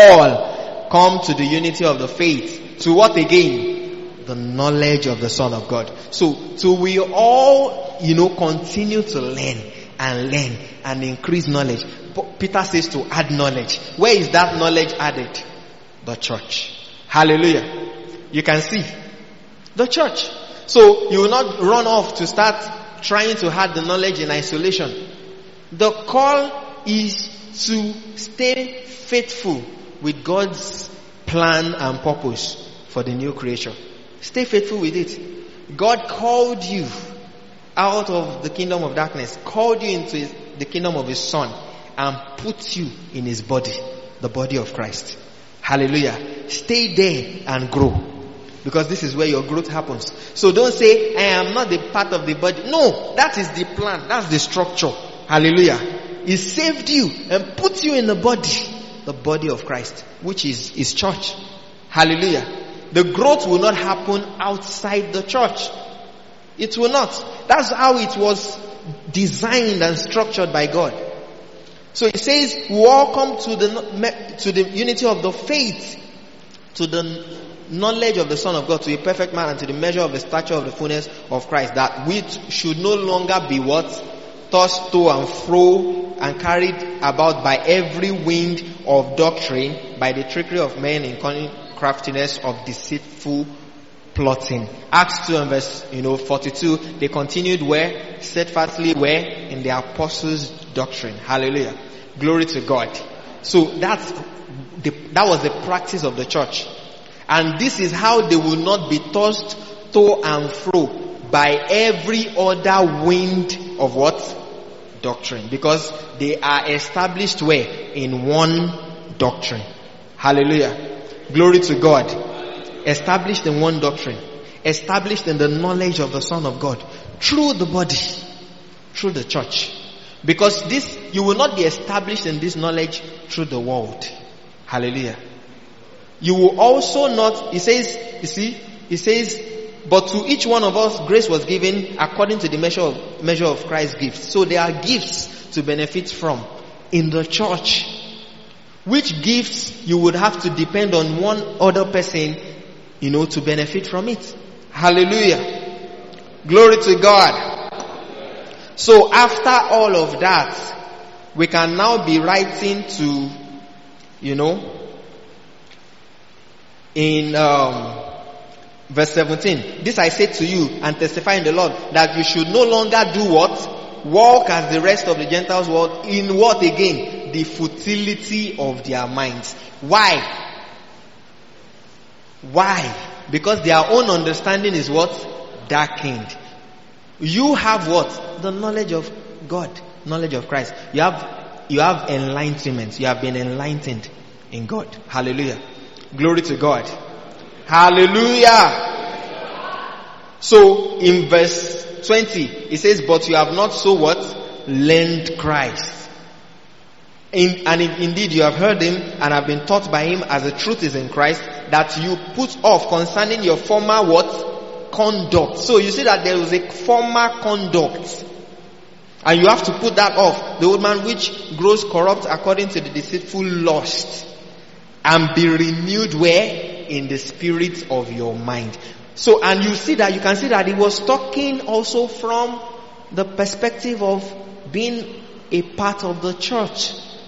all come to the unity of the faith. To what again? The knowledge of the Son of God. So, till we all, continue to learn and increase knowledge. Peter says to add knowledge. Where is that knowledge added? The church. Hallelujah. You can see the church. So you will not run off to start trying to add the knowledge in isolation. The call is to stay faithful with God's plan and purpose for the new creation. Stay faithful with it. God called you out of the kingdom of darkness, called you into the kingdom of his Son, and put you in his body, the body of Christ. Hallelujah. Stay there and grow. Because this is where your growth happens. So don't say, I am not the part of the body. No, that is the plan. That's the structure. Hallelujah. He saved you and put you in the body of Christ, which is his church. Hallelujah. The growth will not happen outside the church. It will not. That's how it was designed and structured by God. So it says, welcome to the unity of the faith, to the knowledge of the Son of God, to a perfect man, and to the measure of the stature of the fullness of Christ, that we should no longer be what? Tossed to and fro and carried about by every wind of doctrine, by the trickery of men in cunning craftiness of deceitful plotting. Acts 2 and verse 42, they continued where? Steadfastly where? In the apostles' doctrine. Hallelujah. Glory to God. So that was the practice of the church. And this is how they will not be tossed to and fro by every other wind of what? Doctrine. Because they are established where? In one doctrine. Hallelujah. Glory to God. Established in one doctrine. Established in the knowledge of the Son of God. Through the body. Through the church. Because you will not be established in this knowledge through the world. Hallelujah. You will also not, he says, but to each one of us grace was given according to the measure of Christ's gift. So there are gifts to benefit from in the church. Which gifts you would have to depend on one other person, to benefit from it. Hallelujah. Glory to God. So after all of that, we can now be writing to, in verse 17, this I say to you and testify in the Lord, that you should no longer do what? Walk as the rest of the Gentiles walk, in what again? The futility of their minds. Why? Because their own understanding is what? Darkened. You have what? The knowledge of God, knowledge of Christ. You have enlightenment. You have been enlightened in God. Hallelujah. Glory to God. Hallelujah. So in verse 20, it says, but you have not so what? Learned Christ. And if indeed you have heard him and have been taught by him as the truth is in Christ, that you put off concerning your former what? Conduct. So you see that there is a former conduct. And you have to put that off. The old man which grows corrupt according to the deceitful lust. And be renewed where? In the spirit of your mind. So, and you can see that he was talking also from the perspective of being a part of the church.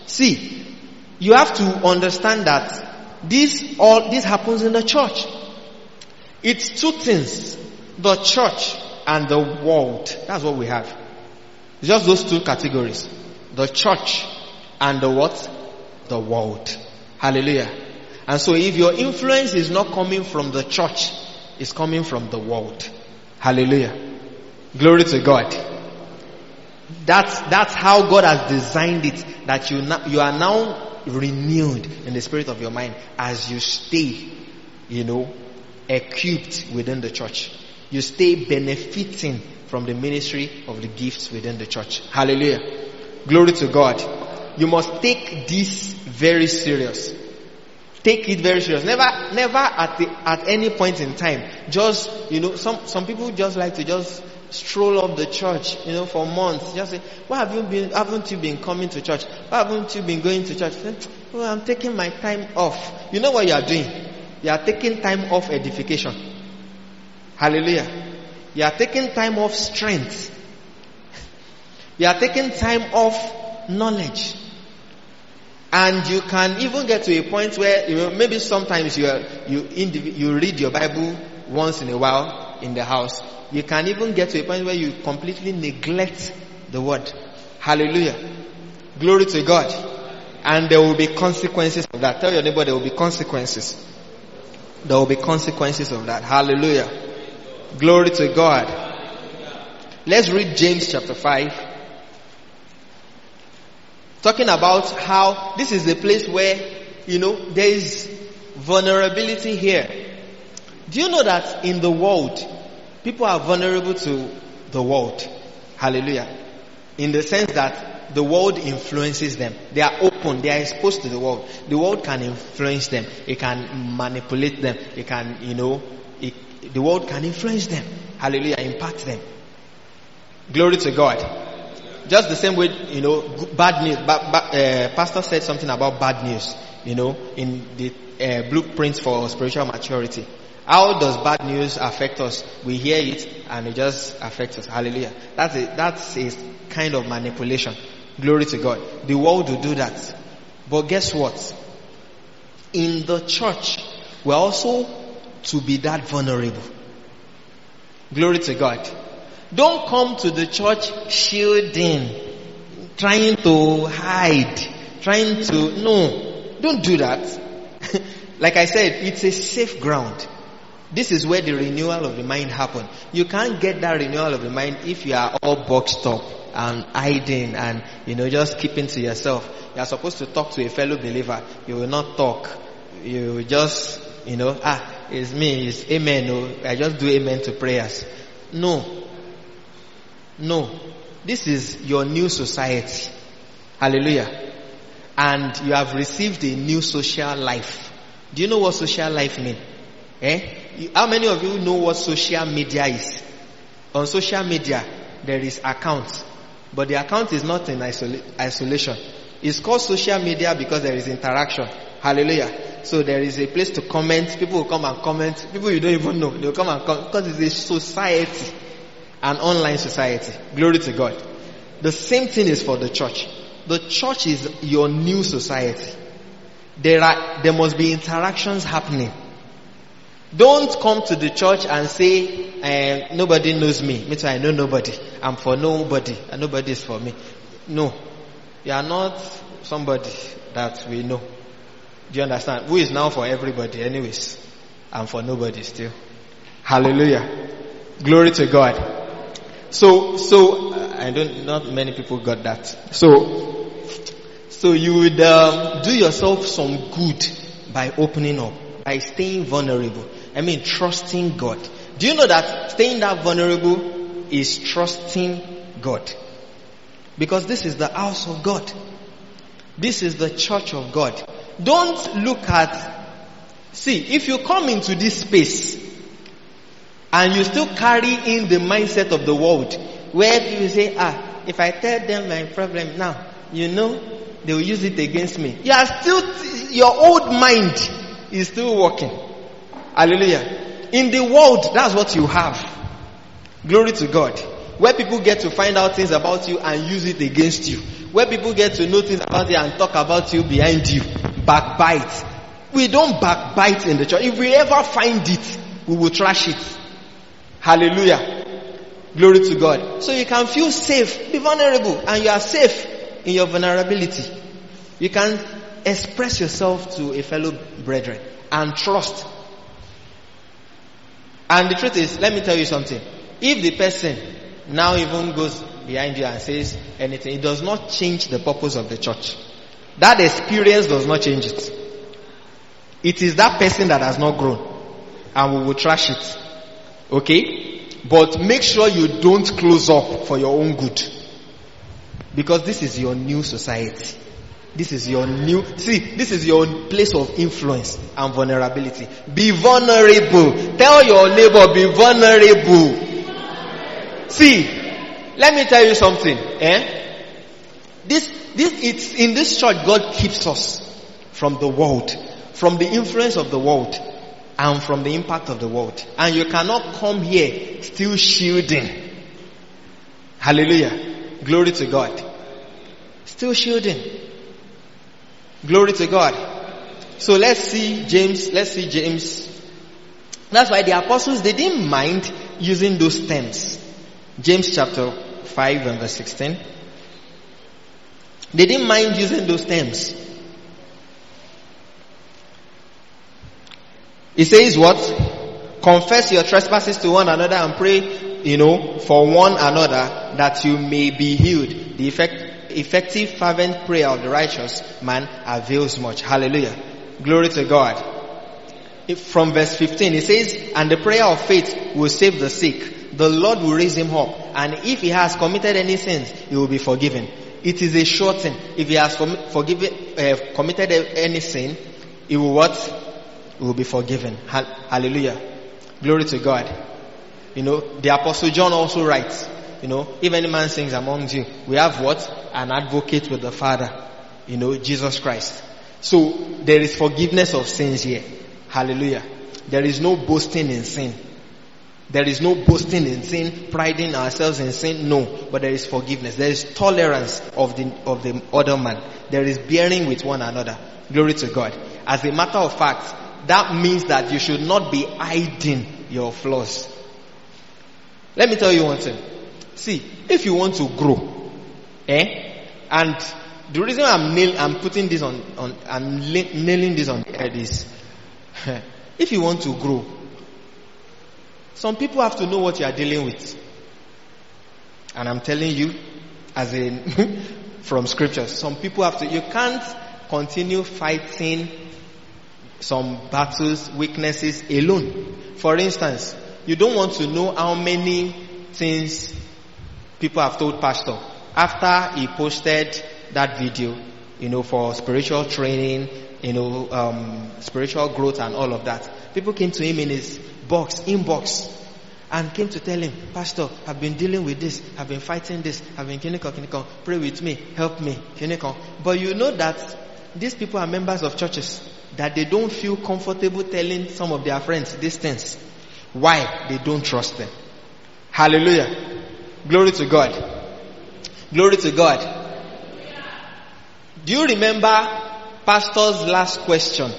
See, you have to understand that this happens in the church. It's two things: the church and the world. That's what we have. It's just those two categories: the church and the what? The world. Hallelujah. And so if your influence is not coming from the church, it's coming from the world. Hallelujah. Glory to God. That's how God has designed it, that you are now renewed in the spirit of your mind as you stay, equipped within the church. You stay benefiting from the ministry of the gifts within the church. Hallelujah. Glory to God. You must take this very serious. Take it very serious. Never at any point in time. Just, some people just like to just stroll up the church, for months. Just say, haven't you been coming to church? Why haven't you been going to church? Oh, I'm taking my time off. You know what you are doing? You are taking time off edification. Hallelujah. You are taking time off strength. You are taking time off knowledge. And you can even get to a point where maybe sometimes you read your Bible once in a while in the house. You can even get to a point where you completely neglect the word. Hallelujah. Glory to God. And there will be consequences of that. Tell your neighbor there will be consequences. There will be consequences of that. Hallelujah. Glory to God. Let's read James chapter 5. Talking about how this is a place where, there is vulnerability here. Do you know that in the world, people are vulnerable to the world? Hallelujah. In the sense that the world influences them. They are open. They are exposed to the world. The world can influence them. It can manipulate them. It can, the world can influence them. Hallelujah. Impact them. Glory to God. Just the same way, bad news. Pastor said something about bad news, in the blueprint for spiritual maturity. How does bad news affect us? We hear it and it just affects us. Hallelujah. That's a kind of manipulation. Glory to God. The world will do that. But guess what? In the church, we're also to be that vulnerable. Glory to God. Don't come to the church shielding, trying to hide, no, don't do that. Like I said, it's a safe ground. This is where the renewal of the mind happens. You can't get that renewal of the mind if you are all boxed up and hiding and, just keeping to yourself. You are supposed to talk to a fellow believer. You will not talk. You will just, it's me, it's amen. I just do amen to prayers. No. This is your new society. Hallelujah. And you have received a new social life. Do you know what social life means? How many of you know what social media is? On social media, there is accounts. But the account is not in isolation. It's called social media because there is interaction. Hallelujah. So there is a place to comment. People will come and comment. People you don't even know, they'll come and comment because it's a society. An online society. Glory to God. The same thing is for the church. The church is your new society. There must be interactions happening. Don't come to the church and say, nobody knows me. Me too, I know nobody. I'm for nobody. And nobody is for me. No. You are not somebody that we know. Do you understand? Who is now for everybody anyways? I'm for nobody still. Hallelujah. Glory to God. So not many people got that. So you would do yourself some good by opening up, by staying vulnerable. Trusting God. Do you know that staying that vulnerable is trusting God? Because this is the house of God. This is the church of God. Don't look if you come into this space and you still carry in the mindset of the world, where people say, if I tell them my problem now, they will use it against me. Your old mind is still working. Hallelujah. In the world, that's what you have. Glory to God. Where people get to find out things about you and use it against you. where people get to know things about you and talk about you behind you. Backbite. We don't backbite in the church. If we ever find it, we will trash it. Hallelujah. Glory to God. So you can feel safe, be vulnerable, and you are safe in your vulnerability. You can express yourself to a fellow brethren and trust. And the truth is, let me tell you something. If the person now even goes behind you and says anything, it does not change the purpose of the church. That experience does not change it. It is that person that has not grown, and we will trash it. Okay? But make sure you don't close up for your own good. Because this is your new society. This is your place of influence and vulnerability. Be vulnerable. Tell your neighbor, be vulnerable. See, let me tell you something. It's in this church God keeps us from the world, from the influence of the world, and from the impact of the world. And you cannot come here still shielding. Hallelujah. Glory to God. Still shielding. Glory to God. So let's see James. That's why the apostles, they didn't mind using those terms. James chapter 5 and verse 16. They didn't mind using those terms. It says what? Confess your trespasses to one another and pray, for one another that you may be healed. The effective fervent prayer of the righteous man avails much. Hallelujah. Glory to God. From verse 15 it says, and the prayer of faith will save the sick. The Lord will raise him up. And if he has committed any sins, he will be forgiven. It is a sure thing. If he has committed any sin, he will what? Will be forgiven. Hallelujah. Glory to God. The Apostle John also writes, if any man sins among you, we have what? An advocate with the Father, Jesus Christ. So there is forgiveness of sins here. Hallelujah. There is no boasting in sin. There is no boasting in sin, priding ourselves in sin. No, but there is forgiveness. There is tolerance of the other man. There is bearing with one another. Glory to God. As a matter of fact, that means that you should not be hiding your flaws. Let me tell you one thing. See, if you want to grow, and the reason I'm putting this I'm nailing this on the head is, if you want to grow, some people have to know what you are dealing with. And I'm telling you, as in from scriptures, some people have to. You can't continue fighting some battles, weaknesses alone. For instance, you don't want to know how many things people have told pastor after he posted that video, for spiritual training, spiritual growth and all of that. People came to him in his inbox, and came to tell him, Pastor, I've been dealing with this, I've been fighting this, I've been pray with me, help me, but you know that these people are members of churches, that they don't feel comfortable telling some of their friends these things. Why? They don't trust them. Hallelujah. Glory to God. Glory to God. Do you remember pastor's last question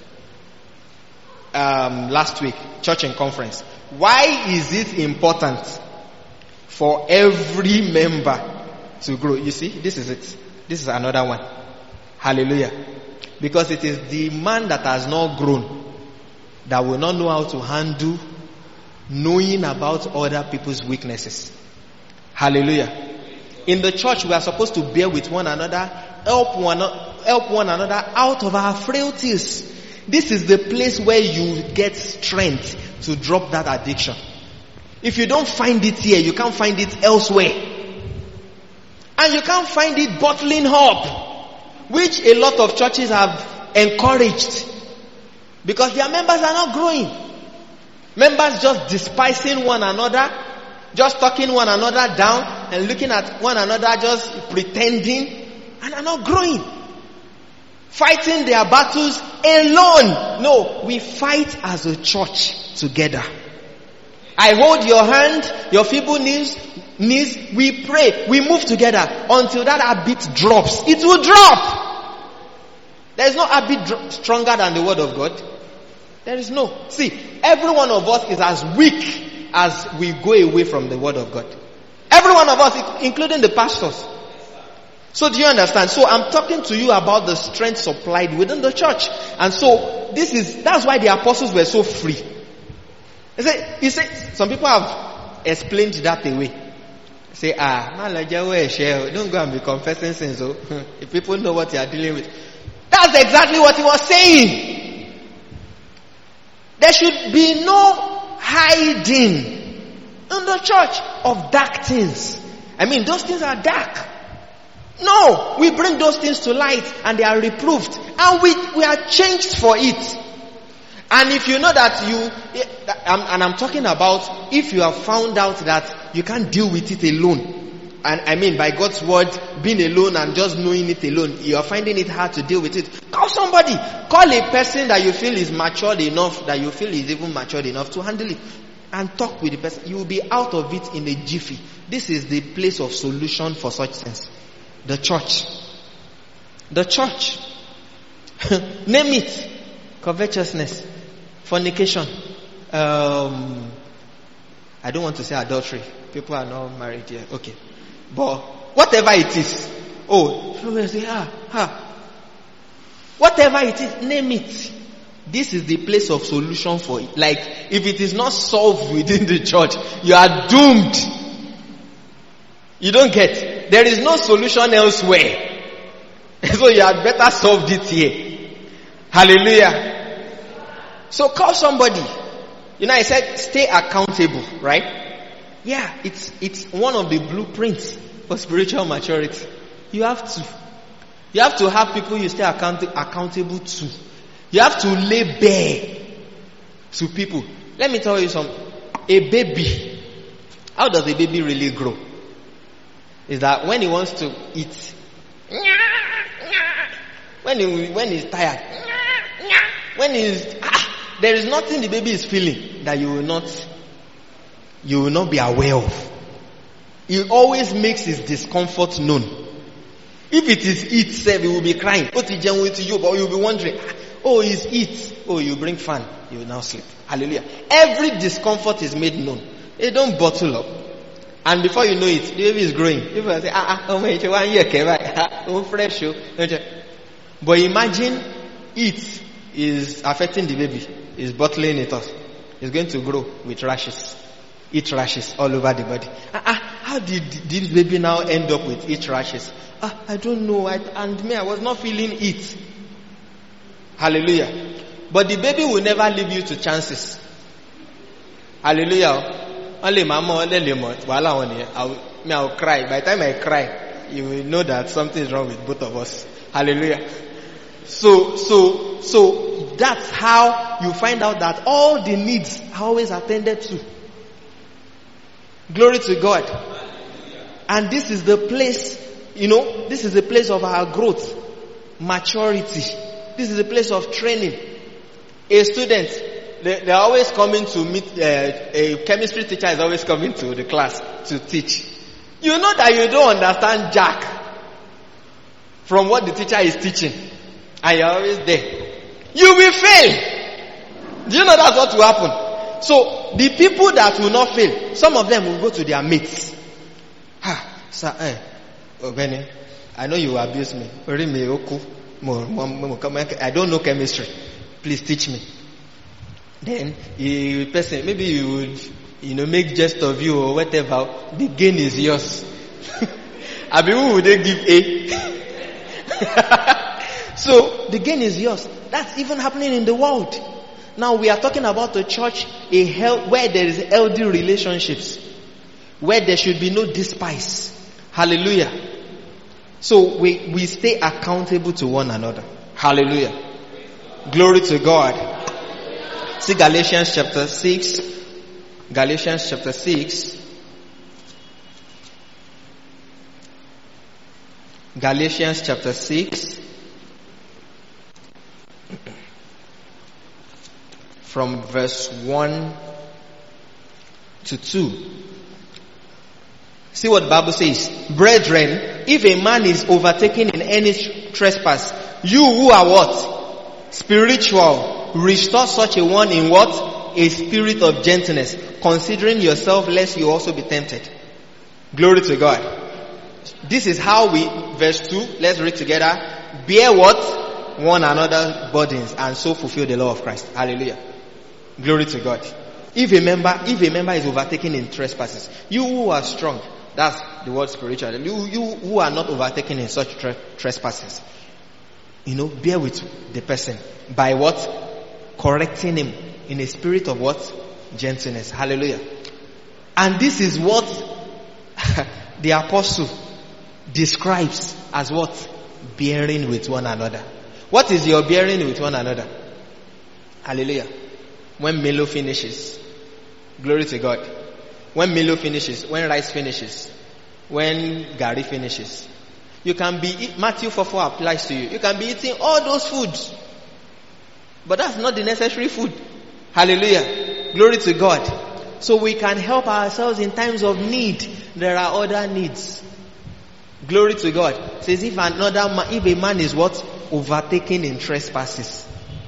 last week, church and conference? Why is it important for every member to grow? You see, this is it. This is another one. Hallelujah. Because it is the man that has not grown that will not know how to handle knowing about other people's weaknesses. Hallelujah. In the church, we are supposed to bear with one another, help one another out of our frailties. This is the place where you get strength to drop that addiction. If you don't find it here, you can't find it elsewhere. And you can't find it bottling up, which a lot of churches have encouraged, because their members are not growing. Members just despising one another, just talking one another down and looking at one another, just pretending, and are not growing. Fighting their battles alone. No, we fight as a church together. I hold your hand, your feeble knees, needs, we pray, we move together until that habit drops. It will drop. There is no habit stronger than the word of God. There is no. See, every one of us is as weak as we go away from the word of God. Every one of us, including the pastors. So do you understand? So I'm talking to you about the strength supplied within the church. And so that's why the apostles were so free. He said, some people have explained that away. Say, don't go and be confessing sins. So if people know what you are dealing with. That's exactly what he was saying. There should be no hiding in the church of dark things. I mean, those things are dark. No, we bring those things to light and they are reproved. And we are changed for it. And if you know that I'm talking about if you have found out that you can't deal with it alone. And I mean by God's word, being alone and just knowing it alone, you are finding it hard to deal with it. Call somebody. Call a person that you feel is matured enough, that you feel is even matured enough to handle it. And talk with the person. You will be out of it in a jiffy. This is the place of solution for such things. The church. The church. Name it. Covetousness. Fornication. I don't want to say adultery. People are not married here. Okay. But whatever it is. Oh, people say, whatever it is, name it. This is the place of solution for it. Like, if it is not solved within the church, you are doomed. You don't get. There is no solution elsewhere. So you had better solve it here. Hallelujah. So call somebody. You know, I said stay accountable, right? Yeah, it's one of the blueprints for spiritual maturity. You have to have people you stay accountable to. You have to lay bare to people. Let me tell you something. A baby, how does a baby really grow? Is that when he wants to eat, when he's tired, when there is nothing the baby is feeling that you will not be aware of. He always makes his discomfort known. If it is eat, he will be crying. What is wrong with you? But you'll be wondering, oh, it's eat. Oh, you bring fan, you will now sleep. Hallelujah. Every discomfort is made known. They don't bottle up. And before you know it, the baby is growing. People say, fresh. But imagine it is affecting the baby. It's bottling it up. It's going to grow with rashes. Itch rashes all over the body. How did this baby now end up with itch rashes? I don't know. I was not feeling it. Hallelujah. But the baby will never leave you to chances. Hallelujah. Only mama, only I'll cry. By the time I cry, you will know that something is wrong with both of us. Hallelujah. So that's how you find out that all the needs are always attended to. Glory to God. And this is the place, this is the place of our growth, maturity. This is the place of training. A student, they're always coming to meet, a chemistry teacher is always coming to the class to teach. You know that you don't understand jack from what the teacher is teaching. And you're always there. You will fail. Do you know that's what will happen? So, the people that will not fail, some of them will go to their mates. Sir, Benny, I know you abuse me. I don't know chemistry. Please teach me. Then, maybe you would, make jest of you or whatever. The gain is yours. I mean, who would they give A? So, the gain is yours. That's even happening in the world. Now, we are talking about a church, where there is healthy relationships. Where there should be no despise. Hallelujah. So, we stay accountable to one another. Hallelujah. Glory to God. See Galatians chapter 6. Galatians chapter 6. Galatians chapter 6. From verse 1 to 2. See what the Bible says. Brethren, if a man is overtaken in any trespass, you who are what? Spiritual. Restore such a one in what? A spirit of gentleness, considering yourself lest you also be tempted. Glory to God. This is how we, verse 2, let's read together. Bear what? One another's burdens, and so fulfill the law of Christ. Hallelujah. Glory to God. If a member is overtaken in trespasses, you who are strong, that's the word spiritual. You who are not overtaken in such trespasses, bear with the person by what? Correcting him in a spirit of what? Gentleness. Hallelujah. And this is what the apostle describes as what? Bearing with one another. What is your bearing with one another? Hallelujah. When Milo finishes, glory to God. When Milo finishes, when rice finishes, when Gary finishes, you can be, Matthew 4:4 applies to you. You can be eating all those foods, but that's not the necessary food. Hallelujah. Glory to God. So we can help ourselves in times of need. There are other needs. Glory to God. It says if a man is what? Overtaken in trespasses.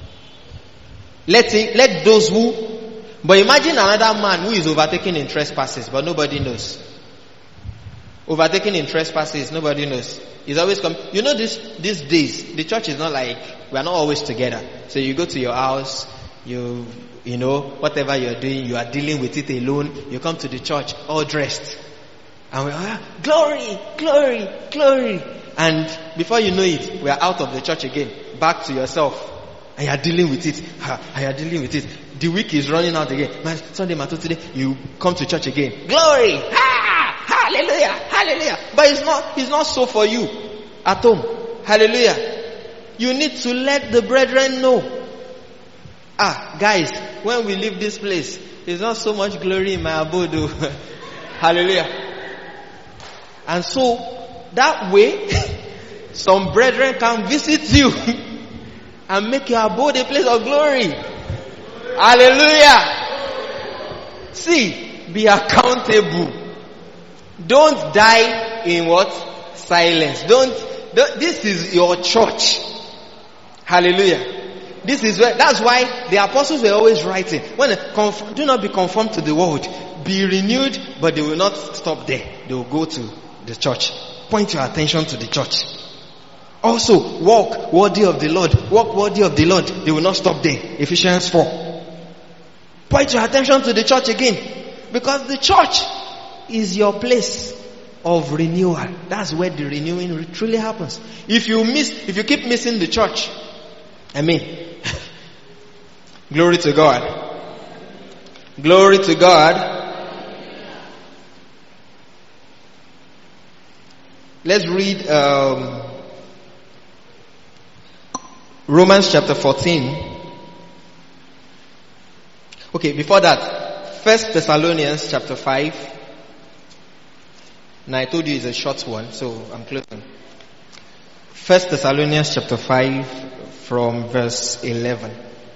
Let those who, but imagine another man who is overtaken in trespasses, but nobody knows. Overtaken in trespasses, nobody knows. He's always come. These days, the church is not like, we are not always together. So you go to your house, whatever you're doing, you are dealing with it alone. You come to the church all dressed. And we're glory, glory, glory. And before you know it, we are out of the church again. Back to yourself. And you are dealing with it. And you are dealing with it. The week is running out again. Sunday, today, you come to church again. Glory! Hallelujah! Hallelujah! But it's not so for you at home. Hallelujah! You need to let the brethren know. Guys, when we leave this place, there's not so much glory in my abode. Hallelujah! And so, that way, some brethren can visit you and make your abode a place of glory. Hallelujah! See, be accountable. Don't die in what? Silence. This is your church. Hallelujah. That's why the apostles were always writing. Do not be conformed to the world. Be renewed, but they will not stop there. They will go to the church. Point your attention to the church. Also, walk worthy of the Lord. Walk worthy of the Lord. They will not stop there. Ephesians 4. Point your attention to the church again. Because the church is your place of renewal. That's where the renewing truly happens. If you keep missing the church, glory to God. Glory to God. Let's read Romans chapter 14. Okay, before that, 1 Thessalonians chapter 5. Now I told you it's a short one, so I'm closing. 1 Thessalonians chapter 5 from verse 11.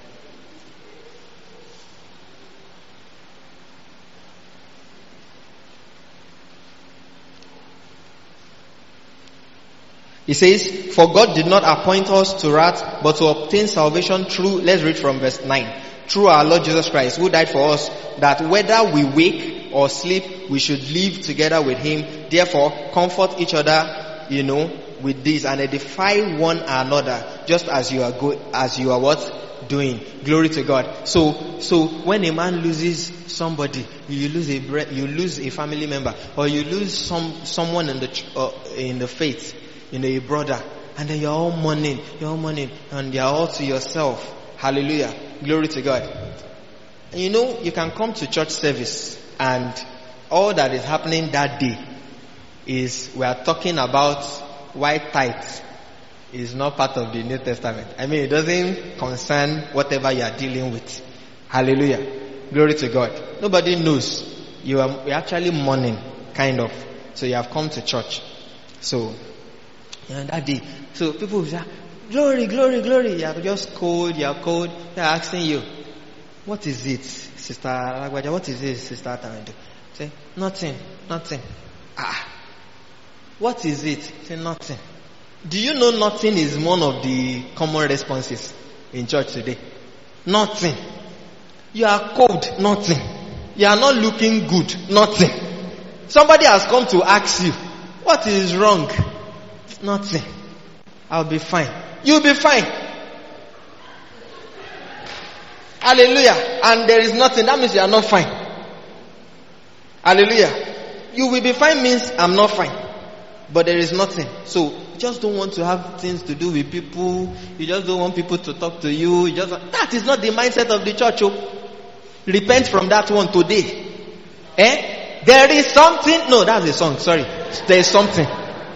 He says, for God did not appoint us to wrath, but to obtain salvation through, let's read from verse 9, through our Lord Jesus Christ, who died for us, that whether we wake or sleep, we should live together with Him. Therefore, comfort each other, with this, and edify one another, just as you are what? Doing. Glory to God. So when a man loses somebody, you lose a family member, or you lose someone in the faith, a brother, and then you're all mourning, and you're all to yourself. Hallelujah. Glory to God. And you can come to church service, and all that is happening that day is we are talking about why tithe is not part of the New Testament. It doesn't concern whatever you are dealing with. Hallelujah. Glory to God. Nobody knows. You're actually mourning, kind of. So you have come to church. So, that day. So people will say, glory, glory, glory. You're just cold, you're cold. They're asking you, what is it, Sister Lagwaja? What is it, Sister Taranto? Say, nothing. What is it? Say nothing. Do you know nothing is one of the common responses in church today? Nothing. You are cold, nothing. You are not looking good, nothing. Somebody has come to ask you, what is wrong? Nothing. I'll be fine. You'll be fine. Hallelujah. And there is nothing. That means you are not fine. Hallelujah. You will be fine means I'm not fine. But there is nothing. So you just don't want to have things to do with people. You just don't want people to talk to you. That is not the mindset of the church. Repent from that one today. There is something. No, that's a song. Sorry. There is something.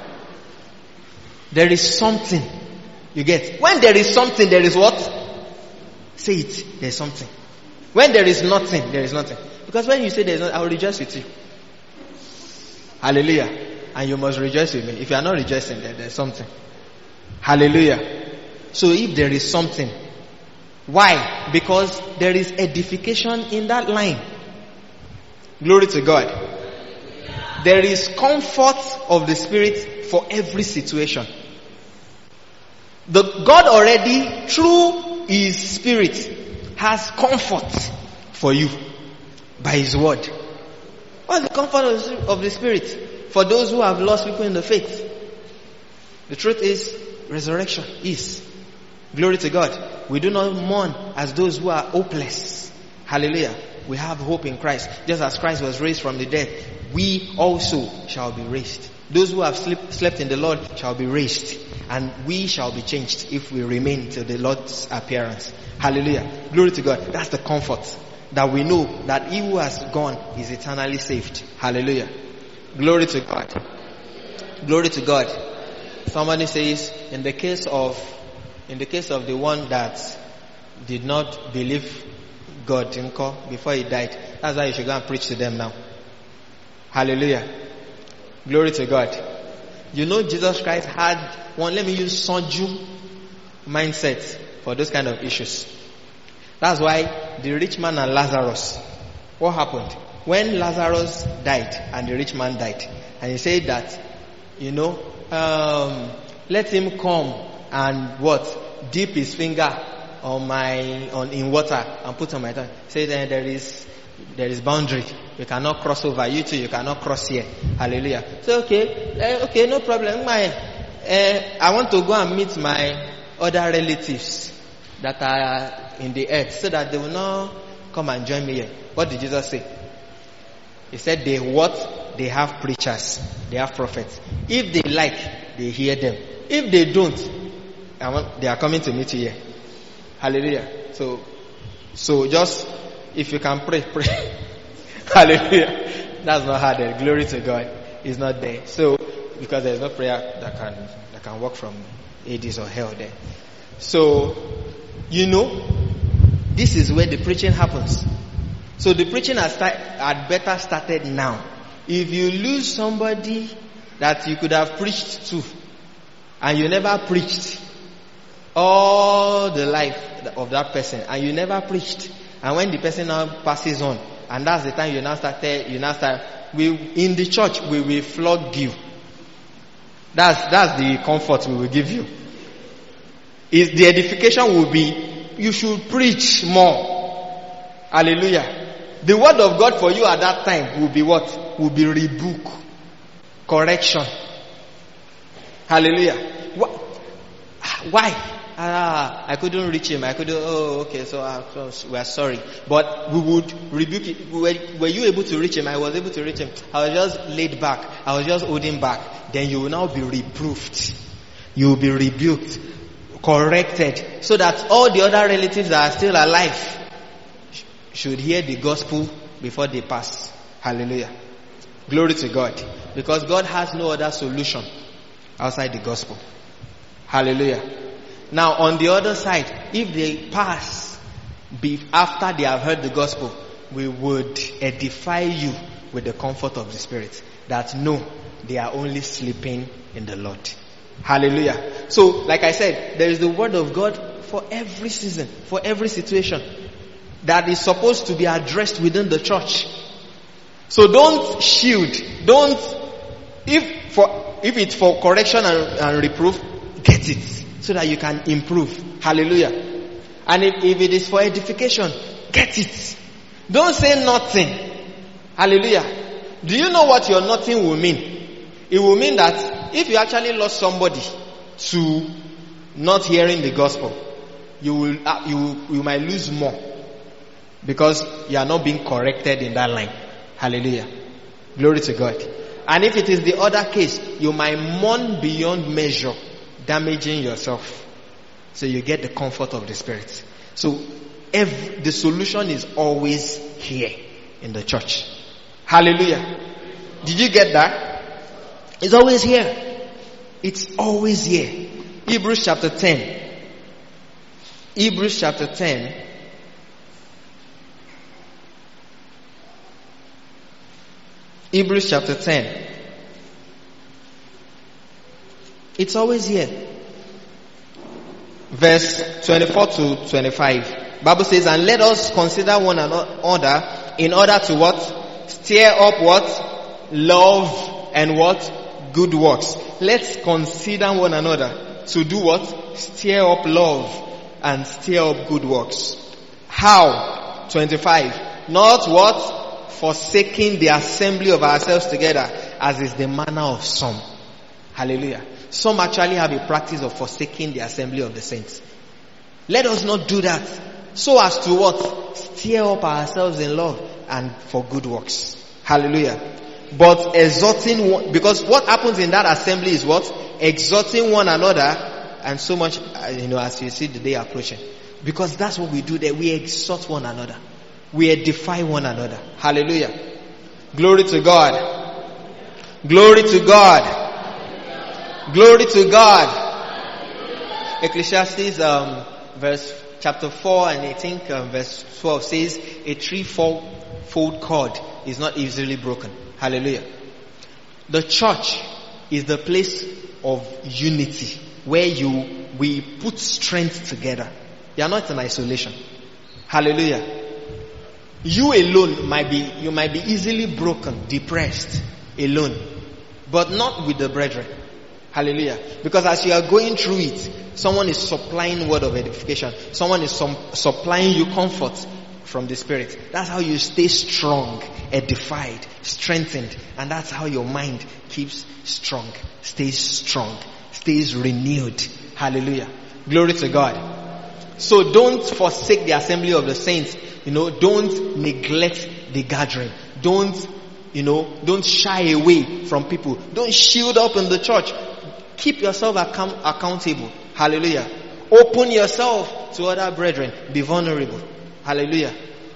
There is something. You get? When there is something, there is what? Say it. There is something. When there is nothing, there is nothing. Because when you say there is nothing, I will rejoice with you. Hallelujah. And you must rejoice with me. If you are not rejoicing, then there is something. Hallelujah. So if there is something, why? Because there is edification in that line. Glory to God. There is comfort of the Spirit for every situation. The God already, through His Spirit, has comfort for you by His word. What's the comfort of the Spirit? For those who have lost people in the faith. The truth is, resurrection is. Glory to God. We do not mourn as those who are hopeless. Hallelujah. We have hope in Christ. Just as Christ was raised from the dead, we also shall be raised. Those who have slept in the Lord shall be raised. And we shall be changed if we remain till the Lord's appearance. Hallelujah. Glory to God. That's the comfort. That we know that he who has gone is eternally saved. Hallelujah. Glory to God. Glory to God. Somebody says, in the case of the one that did not believe God before he died, that's why you should go and preach to them now. Hallelujah. Glory to God. You know Jesus Christ had one, let me use Sonju mindset for those kind of issues. That's why the rich man and Lazarus, what happened? When Lazarus died and the rich man died, and he said that, let him come and what? Dip his finger in water and put on my tongue. Say then there is boundary. You cannot cross over. You too, you cannot cross here. Hallelujah. So okay, no problem. I want to go and meet my other relatives that are in the earth, so that they will not come and join me here. What did Jesus say? He said they have preachers, they have prophets. If they like, they hear them. If they don't, they are coming to meet you here. Hallelujah. So just, if you can pray. Hallelujah. That's not hard. Glory to God. It's not there. So, because there's no prayer that can work from Hades or hell there. So, this is where the preaching happens. So the preaching had better started now. If you lose somebody that you could have preached to, and you never preached all the life of that person, and you never preached, and when the person now passes on, and that's the time you now start, in the church we will flog you. That's the comfort we will give you. The edification will be, you should preach more. Hallelujah. The word of God for you at that time will be what? Will be rebuke, correction. Hallelujah. Why? I couldn't reach him. Okay, so we are sorry. But we would rebuke it. Were you able to reach him? I was able to reach him. I was just laid back. I was just holding back. Then you will now be reproved. You will be rebuked, corrected, so that all the other relatives that are still alive should hear the gospel before they pass. Hallelujah. Glory to God. Because God has no other solution outside the gospel. Hallelujah. Now on the other side, if they pass after they have heard the gospel, we would edify you with the comfort of the Spirit, that no, they are only sleeping in the Lord. Hallelujah. So like I said, there is the word of God for every season, for every situation, that is supposed to be addressed within the church. So don't shield, don't If it's for correction and reproof, get it so that you can improve. Hallelujah. And if it is for edification, get it. Don't say nothing. Hallelujah. Do you know what your nothing will mean? It will mean that if you actually lost somebody to not hearing the gospel, you might lose more because you are not being corrected in that line. Hallelujah. Glory to God. And if it is the other case, you might mourn beyond measure, damaging yourself. So you get the comfort of the Spirit. So the solution is always here in the church. Hallelujah. Did you get that? It's always here. It's always here. Hebrews chapter 10. Hebrews chapter 10. Hebrews chapter 10. It's always here. Verse 24 to 25. Bible says, and let us consider one another in order to what? Stir up what? Love and what? Good works. Let's consider one another to do what? Stir up love and stir up good works. How? 25. Not what? Forsaking the assembly of ourselves together, as is the manner of some. Hallelujah. Some actually have a practice of forsaking the assembly of the saints. Let us not do that. So as to what? Stir up ourselves in love and for good works. Hallelujah. But exhorting one, because what happens in that assembly is what? Exhorting one another, and so much, as you see the day approaching. Because that's what we do there. We exhort one another. We edify one another. Hallelujah. Glory to God. Glory to God. Glory to God. Ecclesiastes verse chapter 4 and I think verse 12 says, a threefold cord is not easily broken. Hallelujah. The church is the place of unity where we put strength together. You are not in isolation. Hallelujah. You alone might be easily broken, depressed, alone, but not with the brethren. Hallelujah. Because as you are going through it, someone is supplying word of edification. Someone is supplying you comfort from the Spirit. That's how you stay strong, edified, strengthened. And that's how your mind keeps strong, stays renewed. Hallelujah. Glory to God. So don't forsake the assembly of the saints. Don't neglect the gathering. Don't shy away from people. Don't shield up in the church. Keep yourself accountable. Hallelujah. Open yourself to other brethren. Be vulnerable. Hallelujah.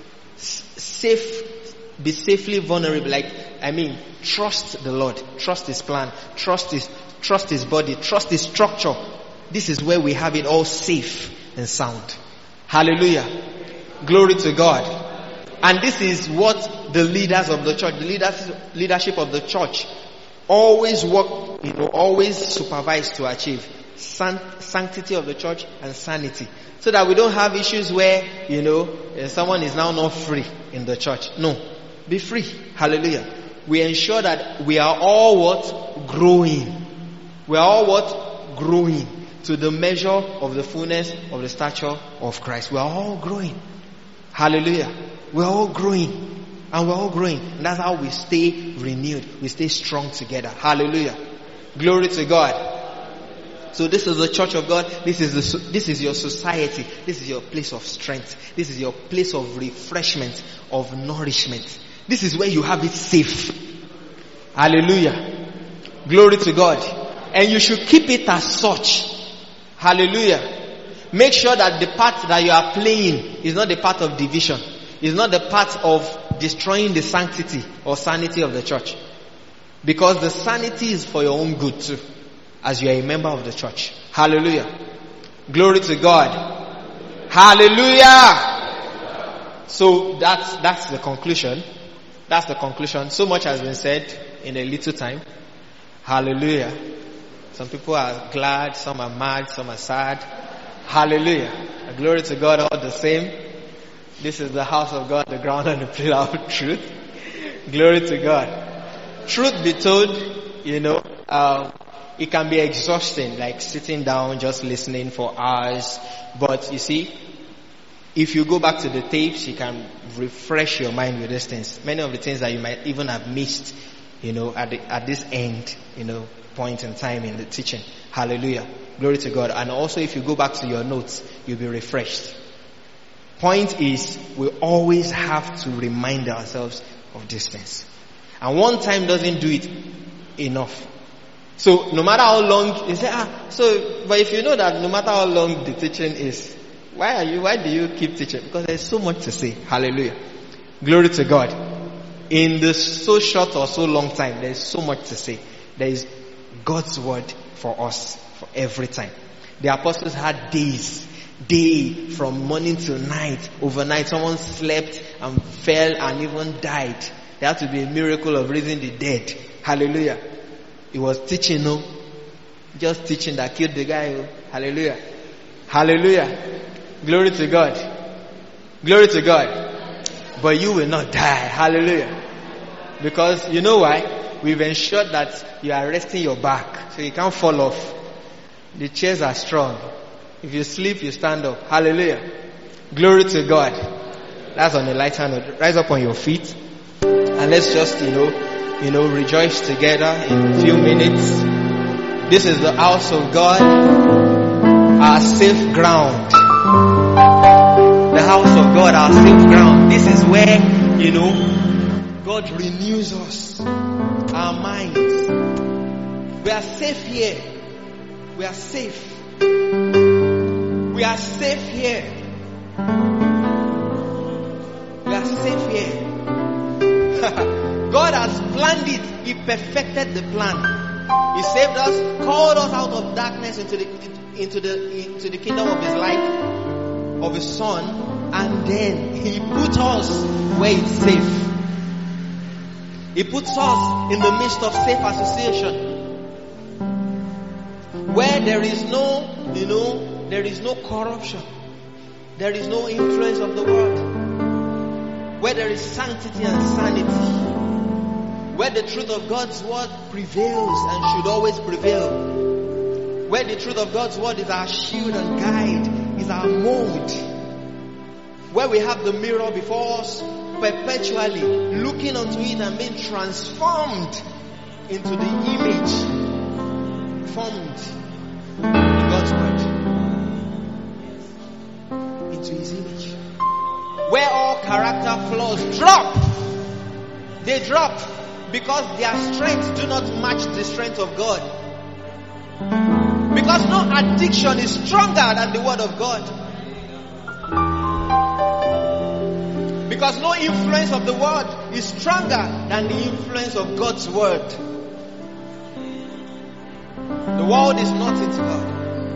Be safely vulnerable. Trust the Lord. Trust His plan. Trust His body. Trust His structure. This is where we have it all safe and sound. Hallelujah. Glory to God. And this is what the leaders of the church, the leadership of the church always work, always supervise to achieve. Sanctity of the church and sanity. So that we don't have issues where, someone is now not free in the church. No. Be free. Hallelujah. We ensure that we are all what? Growing. We are all what? Growing to the measure of the fullness of the stature of Christ. We are all growing. Hallelujah. We're all growing. And we're all growing. And that's how we stay renewed. We stay strong together. Hallelujah. Glory to God. So this is the church of God. This is your society. This is your place of strength. This is your place of refreshment, of nourishment. This is where you have it safe. Hallelujah. Glory to God. And you should keep it as such. Hallelujah. Make sure that the part that you are playing is not the part of division. It's not the part of destroying the sanctity or sanity of the church. Because the sanity is for your own good too, as you are a member of the church. Hallelujah. Glory to God. Hallelujah. So that's the conclusion. That's the conclusion. So much has been said in a little time. Hallelujah. Some people are glad, some are mad, some are sad. Hallelujah. Glory to God all the same. This is the house of God, the ground and the pillar of truth. Glory to God. Truth be told, it can be exhausting, like sitting down, just listening for hours. But you see, if you go back to the tapes, you can refresh your mind with these things. Many of the things that you might even have missed, at this end, point in time in the teaching. Hallelujah. Glory to God. And also if you go back to your notes, you'll be refreshed. Point is, we always have to remind ourselves of these things. And one time doesn't do it enough. So no matter how long, you say, but if you know that no matter how long the teaching is, why do you keep teaching? Because there's so much to say. Hallelujah. Glory to God. In the so short or so long time, there's so much to say. There is God's word for us, for every time. The apostles had day from morning till night. Overnight, someone slept and fell and even died. There had to be a miracle of raising the dead. Hallelujah. He was teaching, just teaching that killed the guy. Hallelujah. Hallelujah. Glory to God. Glory to God. But you will not die. Hallelujah. Because you know why? We've ensured that you are resting your back, so you can't fall off. The chairs are strong. If you sleep, you stand up. Hallelujah. Glory to God. That's on the lighter note. Rise up on your feet. And let's just, rejoice together in a few minutes. This is the house of God. Our safe ground. The house of God, our safe ground. This is where, God renews us. Our minds. We are safe here. We are safe. We are safe here. We are safe here. God has planned it. He perfected the plan. He saved us, called us out of darkness into the kingdom of His light, of His Son, and then He put us where it's safe. He puts us in the midst of safe association, where there is no, there is no corruption. There is no influence of the world. Where there is sanctity and sanity. Where the truth of God's word prevails and should always prevail. Where the truth of God's word is our shield and guide, is our mold. Where we have the mirror before us, perpetually looking unto it and being transformed into the image formed in God's word. Into His image. Where all character flaws drop. They drop because their strength do not match the strength of God. Because no addiction is stronger than the word of God. Because no influence of the word is stronger than the influence of God's word. The world is nothing to God.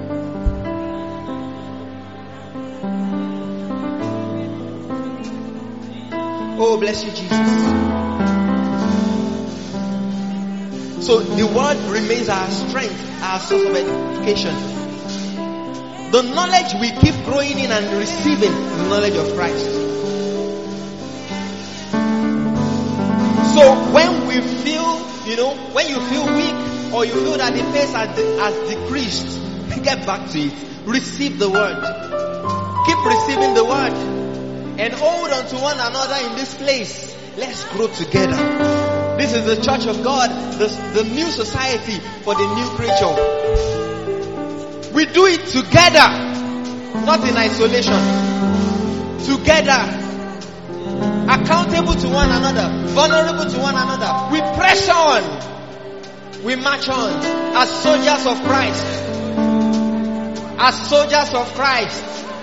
Oh, bless you, Jesus. So the word remains our strength, our source of edification. The knowledge we keep growing in and receiving is the knowledge of Christ. So when we feel, when you feel weak or you feel that the pace has decreased, get back to it. Receive the word. Keep receiving the word. And hold on to one another in this place. Let's grow together. This is the church of God, the new society for the new creature. We do it together, not in isolation. Together. Accountable to one another, vulnerable to one another. We press on. We march on as soldiers of Christ. As soldiers of Christ.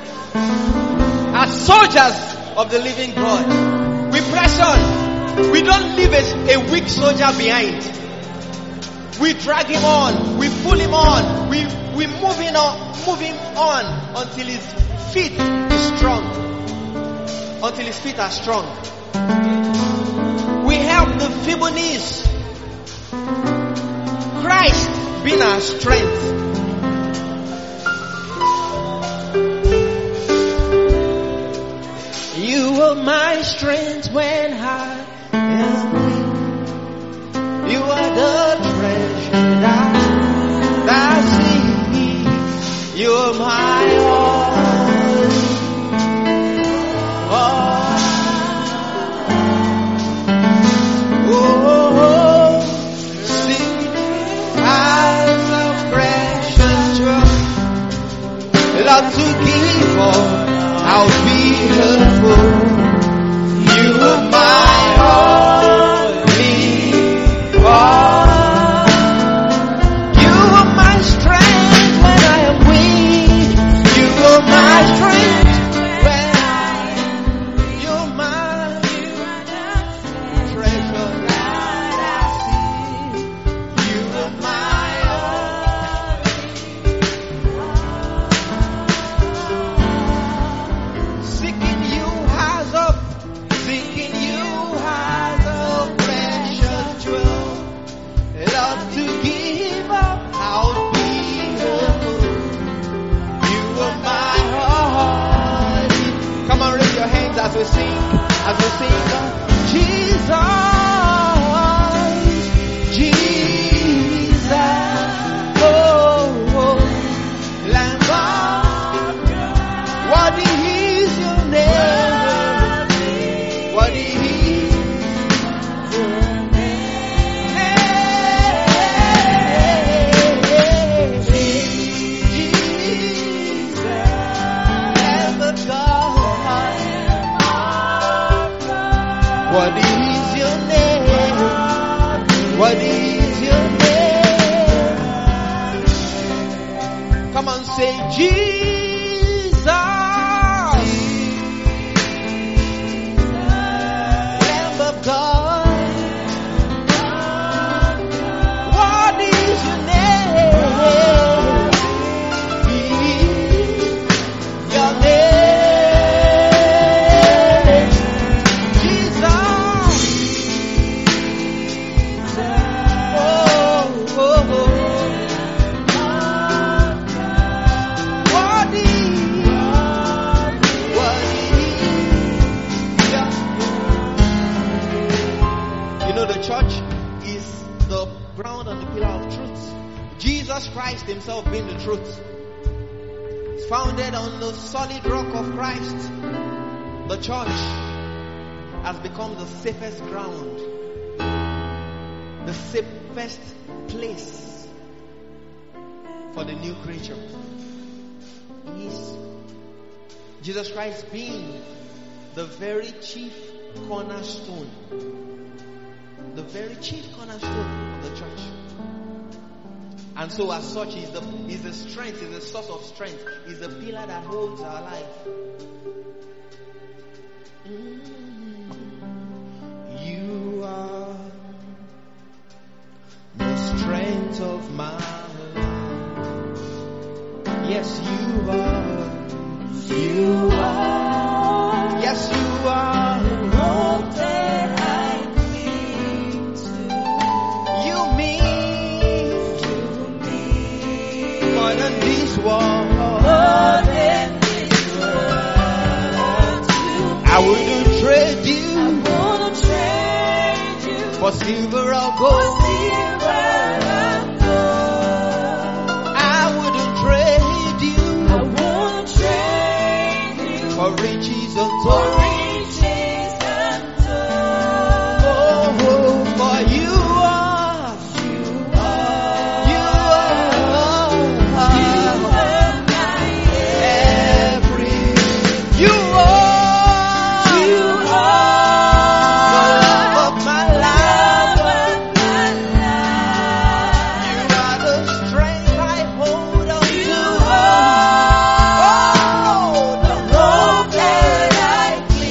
As soldiers of the living God. We press on. We don't leave a weak soldier behind. We drag him on. We pull him on. We move him on until his feet is strong. Until his feet are strong. We help the feeble knees. Christ being our strength. You are my strength when I am weak. You are the strength. are my all. Oh, sing as a precious drug. Love to give all, I'll be helpful. You are my only all. You are my strength when I am weak. You are my strength when you're my treasure. You are my all. Seeking you has a precious jewel. Love to give up, I'll be humble. You are my heart. Come on, raise your hands as we sing. Jesus, Jesus, oh, Lamb of God. What is your name? What is What is your name? What is your name? Come on, say Jesus, Lamb of God. What is your name? Your name. Jesus Christ himself being the truth. It's founded on the solid rock of Christ. The church has become the safest ground, the safest place for the new creature. Jesus Christ being the very chief cornerstone, the very chief cornerstone of the church. And so as such, he's the strength, he's the source of strength, he's the pillar that holds our life. You are the strength of my life. Yes, you are. You are. Yes, you are. The road that I cling to. You mean more than this world. More than this world. I wouldn't trade you. I wouldn't trade you for silver or gold. For riches untold. Oh, for you are. You are my every. You are. The love of my life. You are the strength I hold on to.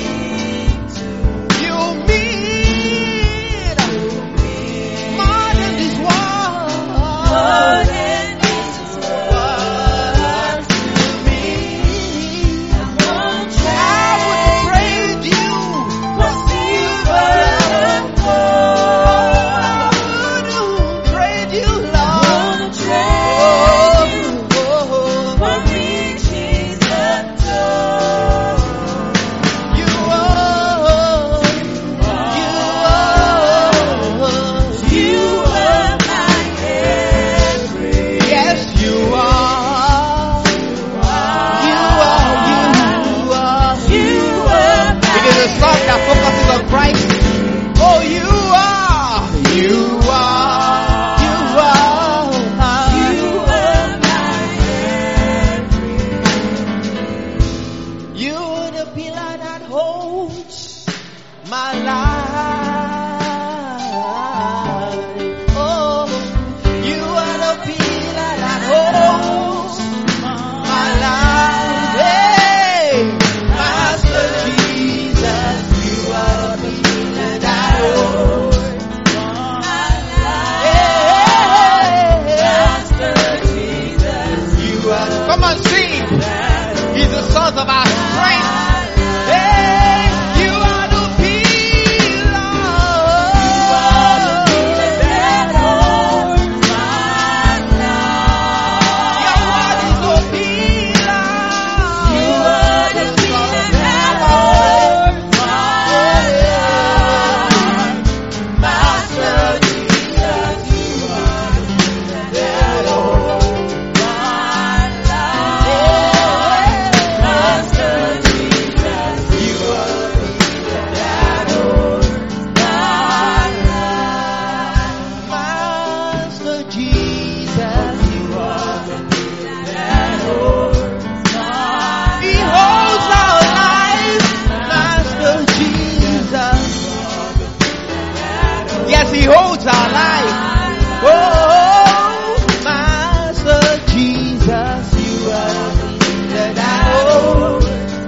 promote our life. Oh, Master Jesus, you are that I know.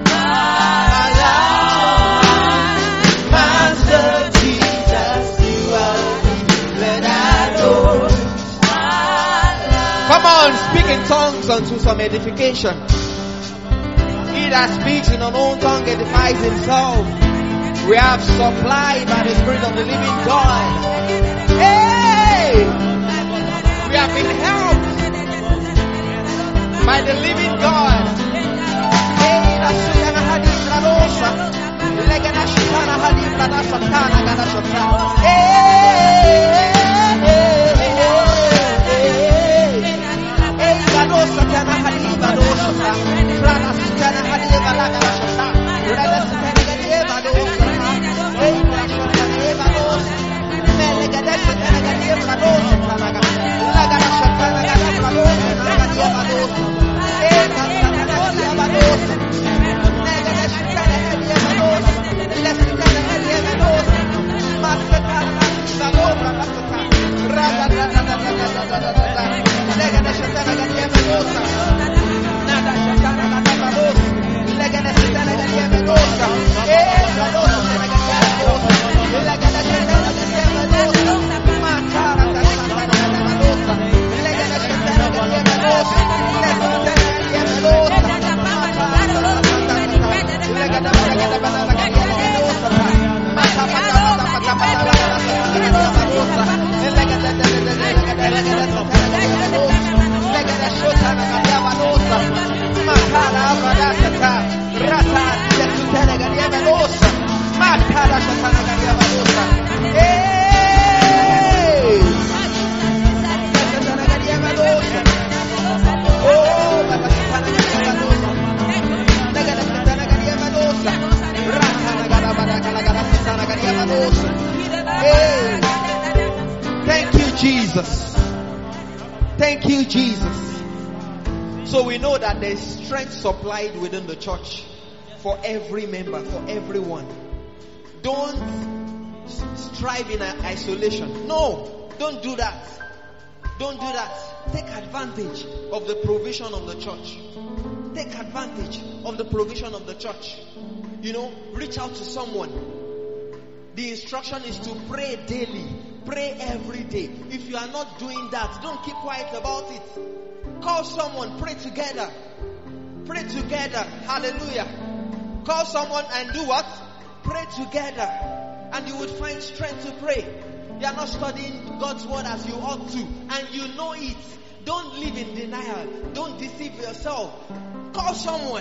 Master Jesus, you are that I know. Come on, speak in tongues unto some edification. He that speaks in an unknown tongue edifies himself. We have supplied by the Spirit of the living God. Hey! We have been helped by the living God. Hey! Thank you, Jesus. Thank you, Jesus. So we know that there is strength supplied within the church for every member, for everyone. Don't strive in isolation. No, don't do that. Don't do that. Take advantage of the provision of the church. Take advantage of the provision of the church. You know, reach out to someone. The instruction is to pray daily. Pray every day. If you are not doing that, don't keep quiet about it. Call someone, pray together. Pray together. Hallelujah. Call someone and do what? Pray together. And you would find strength to pray. You are not studying God's word as you ought to. And you know it. Don't live in denial. Don't deceive yourself. Call someone.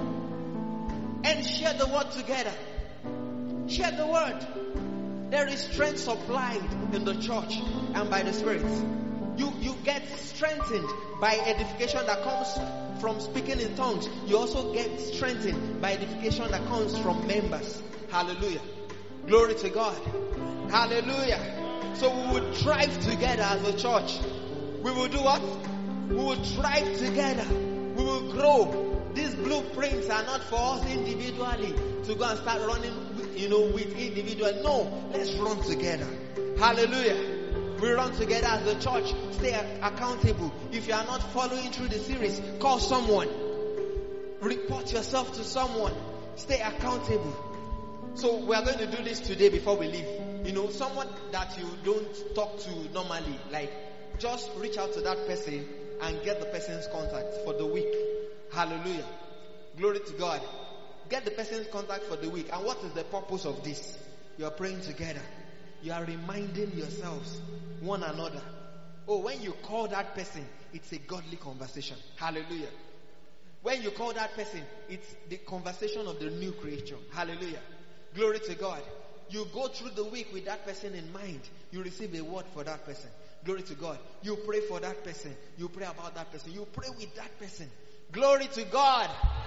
And share the word together. Share the word. There is strength supplied in the church and by the Spirit. You get strengthened by edification that comes from speaking in tongues. You also get strengthened by edification that comes from members. Hallelujah. Glory to God. Hallelujah. So we will thrive together as a church. We will do what? We will thrive together. We will grow. These blueprints are not for us individually to go and start running, with individual. No, let's run together. Hallelujah. We run together as a church. Stay accountable. If you are not following through the series, call someone. Report yourself to someone. Stay accountable. So we are going to do this today before we leave. Someone that you don't talk to normally, like just reach out to that person and get the person's contact for the week. Hallelujah. Glory to God. Get the person's contact for the week. And what is the purpose of this? You are praying together. You are reminding yourselves one another. Oh, when you call that person, it's a godly conversation. Hallelujah. When you call that person, it's the conversation of the new creature. Hallelujah. Glory to God. You go through the week with that person in mind. You receive a word for that person. Glory to God. You pray for that person. You pray about that person. You pray with that person. Glory to God.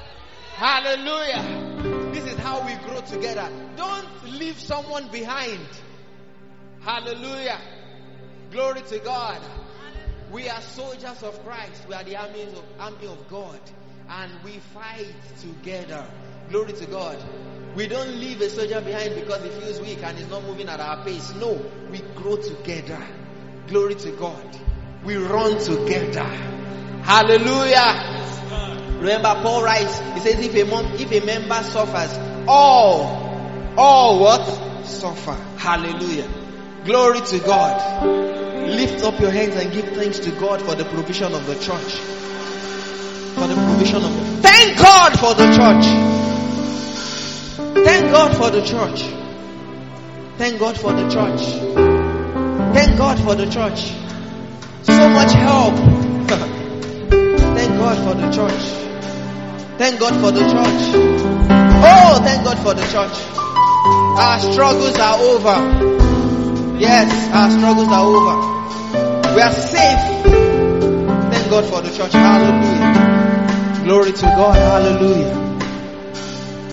Hallelujah. This is how we grow together. Don't leave someone behind. Hallelujah. Glory to God. We are soldiers of Christ. We are the army of God. And we fight together. Glory to God. We don't leave a soldier behind because he feels weak and is not moving at our pace. No, we grow together. Glory to God. We run together. Hallelujah. Remember, Paul writes, he says, if a member suffers, all what? Suffer. Hallelujah. Glory to God. Lift up your hands and give thanks to God for the provision of the church. For the provision of the... Thank God for the church. Thank God for the church. Thank God for the church. Thank God for the church. So much help. Thank God for the church. Thank God for the church. Oh, thank God for the church. Our struggles are over. Yes, our struggles are over. We are safe. Thank God for the church. Hallelujah. Glory to God. Hallelujah.